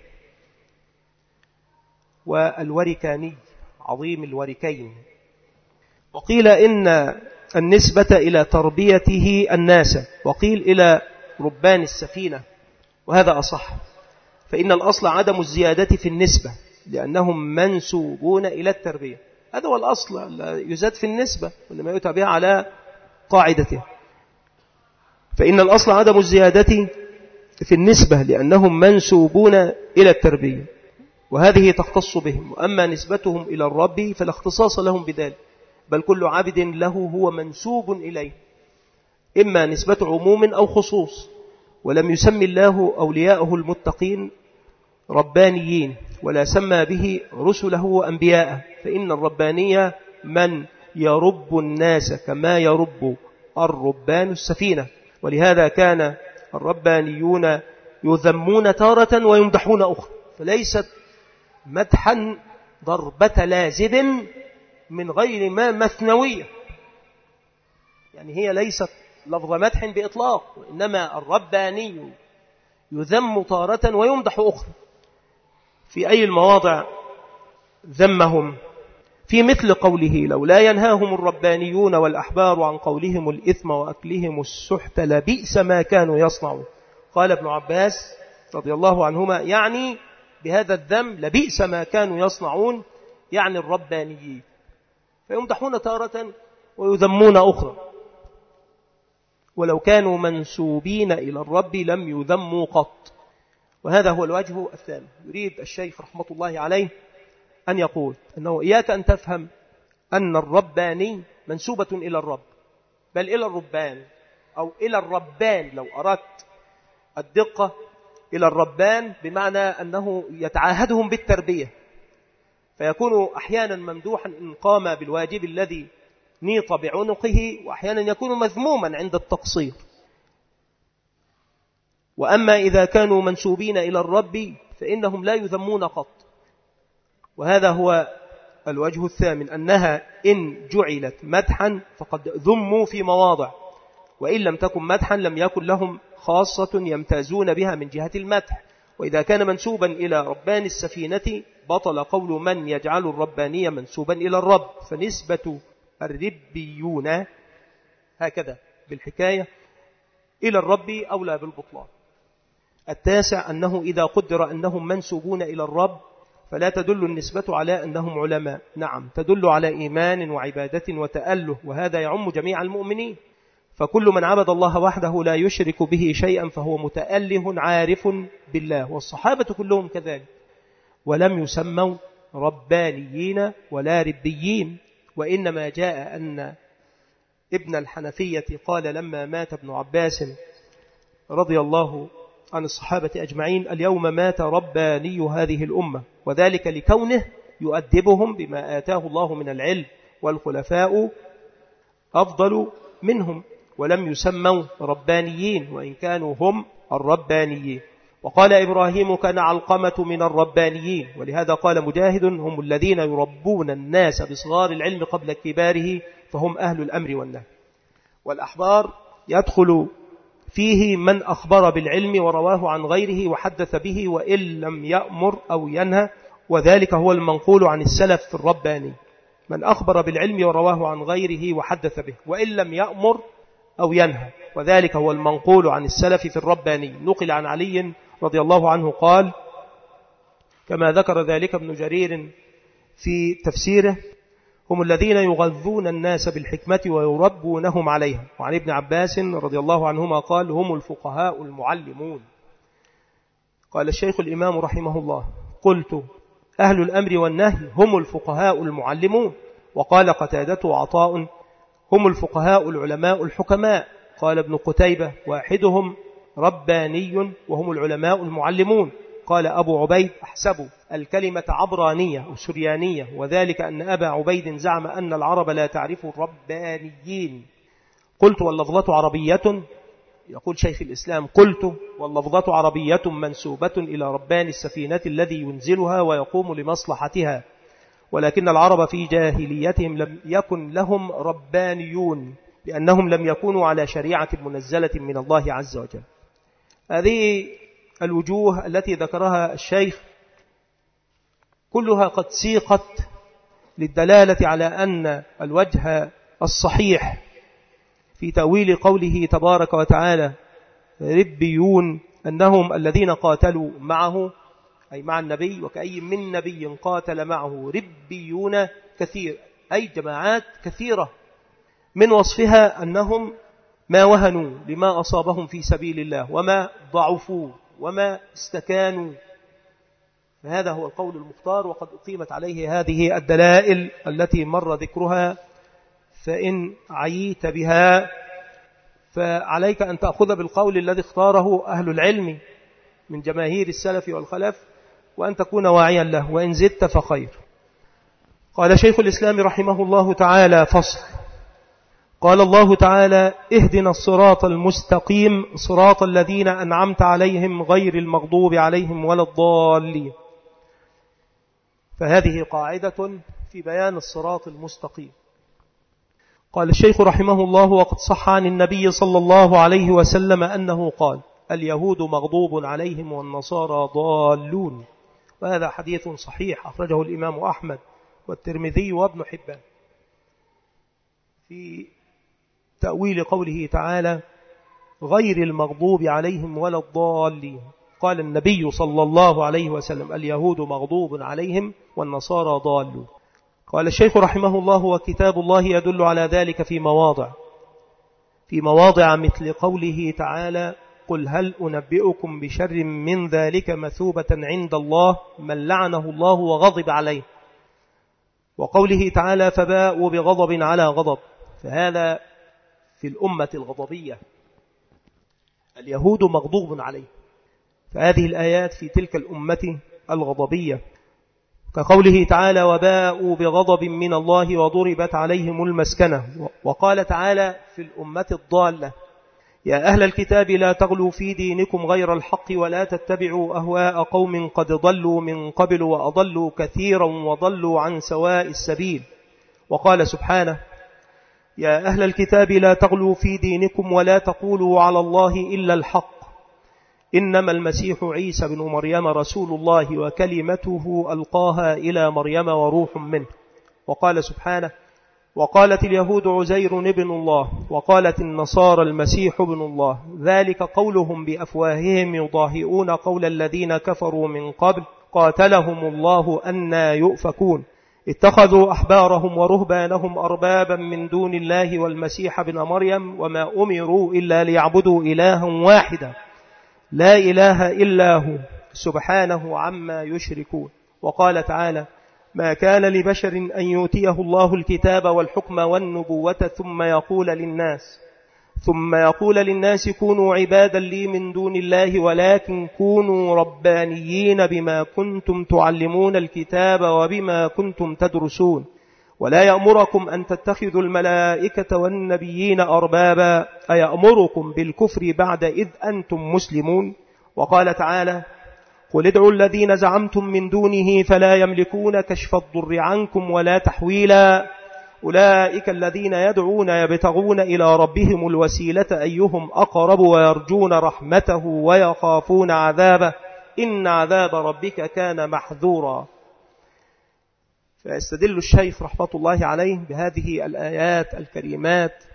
والوركاني عظيم الوركين. وقيل إن النسبة إلى تربيته الناس، وقيل إلى ربان السفينة، وهذا أصح، فإن الأصل عدم الزيادة في النسبة لأنهم منسوبون إلى التربية، هذا هو الأصل، يزاد في النسبة وإنما يؤتى بها على قاعدته، فإن الأصل عدم الزيادة في النسبة لأنهم منسوبون إلى التربية، وهذه تختص بهم. وأما نسبتهم إلى الرب فلا اختصاص لهم بذلك، بل كل عبد له هو منسوب إليه، إما نسبة عموم أو خصوص. ولم يسمي الله أولياءه المتقين ربانيين، ولا سمى به رسله وأنبياءه، فإن الربانية من يرب الناس كما يرب الربان السفينة، ولهذا كان الربانيون يذمون تارة ويمدحون أخرى، فليست مدحا ضربة لازم من غير ما مثنوية، يعني هي ليست لفظ مدح بإطلاق، وإنما الرباني يذم تارة ويمدح أخرى. في أي المواضع ذمهم؟ في مثل قوله لولا ينهاهم الربانيون والأحبار عن قولهم الإثم وأكلهم السحت لبئس ما كانوا يصنعون. قال ابن عباس رضي الله عنهما يعني بهذا الذم لبئس ما كانوا يصنعون، يعني الربانيين، فيمدحون تارة ويذمون أخرى، ولو كانوا منسوبين إلى الرب لم يذموا قط. وهذا هو الوجه الثاني. يريد الشيخ رحمة الله عليه أن يقول أنه إياك أن تفهم أن الرباني منسوبة إلى الرب، بل إلى الربان أو إلى الربان، لو أردت الدقة إلى الربان بمعنى أنه يتعاهدهم بالتربية، فيكون أحيانا ممدوحا إن قام بالواجب الذي نيط بعنقه، وأحيانا يكون مذموما عند التقصير. وأما إذا كانوا منسوبين إلى الرب فإنهم لا يذمون قط، وهذا هو الوجه الثامن، أنها إن جعلت مدحا فقد ذموا في مواضع، وإن لم تكن مدحا لم يكن لهم خاصة يمتازون بها من جهة المدح. وإذا كان منسوبا إلى ربان السفينة بطل قول من يجعل الربانية منسوبا إلى الرب، فنسبة الربيون هكذا بالحكاية إلى الرب أولى بالبطلان. التاسع أنه إذا قدر أنهم منسوبون إلى الرب فلا تدل النسبة على أنهم علماء، نعم تدل على إيمان وعبادة وتأله، وهذا يعم جميع المؤمنين، فكل من عبد الله وحده لا يشرك به شيئا فهو متأله عارف بالله، والصحابة كلهم كذلك، ولم يسموا ربانيين ولا ربيين. وإنما جاء أن ابن الحنفية قال لما مات ابن عباس رضي الله عن الصحابة أجمعين اليوم مات رباني هذه الأمة، وذلك لكونه يؤدبهم بما آتاه الله من العلم، والخلفاء أفضل منهم، ولم يسموا ربانيين وإن كانوا هم الربانيين. وقال إبراهيم كان علقمة من الربانيين، ولهذا قال مجاهد هم الذين يربون الناس بصغار العلم قبل كباره فهم أهل الأمر والنهي. والأحبار يدخل فيه من أخبر بالعلم ورواه عن غيره وحدث به وإن لم يأمر أو ينهى، وذلك هو المنقول عن السلف الرباني، من أخبر بالعلم ورواه عن غيره وحدث به وإن لم يأمر أو ينهى، وذلك هو المنقول عن السلف في الرباني. نقل عن علي رضي الله عنه قال كما ذكر ذلك ابن جرير في تفسيره هم الذين يغذون الناس بالحكمة ويربونهم عليها. وعن ابن عباس رضي الله عنهما قال هم الفقهاء المعلمون. قال الشيخ الإمام رحمه الله قلت أهل الأمر والنهي هم الفقهاء المعلمون. وقال قتادة وعطاء هم الفقهاء العلماء الحكماء. قال ابن قتيبة واحدهم رباني وهم العلماء المعلمون. قال أبو عبيد أحسب الكلمة عبرانية أو سريانية، وذلك أن أبا عبيد زعم أن العرب لا تعرف الربانيين. قلت واللفظة عربية، يقول شيخ الإسلام قلت واللفظة عربية منسوبة إلى ربان السفينة الذي ينزلها ويقوم لمصلحتها، ولكن العرب في جاهليتهم لم يكن لهم ربانيون لأنهم لم يكونوا على شريعة منزلة من الله عز وجل. هذه الوجوه التي ذكرها الشيخ كلها قد سيقت للدلالة على أن الوجه الصحيح في تأويل قوله تبارك وتعالى ربيون أنهم الذين قاتلوا معه أي مع النبي، وكأي من نبي قاتل معه ربيون كثير أي جماعات كثيرة، من وصفها أنهم ما وهنوا لما أصابهم في سبيل الله وما ضعفوا وما استكانوا. فهذا هو القول المختار، وقد أقيمت عليه هذه الدلائل التي مر ذكرها، فإن عييت بها فعليك أن تأخذ بالقول الذي اختاره أهل العلم من جماهير السلف والخلف وأن تكون واعيا له، وإن زدت فخير. قال شيخ الإسلام رحمه الله تعالى فصل. قال الله تعالى اهدنا الصراط المستقيم صراط الذين أنعمت عليهم غير المغضوب عليهم ولا الضالين. فهذه قاعدة في بيان الصراط المستقيم. قال الشيخ رحمه الله وقد صح عن النبي صلى الله عليه وسلم أنه قال اليهود مغضوب عليهم والنصارى ضالون، وهذا حديث صحيح أخرجه الإمام أحمد والترمذي وابن حبان في تأويل قوله تعالى غير المغضوب عليهم ولا الضالين. قال النبي صلى الله عليه وسلم اليهود مغضوب عليهم والنصارى ضالون. قال الشيخ رحمه الله وكتاب الله يدل على ذلك في مواضع في مواضع مثل قوله تعالى قل هل أنبئكم بشر من ذلك مثوبة عند الله من لعنه الله وغضب عليه، وقوله تعالى فباءوا بغضب على غضب، فهذا في الأمة الغضبية اليهود مغضوب عليه، فهذه الآيات في تلك الأمة الغضبية، كقوله تعالى وباءوا بغضب من الله وضربت عليهم المسكنة. وقال تعالى في الأمة الضالة يا أهل الكتاب لا تغلوا في دينكم غير الحق ولا تتبعوا أهواء قوم قد ضلوا من قبل وأضلوا كثيرا وضلوا عن سواء السبيل. وقال سبحانه يا أهل الكتاب لا تغلوا في دينكم ولا تقولوا على الله إلا الحق إنما المسيح عيسى بن مريم رسول الله وكلمته ألقاها إلى مريم وروح منه. وقال سبحانه وقالت اليهود عزير ابن الله وقالت النصارى المسيح ابن الله ذلك قولهم بأفواههم يضاهئون قول الذين كفروا من قبل قاتلهم الله أنى يؤفكون اتخذوا أحبارهم ورهبانهم أربابا من دون الله والمسيح ابن مريم وما أمروا إلا ليعبدوا إلها واحدا لا إله إلا هو سبحانه عما يشركون. وقال تعالى ما كان لبشر أن يؤتيه الله الكتاب والحكم والنبوة ثم يقول للناس ثم يقول للناس كونوا عبادا لي من دون الله ولكن كونوا ربانيين بما كنتم تعلمون الكتاب وبما كنتم تدرسون ولا يأمركم أن تتخذوا الملائكة والنبيين أربابا أيأمركم بالكفر بعد إذ أنتم مسلمون. وقال تعالى قل ادعوا الذين زعمتم من دونه فلا يملكون كشف الضر عنكم ولا تحويلا أولئك الذين يدعون يبتغون إلى ربهم الوسيلة أيهم أقرب ويرجون رحمته ويخافون عذابه إن عذاب ربك كان محذورا. فيستدل الشيخ رحمة الله عليه بهذه الآيات الكريمات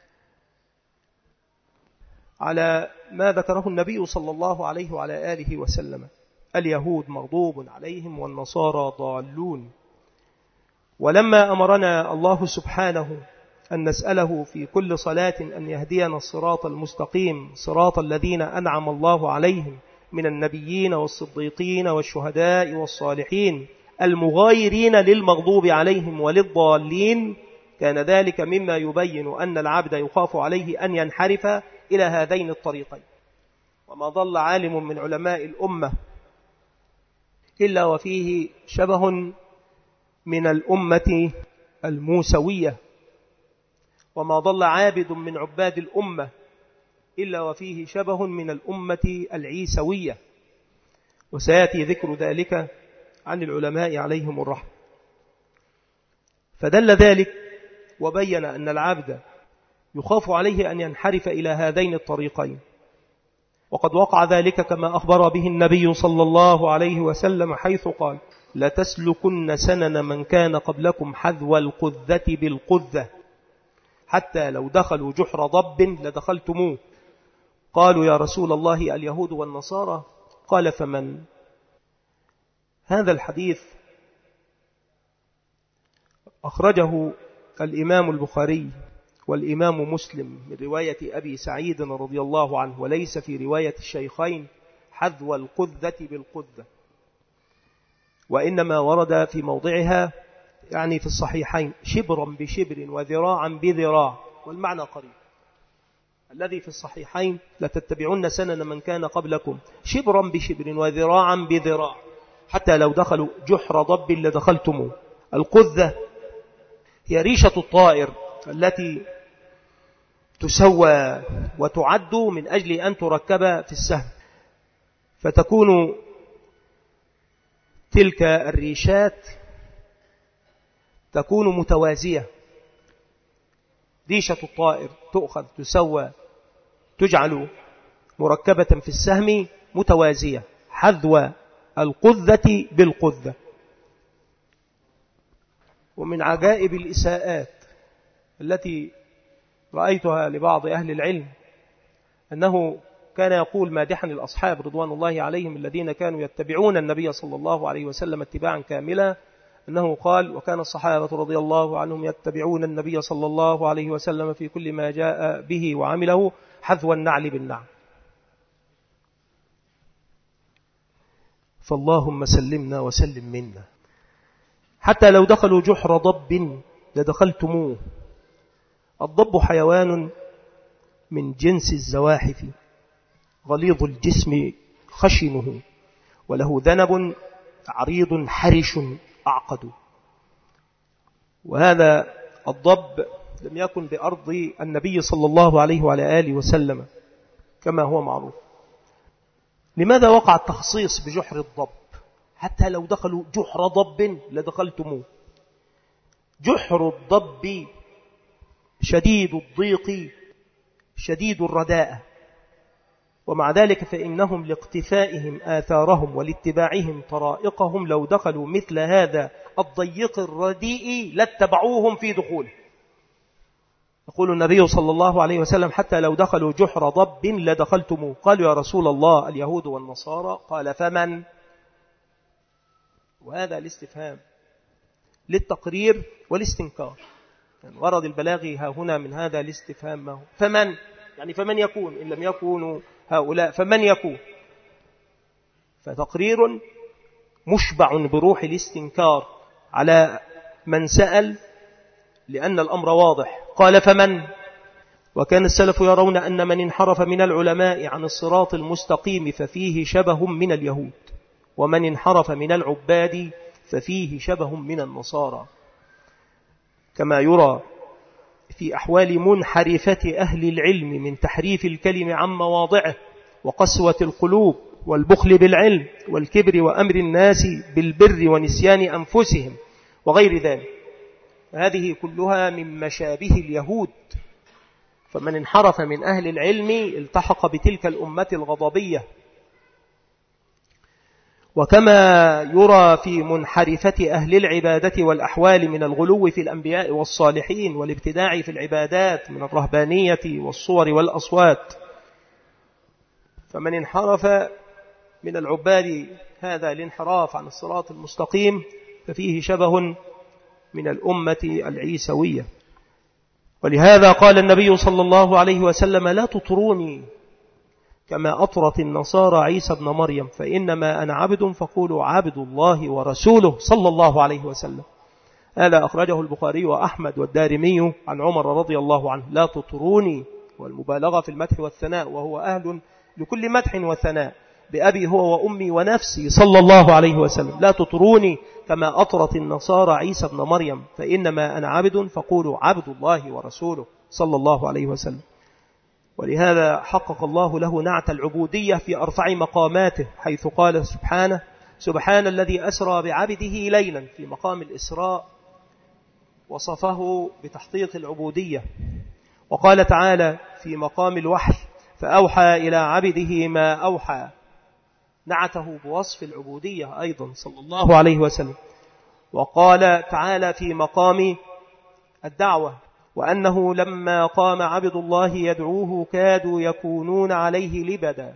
على ما ذكره النبي صلى الله عليه وعلى آله وسلم: اليهود مغضوب عليهم والنصارى ضالون. ولما أمرنا الله سبحانه أن نسأله في كل صلاة أن يهدينا الصراط المستقيم صراط الذين أنعم الله عليهم من النبيين والصديقين والشهداء والصالحين المغايرين للمغضوب عليهم وللضالين، كان ذلك مما يبين أن العبد يخاف عليه أن ينحرف إلى هذين الطريقين. وما ضل عالم من علماء الأمة إلا وفيه شبه من الأمة الموسوية، وما ضل عابد من عباد الأمة إلا وفيه شبه من الأمة العيسوية، وسيأتي ذكر ذلك عن العلماء عليهم الرحمة. فدل ذلك وبين أن العبد يخاف عليه أن ينحرف إلى هذين الطريقين، وقد وقع ذلك كما أخبر به النبي صلى الله عليه وسلم حيث قال: لتسلكن سنن من كان قبلكم حذو القذة بالقذة حتى لو دخلوا جحر ضب لدخلتموه. قالوا يا رسول الله اليهود والنصارى؟ قال فمن؟ هذا الحديث أخرجه الإمام البخاري والإمام مسلم من رواية أبي سعيد رضي الله عنه، وليس في رواية الشيخين حذو القذة بالقذة، وإنما ورد في موضعها يعني في الصحيحين شبرا بشبر وذراعا بذراع، والمعنى قريب. الذي في الصحيحين لتتبعون سنن من كان قبلكم شبرا بشبر وذراعا بذراع حتى لو دخلوا جحر ضب لدخلتموه. القذة هي ريشة الطائر التي تسوى وتعد من أجل أن تركب في السهم، فتكون تلك الريشات تكون متوازية. ريشة الطائر تؤخذ تسوى تجعل مركبة في السهم متوازية، حذو القذة بالقذة. ومن عجائب الإساءات التي رأيتها لبعض أهل العلم أنه كان يقول مادحا الأصحاب رضوان الله عليهم الذين كانوا يتبعون النبي صلى الله عليه وسلم اتباعا كاملا، أنه قال: وكان الصحابة رضي الله عنهم يتبعون النبي صلى الله عليه وسلم في كل ما جاء به وعمله حذو النعل بالنعل. فاللهم سلمنا وسلم منا. حتى لو دخلوا جحر ضب لدخلتموه. الضب حيوان من جنس الزواحف، غليظ الجسم خشنه، وله ذنب عريض حرش أعقد. وهذا الضب لم يكن بأرض النبي صلى الله عليه وعلى آله وسلم كما هو معروف. لماذا وقع التخصيص بجحر الضب؟ حتى لو دخلوا جحر ضب لدخلتموه. جحر الضب شديد الضيق شديد الرداءة، ومع ذلك فإنهم لاقتفائهم آثارهم ولاتباعهم طرائقهم لو دخلوا مثل هذا الضيق الرديء لاتبعوهم في دخوله. يقول النبي صلى الله عليه وسلم: حتى لو دخلوا جحر ضب لدخلتموه. قالوا يا رسول الله اليهود والنصارى؟ قال فمن؟ وهذا الاستفهام للتقرير والاستنكار، يعني ورد البلاغي ها هنا من هذا الاستفهام ما هو فمن، يعني فمن يكون إن لم يكونوا هؤلاء فمن يكون؟ فتقرير مشبع بروح الاستنكار على من سأل، لأن الأمر واضح. قال فمن؟ وكان السلف يرون أن من انحرف من العلماء عن الصراط المستقيم ففيه شبه من اليهود، ومن انحرف من العباد ففيه شبه من النصارى. كما يرى في أحوال منحرفة أهل العلم من تحريف الكلم عن مواضعه وقسوة القلوب والبخل بالعلم والكبر وأمر الناس بالبر ونسيان أنفسهم وغير ذلك. هذه كلها من مشابه اليهود. فمن انحرف من أهل العلم التحق بتلك الأمة الغضبية. وكما يرى في منحرفة أهل العبادة والأحوال من الغلو في الأنبياء والصالحين والابتداع في العبادات من الرهبانية والصور والأصوات. فمن انحرف من العباد هذا الانحراف عن الصراط المستقيم ففيه شبه من الأمة العيسوية. ولهذا قال النبي صلى الله عليه وسلم: لا تطروني كما أطرت النصارى عيسى ابن مريم، فإنما أنا عبد فقولوا عبد الله ورسوله صلى الله عليه وسلم. هذا أخرجه البخاري وأحمد والدارمي عن عمر رضي الله عنه. لا تطروني، والمبالغة في المدح والثناء، وهو أهل لكل مدح وثناء، بأبي هو وأمي ونفسي صلى الله عليه وسلم. لا تطروني كما أطرت النصارى عيسى ابن مريم، فإنما أنا عبد فقولوا عبد الله ورسوله صلى الله عليه وسلم. ولهذا حقق الله له نعت العبودية في أرفع مقاماته، حيث قال سبحانه: سبحان الذي أسرى بعبده ليلا. في مقام الإسراء وصفه بتحقيق العبودية. وقال تعالى في مقام الوحي: فأوحى إلى عبده ما أوحى، نعته بوصف العبودية أيضا صلى الله عليه وسلم. وقال تعالى في مقام الدعوة: وأنه لما قام عبد الله يدعوه كادوا يكونون عليه لبدا،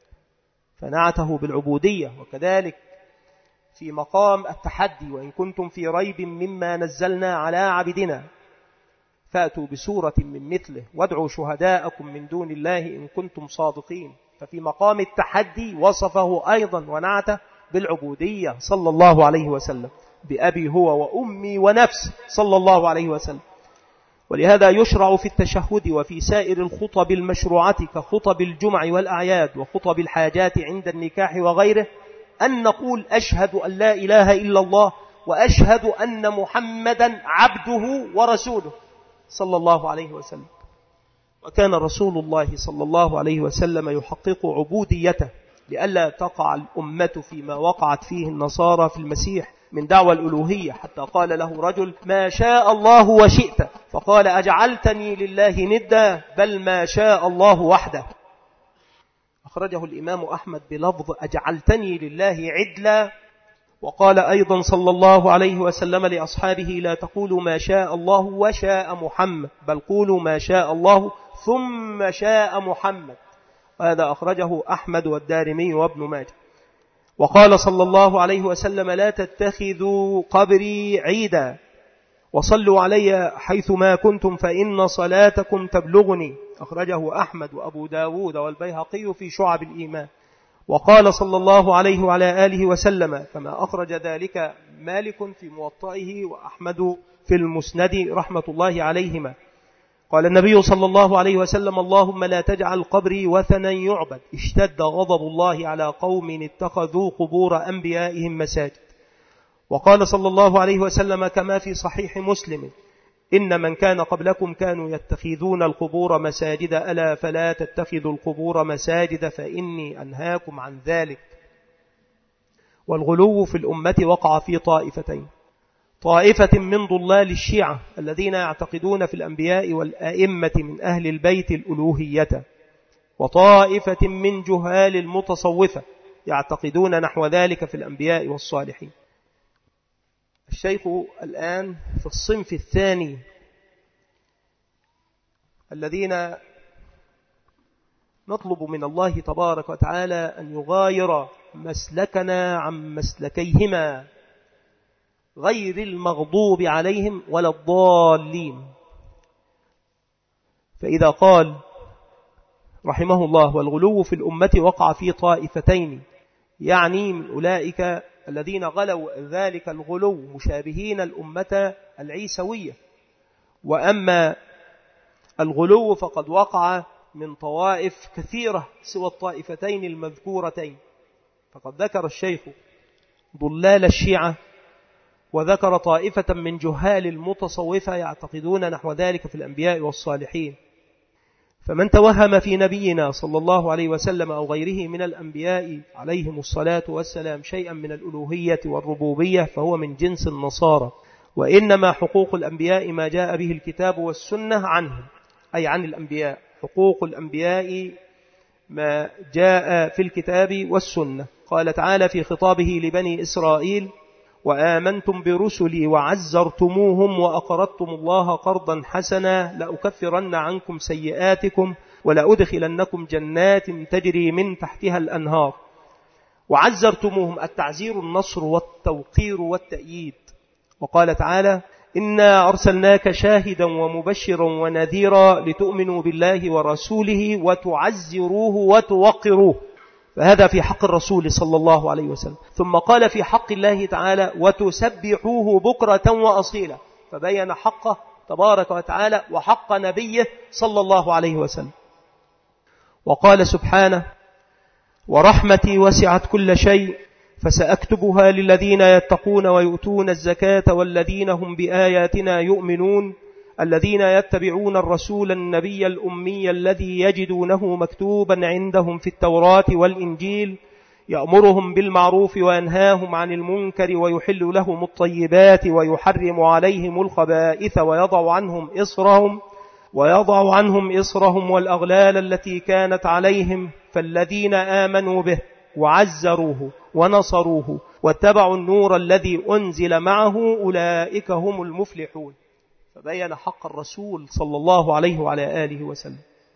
فنعته بالعبودية. وكذلك في مقام التحدي: وإن كنتم في ريب مما نزلنا على عبدنا فأتوا بسورة من مثله وادعوا شهداءكم من دون الله إن كنتم صادقين. ففي مقام التحدي وصفه أيضا ونعته بالعبودية صلى الله عليه وسلم، بأبي هو وأمي ونفسي صلى الله عليه وسلم. ولهذا يشرع في التشهد وفي سائر الخطب المشروعة كخطب الجمع والأعياد وخطب الحاجات عند النكاح وغيره أن نقول: أشهد أن لا إله إلا الله وأشهد أن محمدا عبده ورسوله صلى الله عليه وسلم. وكان رسول الله صلى الله عليه وسلم يحقق عبوديته لئلا تقع الأمة فيما وقعت فيه النصارى في المسيح من دعوى الألوهية، حتى قال له رجل: ما شاء الله وشئت، فقال: أجعلتني لله ندا؟ بل ما شاء الله وحده. أخرجه الإمام أحمد بلفظ: أجعلتني لله عدلا. وقال أيضا صلى الله عليه وسلم لأصحابه: لا تقولوا ما شاء الله وشاء محمد، بل قولوا ما شاء الله ثم شاء محمد. وهذا أخرجه أحمد والدارمي وابن ماجه. وقال صلى الله عليه وسلم: لا تتخذوا قبري عيدا، وصلوا علي حيث ما كنتم فإن صلاتكم تبلغني. أخرجه أحمد وأبو داود والبيهقي في شعب الإيمان. وقال صلى الله عليه وعلى آله وسلم كما أخرج ذلك مالك في موطئه وأحمد في المسند رحمة الله عليهما. قال النبي صلى الله عليه وسلم: اللهم لا تجعل قبري وثنا يعبد، اشتد غضب الله على قوم اتخذوا قبور أنبيائهم مساجد. وقال صلى الله عليه وسلم كما في صحيح مسلم: إن من كان قبلكم كانوا يتخذون القبور مساجد، ألا فلا تتخذوا القبور مساجد فإني أنهاكم عن ذلك. والغلو في الأمة وقع في طائفتين: طائفة من ضلال الشيعة الذين يعتقدون في الأنبياء والأئمة من أهل البيت الألوهية، وطائفة من جهال المتصوفة يعتقدون نحو ذلك في الأنبياء والصالحين. الشيخ الآن في الصنف الثاني الذين نطلب من الله تبارك وتعالى أن يغاير مسلكنا عن مسلكيهما، غير المغضوب عليهم ولا الضالين. فإذا قال رحمه الله: والغلو في الأمة وقع في طائفتين، يعني من أولئك الذين غلوا ذلك الغلو مشابهين الأمة العيسوية. وأما الغلو فقد وقع من طوائف كثيرة سوى الطائفتين المذكورتين. فقد ذكر الشيخ ضلال الشيعة وذكر طائفة من جهال المتصوفة يعتقدون نحو ذلك في الأنبياء والصالحين. فمن توهم في نبينا صلى الله عليه وسلم أو غيره من الأنبياء عليهم الصلاة والسلام شيئا من الألوهية والربوبية فهو من جنس النصارى، وإنما حقوق الأنبياء ما جاء به الكتاب والسنة عنهم، أي عن الأنبياء. حقوق الأنبياء ما جاء في الكتاب والسنة. قال تعالى في خطابه لبني إسرائيل: وآمنتم برسلي وعزرتموهم وأقرضتم الله قرضا حسنا لأكفرن عنكم سيئاتكم ولأدخلنكم جنات تجري من تحتها الأنهار. وعزرتموهم التعزير النصر والتوقير والتأييد. وقال تعالى: إنا أرسلناك شاهدا ومبشرا ونذيرا لتؤمنوا بالله ورسوله وتعزروه وتوقروه. فهذا في حق الرسول صلى الله عليه وسلم. ثم قال في حق الله تعالى: وتسبحوه بكرة وأصيلا. فبين حقه تبارك وتعالى وحق نبيه صلى الله عليه وسلم. وقال سبحانه: ورحمتي وسعت كل شيء فسأكتبها للذين يتقون ويؤتون الزكاة والذين هم بآياتنا يؤمنون الذين يتبعون الرسول النبي الأمي الذي يجدونه مكتوبا عندهم في التوراة والإنجيل يأمرهم بالمعروف وينهاهم عن المنكر ويحل لهم الطيبات ويحرم عليهم الخبائث ويضع عنهم إصرهم ويضع عنهم إصرهم والأغلال التي كانت عليهم فالذين آمنوا به وعزروه ونصروه واتبعوا النور الذي أنزل معه أولئك هم المفلحون. فبين حق الرسول صلى الله عليه وعلى آله وسلم.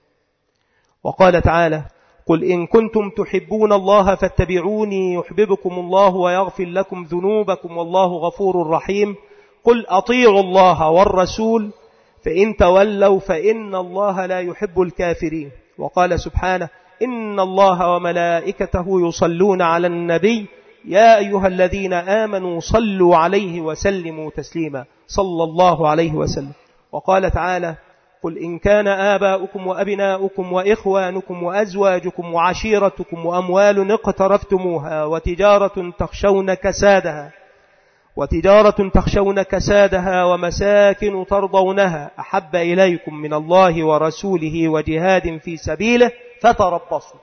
وقال تعالى: قل إن كنتم تحبون الله فاتبعوني يحببكم الله ويغفر لكم ذنوبكم والله غفور رحيم. قل أطيعوا الله والرسول فإن تولوا فإن الله لا يحب الكافرين. وقال سبحانه: إن الله وملائكته يصلون على النبي يا أيها الذين آمنوا صلوا عليه وسلموا تسليما. صلى الله عليه وسلم. وقال تعالى: قل إن كان آباؤكم وأبناؤكم وإخوانكم وأزواجكم وعشيرتكم وأموال اقترفتموها وتجارة تخشون كسادها وتجارة تخشون كسادها ومساكن ترضونها أحب إليكم من الله ورسوله وجهاد في سبيله فتربصوا.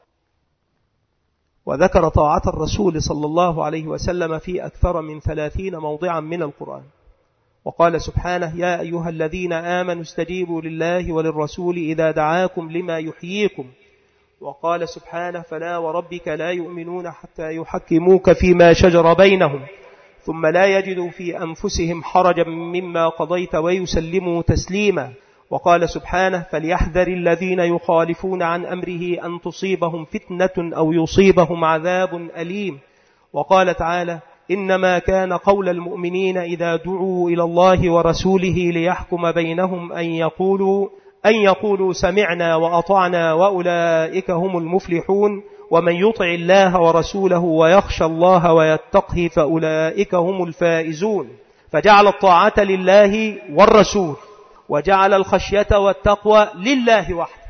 وذكر طاعة الرسول صلى الله عليه وسلم في أكثر من ثلاثين موضعا من القرآن. وقال سبحانه: يا أيها الذين آمنوا استجيبوا لله وللرسول إذا دعاكم لما يحييكم. وقال سبحانه: فلا وربك لا يؤمنون حتى يحكموك فيما شجر بينهم ثم لا يجدوا في أنفسهم حرجا مما قضيت ويسلموا تسليما. وقال سبحانه: فليحذر الذين يخالفون عن أمره أن تصيبهم فتنة أو يصيبهم عذاب أليم. وقال تعالى: إنما كان قول المؤمنين إذا دعوا إلى الله ورسوله ليحكم بينهم أن يقولوا أن يقولوا سمعنا وأطعنا وأولئك هم المفلحون ومن يطع الله ورسوله ويخشى الله ويتقه فأولئك هم الفائزون. فجعل الطاعة لله والرسول وجعل الخشية والتقوى لله وحده.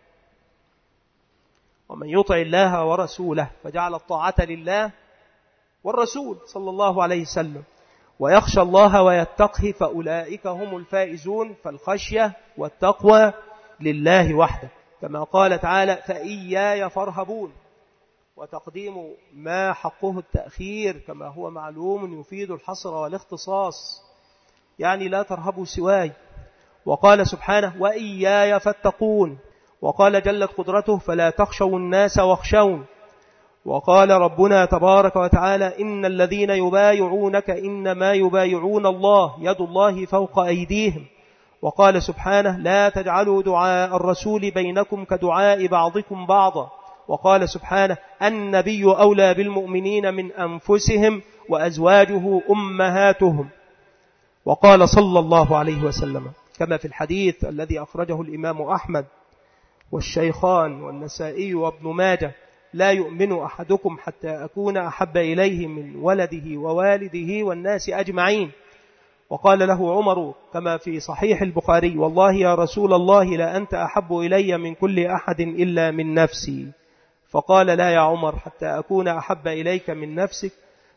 ومن يطع الله ورسوله فجعل الطاعة لله والرسول صلى الله عليه وسلم ويخشى الله ويتقه فأولئك هم الفائزون. فالخشية والتقوى لله وحده، كما قال تعالى: فإياي فارهبون. وتقديم ما حقه التأخير كما هو معلوم يفيد الحصر والاختصاص، يعني لا ترهبوا سواي. وقال سبحانه: وإياي فاتقون. وقال جلت قدرته: فلا تخشوا الناس واخشون. وقال ربنا تبارك وتعالى: إن الذين يبايعونك إنما يبايعون الله يد الله فوق أيديهم. وقال سبحانه: لا تجعلوا دعاء الرسول بينكم كدعاء بعضكم بعضا. وقال سبحانه: النبي أولى بالمؤمنين من أنفسهم وأزواجه أمهاتهم. وقال صلى الله عليه وسلم كما في الحديث الذي أخرجه الإمام أحمد والشيخان والنسائي وابن ماجه: لا يؤمن أحدكم حتى أكون أحب إليه من ولده ووالده والناس أجمعين. وقال له عمر كما في صحيح البخاري: والله يا رسول الله لا أنت أحب إلي من كل أحد إلا من نفسي. فقال: لا يا عمر حتى أكون أحب إليك من نفسك.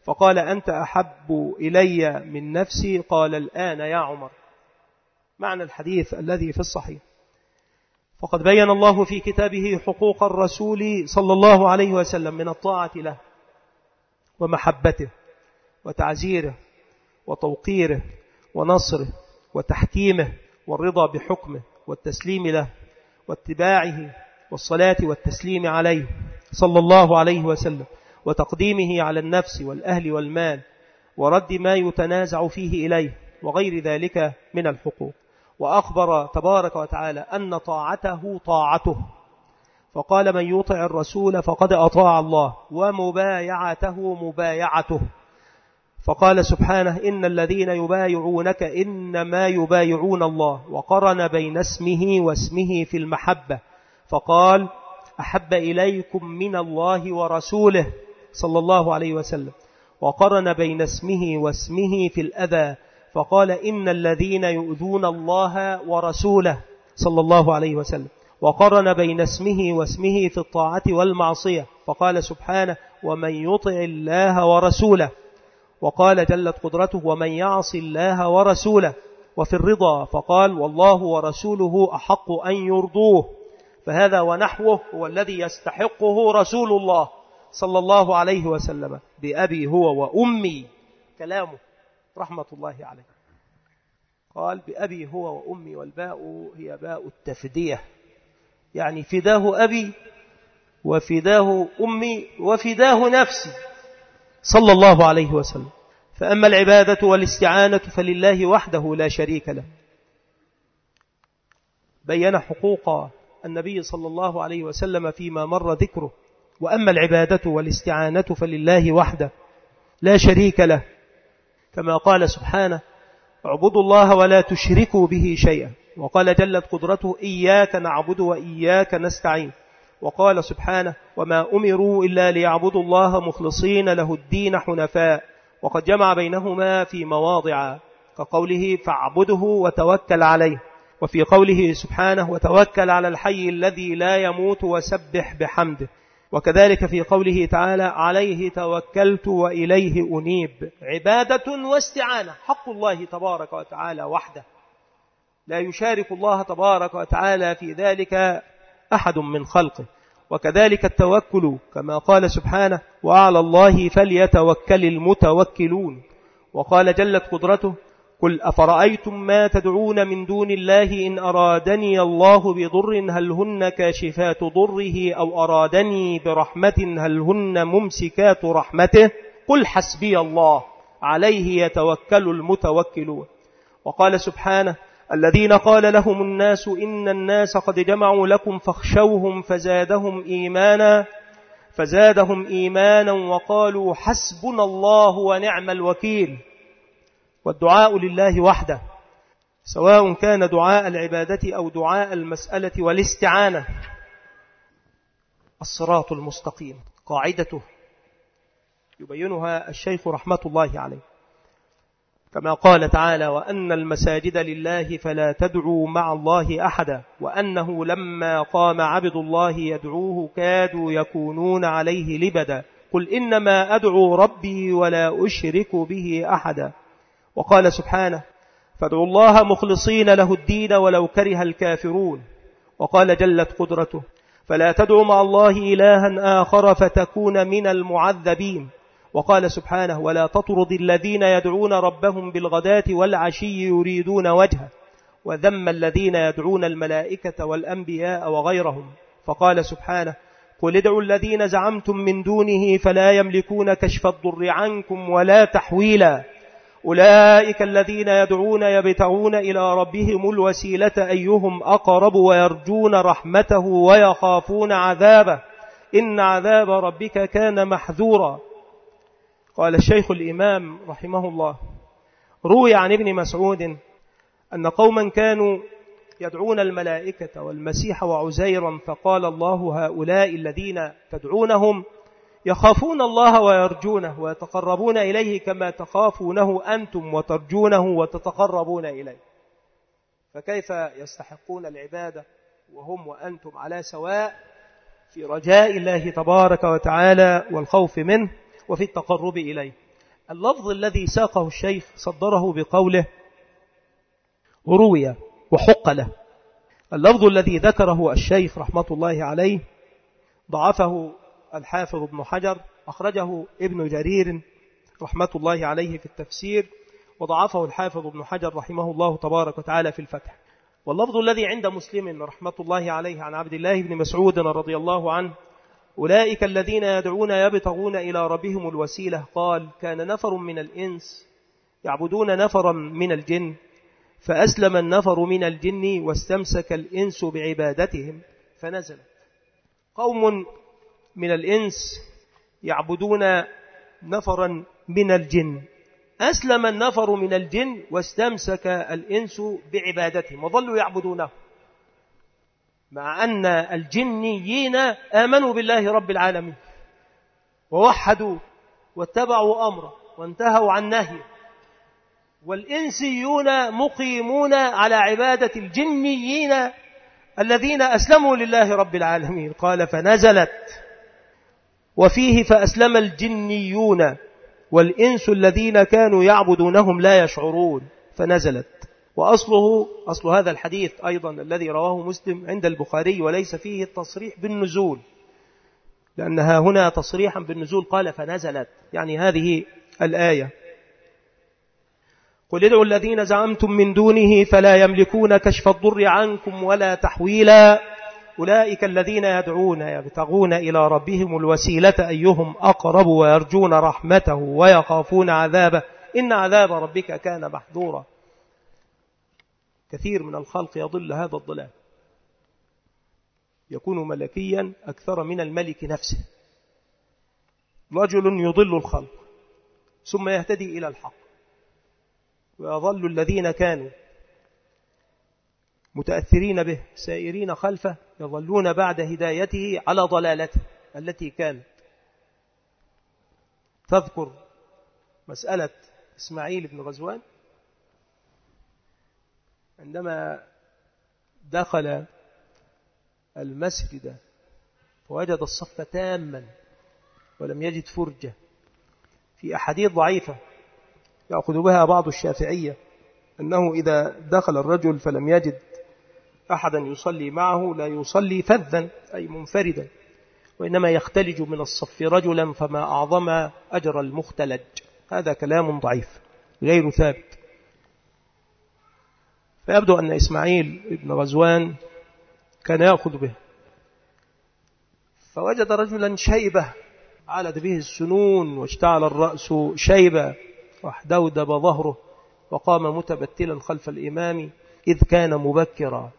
فقال أنت أحب إلي من نفسي؟ قال الآن يا عمر. معنى الحديث الذي في الصحيح. فقد بين الله في كتابه حقوق الرسول صلى الله عليه وسلم من الطاعة له ومحبته وتعزيره وتوقيره ونصره وتحكيمه والرضا بحكمه والتسليم له واتباعه والصلاة والتسليم عليه صلى الله عليه وسلم وتقديمه على النفس والأهل والمال ورد ما يتنازع فيه إليه وغير ذلك من الحقوق. وأخبر تبارك وتعالى أن طاعته طاعته، فقال من يطع الرسول فقد أطاع الله، ومبايعته مبايعته. فقال سبحانه إن الذين يبايعونك إنما يبايعون الله، وقرن بين اسمه واسمه في المحبة فقال أحب إليكم من الله ورسوله صلى الله عليه وسلم، وقرن بين اسمه واسمه في الأذى فقال إن الذين يؤذون الله ورسوله صلى الله عليه وسلم، وقرن بين اسمه واسمه في الطاعة والمعصية فقال سبحانه ومن يطع الله ورسوله، وقال جلت قدرته ومن يعص الله ورسوله. وفي الرضا فقال والله ورسوله أحق أن يرضوه، فهذا ونحوه هو الذي يستحقه رسول الله صلى الله عليه وسلم. بأبي هو وأمي، كلامه رحمة الله عليه، قال بأبي هو وأمي، والباء هي باء التفدية، يعني فداه أبي وفداه أمي وفداه نفسي صلى الله عليه وسلم. فأما العبادة والاستعانة فلله وحده لا شريك له. بين حقوق النبي صلى الله عليه وسلم فيما مر ذكره. وأما العبادة والاستعانة فلله وحده لا شريك له، كما قال سبحانه اعبدوا الله ولا تشركوا به شيئا، وقال جلت قدرته إياك نعبد وإياك نستعين، وقال سبحانه وما أمروا إلا ليعبدوا الله مخلصين له الدين حنفاء، وقد جمع بينهما في مواضع كقوله فاعبده وتوكل عليه، وفي قوله سبحانه وتوكل على الحي الذي لا يموت وسبح بحمده، وكذلك في قوله تعالى عليه توكلت وإليه أنيب. عبادة واستعانة حق الله تبارك وتعالى وحده، لا يشارك الله تبارك وتعالى في ذلك أحد من خلقه. وكذلك التوكل كما قال سبحانه وعلى الله فليتوكل المتوكلون، وقال جلت قدرته قل أفرأيتم ما تدعون من دون الله إن أرادني الله بضر هل هن كاشفات ضره أو أرادني برحمة هل هن ممسكات رحمته قل حسبي الله عليه يتوكل المتوكلون. وقال سبحانه الذين قال لهم الناس إن الناس قد جمعوا لكم فاخشوهم فزادهم إيمانا فزادهم إيمانا وقالوا حسبنا الله ونعم الوكيل. والدعاء لله وحده، سواء كان دعاء العبادة أو دعاء المسألة والاستعانة. الصراط المستقيم قاعدته يبينها الشيخ رحمة الله عليه، كما قال تعالى وأن المساجد لله فلا تدعوا مع الله أحدا، وأنه لما قام عبد الله يدعوه كادوا يكونون عليه لبدا قل إنما أدعو ربي ولا أشرك به أحدا. وقال سبحانه فادعوا الله مخلصين له الدين ولو كره الكافرون. وقال جلت قدرته فلا تدعوا مع الله إلها آخر فتكون من المعذبين. وقال سبحانه ولا تطرد الذين يدعون ربهم بالغداة والعشي يريدون وجهه، وذم الذين يدعون الملائكة والأنبياء وغيرهم. فقال سبحانه قل ادعوا الذين زعمتم من دونه فلا يملكون كشف الضر عنكم ولا تحويلا أولئك الذين يدعون يبتغون إلى ربهم الوسيلة أيهم أقرب ويرجون رحمته ويخافون عذابه إن عذاب ربك كان محذورا. قال الشيخ الإمام رحمه الله روي عن ابن مسعود أن قوما كانوا يدعون الملائكة والمسيح وعزيرا فقال الله هؤلاء الذين تدعونهم يخافون الله ويرجونه ويتقربون إليه كما تخافونه أنتم وترجونه وتتقربون إليه، فكيف يستحقون العبادة وهم وأنتم على سواء في رجاء الله تبارك وتعالى والخوف منه وفي التقرب إليه. اللفظ الذي ساقه الشيخ صدره بقوله روي وحق له. اللفظ الذي ذكره الشيخ رحمة الله عليه ضعفه الحافظ ابن حجر، أخرجه ابن جرير رحمة الله عليه في التفسير، وضعفه الحافظ ابن حجر رحمه الله تبارك وتعالى في الفتح. واللفظ الذي عند مسلم رحمة الله عليه عن عبد الله بن مسعود رضي الله عنه أولئك الذين يدعون يبتغون إلى ربهم الوسيلة، قال كان نفر من الإنس يعبدون نفرا من الجن فأسلم النفر من الجن واستمسك الإنس بعبادتهم فنزلت. قوم من الإنس يعبدون نفرا من الجن، أسلم النفر من الجن واستمسك الإنس بعبادتهم وظلوا يعبدونه، مع أن الجنيين آمنوا بالله رب العالمين ووحدوا واتبعوا أمره وانتهوا عن نهيه، والإنسيون مقيمون على عبادة الجنيين الذين أسلموا لله رب العالمين. قال فنزلت وفيه فأسلم الجنيون والإنس الذين كانوا يعبدونهم لا يشعرون فنزلت. وأصله أصل هذا الحديث أيضا الذي رواه مسلم عند البخاري، وليس فيه التصريح بالنزول، لأنها هنا تصريحا بالنزول قال فنزلت، يعني هذه الآية قل ادعوا الذين زعمتم من دونه فلا يملكون كشف الضر عنكم ولا تحويلا أولئك الذين يدعون يبتغون إلى ربهم الوسيلة أيهم أقرب ويرجون رحمته ويخافون عذابه إن عذاب ربك كان محذورا. كثير من الخلق يضل هذا الضلال، يكون ملكيا أكثر من الملك نفسه. رجل يضل الخلق ثم يهتدي إلى الحق، ويظل الذين كانوا متأثرين به سائرين خلفه يظلون بعد هدايته على ضلالته التي كانت. تذكر مسألة إسماعيل بن غزوان عندما دخل المسجد فوجد الصف تاما ولم يجد فرجة. في أحاديث ضعيفة يأخذ بها بعض الشافعية أنه إذا دخل الرجل فلم يجد أحدا يصلي معه لا يصلي فذا أي منفردا، وإنما يختلج من الصف رجلا فما أعظم أجر المختلج. هذا كلام ضعيف غير ثابت. فيبدو أن إسماعيل بن غزوان كان يأخذ به، فوجد رجلا شيبة علت به السنون واشتعل الرأس شيبة واحدودب ظهره، وقام متبتلا خلف الإمام إذ كان مبكرا.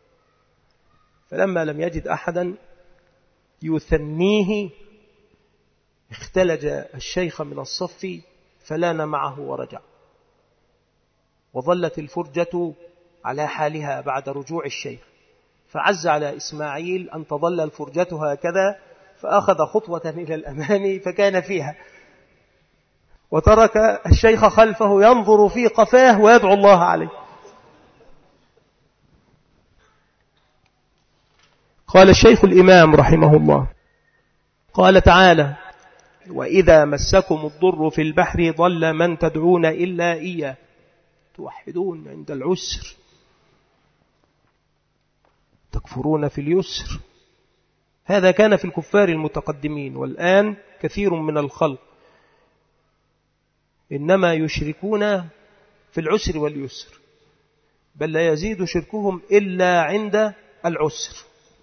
فلما لم يجد أحدا يثنيه اختلج الشيخ من الصف فلان معه ورجع، وظلت الفرجة على حالها بعد رجوع الشيخ. فعز على إسماعيل أن تظل الفرجة هكذا، فأخذ خطوة إلى الأمام فكان فيها، وترك الشيخ خلفه ينظر في قفاه ويدعو الله عليه. قال الشيخ الإمام رحمه الله قال تعالى وإذا مسكم الضر في البحر ضل من تدعون إلا إياه توحدون عند العسر تكفرون في اليسر. هذا كان في الكفار المتقدمين، والآن كثير من الخلق إنما يشركون في العسر واليسر، بل لا يزيد شركهم إلا عند العسر.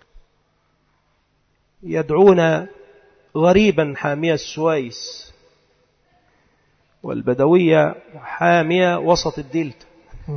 يدعون غريبا حامية السويس، والبدوية حامية وسط الدلتا.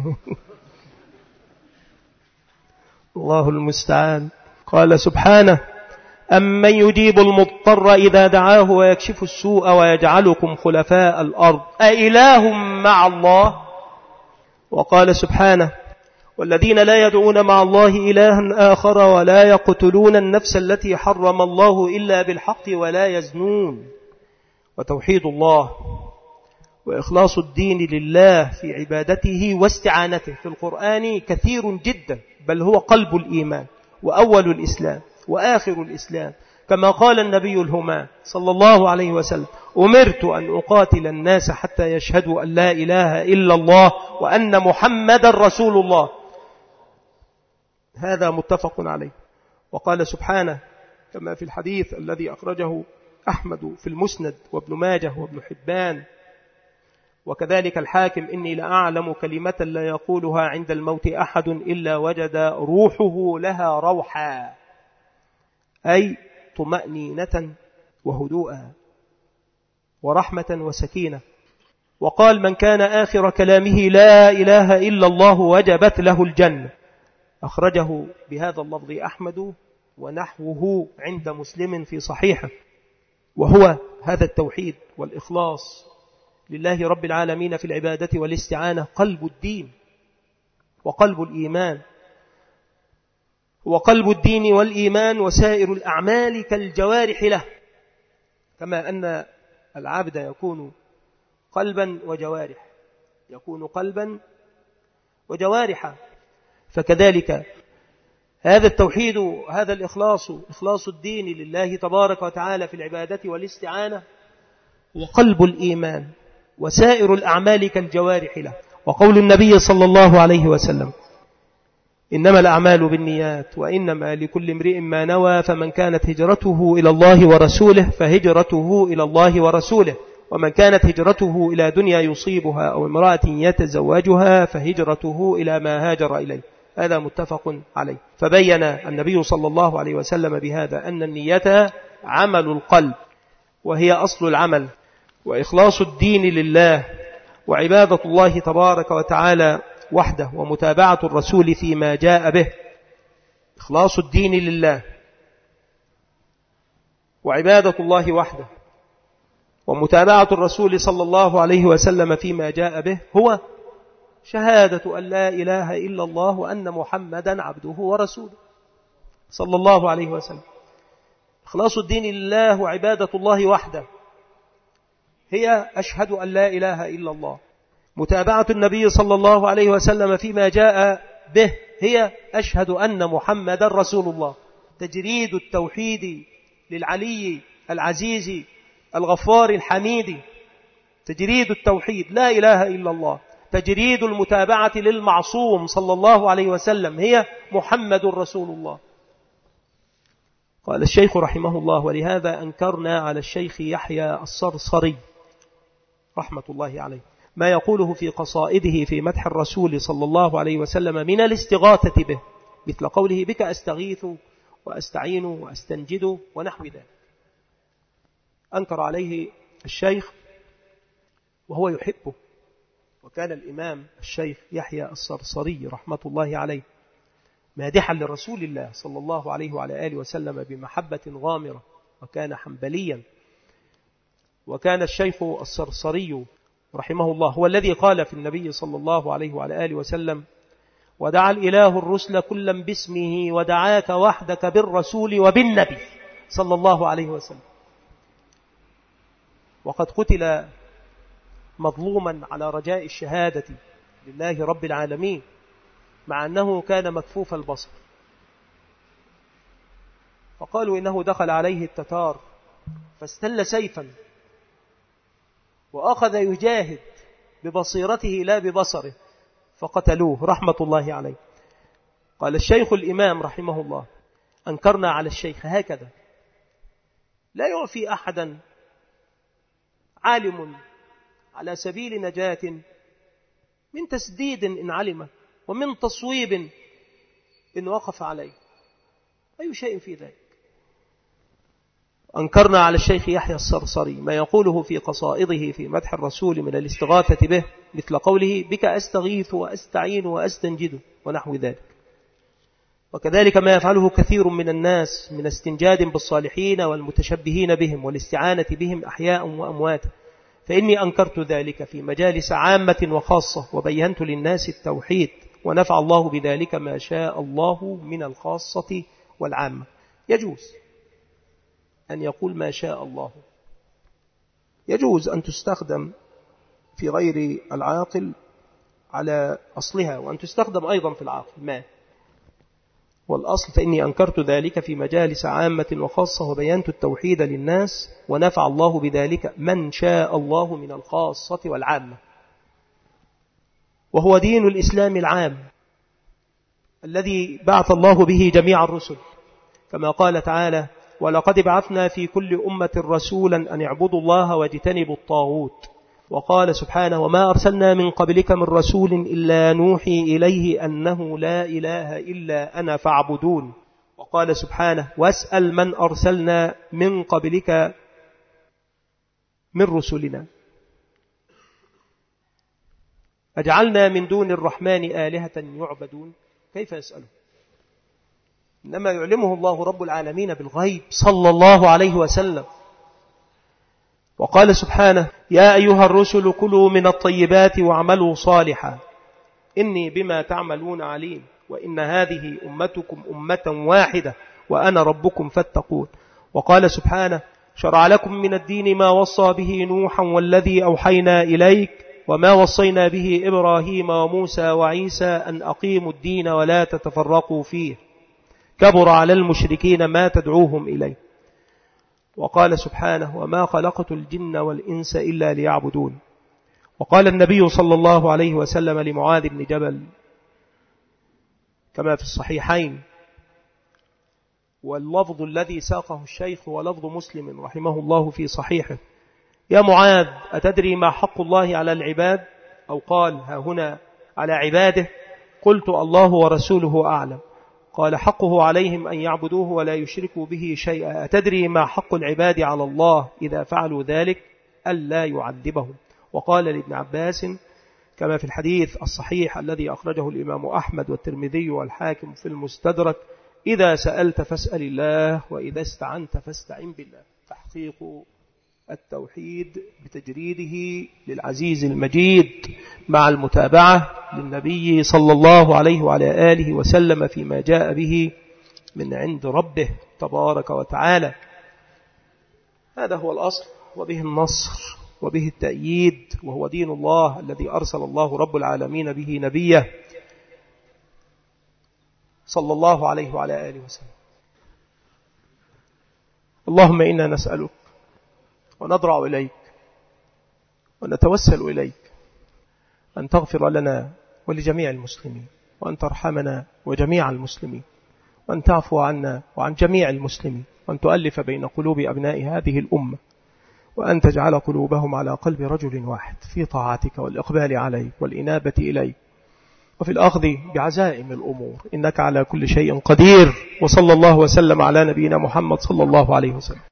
الله المستعان. قال سبحانه أمن يجيب المضطر إذا دعاه ويكشف السوء ويجعلكم خلفاء الأرض أإله مع الله. وقال سبحانه والذين لا يدعون مع الله إلها آخر ولا يقتلون النفس التي حرم الله إلا بالحق ولا يزنون. وتوحيد الله وإخلاص الدين لله في عبادته واستعانته في القرآن كثير جدا، بل هو قلب الإيمان وأول الإسلام وآخر الإسلام. كما قال النبي الهمام صلى الله عليه وسلم: أمرت أن أقاتل الناس حتى يشهدوا أن لا إله إلا الله وأن محمد رسول الله. هذا متفق عليه. وقال سبحانه كما في الحديث الذي أخرجه أحمد في المسند وابن ماجه وابن حبان وكذلك الحاكم: إني لأعلم كلمة لا يقولها عند الموت أحد إلا وجد روحه لها روحا، أي طمأنينة وهدوءا ورحمة وسكينة. وقال: من كان آخر كلامه لا إله إلا الله وجبت له الجنة. أخرجه بهذا اللفظ أحمد ونحوه عند مسلم في صحيحه. وهو هذا التوحيد والإخلاص لله رب العالمين في العبادة والاستعانة قلب الدين وقلب الإيمان، وقلب الدين والإيمان وسائر الأعمال كالجوارح له، كما أن العبد يكون قلبا وجوارح، يكون قلبا وجوارحا، فكذلك هذا التوحيد، هذا الإخلاص، إخلاص الدين لله تبارك وتعالى في العبادة والاستعانة، وقلب الإيمان وسائر الأعمال كالجوارح له. وقول النبي صلى الله عليه وسلم: إنما الأعمال بالنيات وإنما لكل امرئ ما نوى، فمن كانت هجرته إلى الله ورسوله فهجرته إلى الله ورسوله، ومن كانت هجرته إلى دنيا يصيبها أو امرأة يتزوجها فهجرته إلى ما هاجر إليه. هذا متفق عليه. فبين النبي صلى الله عليه وسلم بهذا أن النية عمل القلب وهي أصل العمل، وإخلاص الدين لله وعبادة الله تبارك وتعالى وحده ومتابعة الرسول فيما جاء به. إخلاص الدين لله وعبادة الله وحده ومتابعة الرسول صلى الله عليه وسلم فيما جاء به هو شهادة أن لا إله إلا الله وأن محمدا عبده ورسوله صلى الله عليه وسلم. إخلاص الدين لله وعبادة الله وحده هي أشهد أن لا إله إلا الله. متابعة النبي صلى الله عليه وسلم فيما جاء به هي أشهد أن محمدا رسول الله. تجريد التوحيد للعلي العزيز الغفار الحميد، تجريد التوحيد لا إله إلا الله، تجريد المتابعة للمعصوم صلى الله عليه وسلم هي محمد رسول الله. قال الشيخ رحمه الله: ولهذا أنكرنا على الشيخ يحيى الصرصري رحمة الله عليه ما يقوله في قصائده في مدح الرسول صلى الله عليه وسلم من الاستغاثة به، مثل قوله: بك أستغيث وأستعين وأستنجد ونحو ذلك. أنكر عليه الشيخ وهو يحبه. وكان الإمام الشيخ يحيى الصرصري رحمة الله عليه مادحا لرسول الله صلى الله عليه وعلى آله وسلم بمحبة غامرة، وكان حنبليا. وكان الشيخ الصرصري رحمه الله هو الذي قال في النبي صلى الله عليه وعلى آله وسلم: ودعا الإله الرسل كلا باسمه ودعاك وحدك بالرسول وبالنبي صلى الله عليه وسلم. وقد قتل مظلوما على رجاء الشهادة لله رب العالمين، مع أنه كان مكفوف البصر، فقالوا إنه دخل عليه التتار فاستل سيفا وأخذ يجاهد ببصيرته لا ببصره فقتلوه رحمة الله عليه. قال الشيخ الإمام رحمه الله: أنكرنا على الشيخ هكذا لا يعفي أحدا عالم على سبيل نجاة من تسديد إن علمه ومن تصويب إن وقف عليه، أي شيء في ذلك. أنكرنا على الشيخ يحيى الصرصري ما يقوله في قصائده في مدح الرسول من الاستغاثة به، مثل قوله: بك أستغيث وأستعين وأستنجد ونحو ذلك. وكذلك ما يفعله كثير من الناس من استنجاد بالصالحين والمتشبهين بهم والاستعانة بهم أحياء وأموات، فإني أنكرت ذلك في مجالس عامة وخاصة، وبينت للناس التوحيد، ونفع الله بذلك ما شاء الله من الخاصة والعامة. يجوز أن يقول ما شاء الله، يجوز أن تستخدم في غير العاقل على أصلها، وأن تستخدم أيضا في العاقل ما. والأصل فإني أنكرت ذلك في مجالس عامة وخاصة وبينت التوحيد للناس ونفع الله بذلك من شاء الله من الخاصة والعامة، وهو دين الإسلام العام الذي بعث الله به جميع الرسل، كما قال تعالى: ولقد بعثنا في كل أمة رسولا أن اعبدوا الله واجتنبوا الطاغوت. وقال سبحانه: وما أرسلنا من قبلك من رسول إلا نوحي إليه أنه لا إله إلا أنا فاعبدون. وقال سبحانه: واسأل من أرسلنا من قبلك من رسلنا أجعلنا من دون الرحمن آلهة يعبدون. كيف يسأله؟ إنما يعلمه الله رب العالمين بالغيب صلى الله عليه وسلم. وقال سبحانه: يا أيها الرسل كلوا من الطيبات واعملوا صالحا إني بما تعملون عليم وإن هذه أمتكم أمة واحدة وأنا ربكم فاتقون. وقال سبحانه: شرع لكم من الدين ما وصى به نوحا والذي أوحينا إليك وما وصينا به إبراهيم وموسى وعيسى أن أقيموا الدين ولا تتفرقوا فيه كبر على المشركين ما تدعوهم إليه. وقال سبحانه: وما خلقت الجن والإنس إلا ليعبدون. وقال النبي صلى الله عليه وسلم لمعاذ بن جبل كما في الصحيحين، واللفظ الذي ساقه الشيخ ولفظ مسلم رحمه الله في صحيحه: يا معاذ أتدري ما حق الله على العباد؟ أو قال ها هنا على عباده. قلت: الله ورسوله أعلم. قال: حقه عليهم أن يعبدوه ولا يشركوا به شيئا. أتدري ما حق العباد على الله إذا فعلوا ذلك؟ ألا يعذبهم. وقال لابن عباس كما في الحديث الصحيح الذي أخرجه الإمام أحمد والترمذي والحاكم في المستدرك: إذا سألت فاسأل الله وإذا استعنت فاستعن بالله. تحقيق التوحيد بتجريده للعزيز المجيد مع المتابعة للنبي صلى الله عليه وعلى آله وسلم فيما جاء به من عند ربه تبارك وتعالى. هذا هو الأصل وبه النصر وبه التأييد، وهو دين الله الذي أرسل الله رب العالمين به نبيه صلى الله عليه وعلى آله وسلم. اللهم إنا نسألك ونضرع إليك ونتوسل إليك أن تغفر لنا ولجميع المسلمين، وأن ترحمنا وجميع المسلمين، وأن تعفو عنا وعن جميع المسلمين، وأن تؤلف بين قلوب أبناء هذه الأمة، وأن تجعل قلوبهم على قلب رجل واحد في طاعتك والإقبال عليك والإنابة إليك وفي الأخذ بعزائم الأمور، إنك على كل شيء قدير. وصلى الله وسلم على نبينا محمد صلى الله عليه وسلم.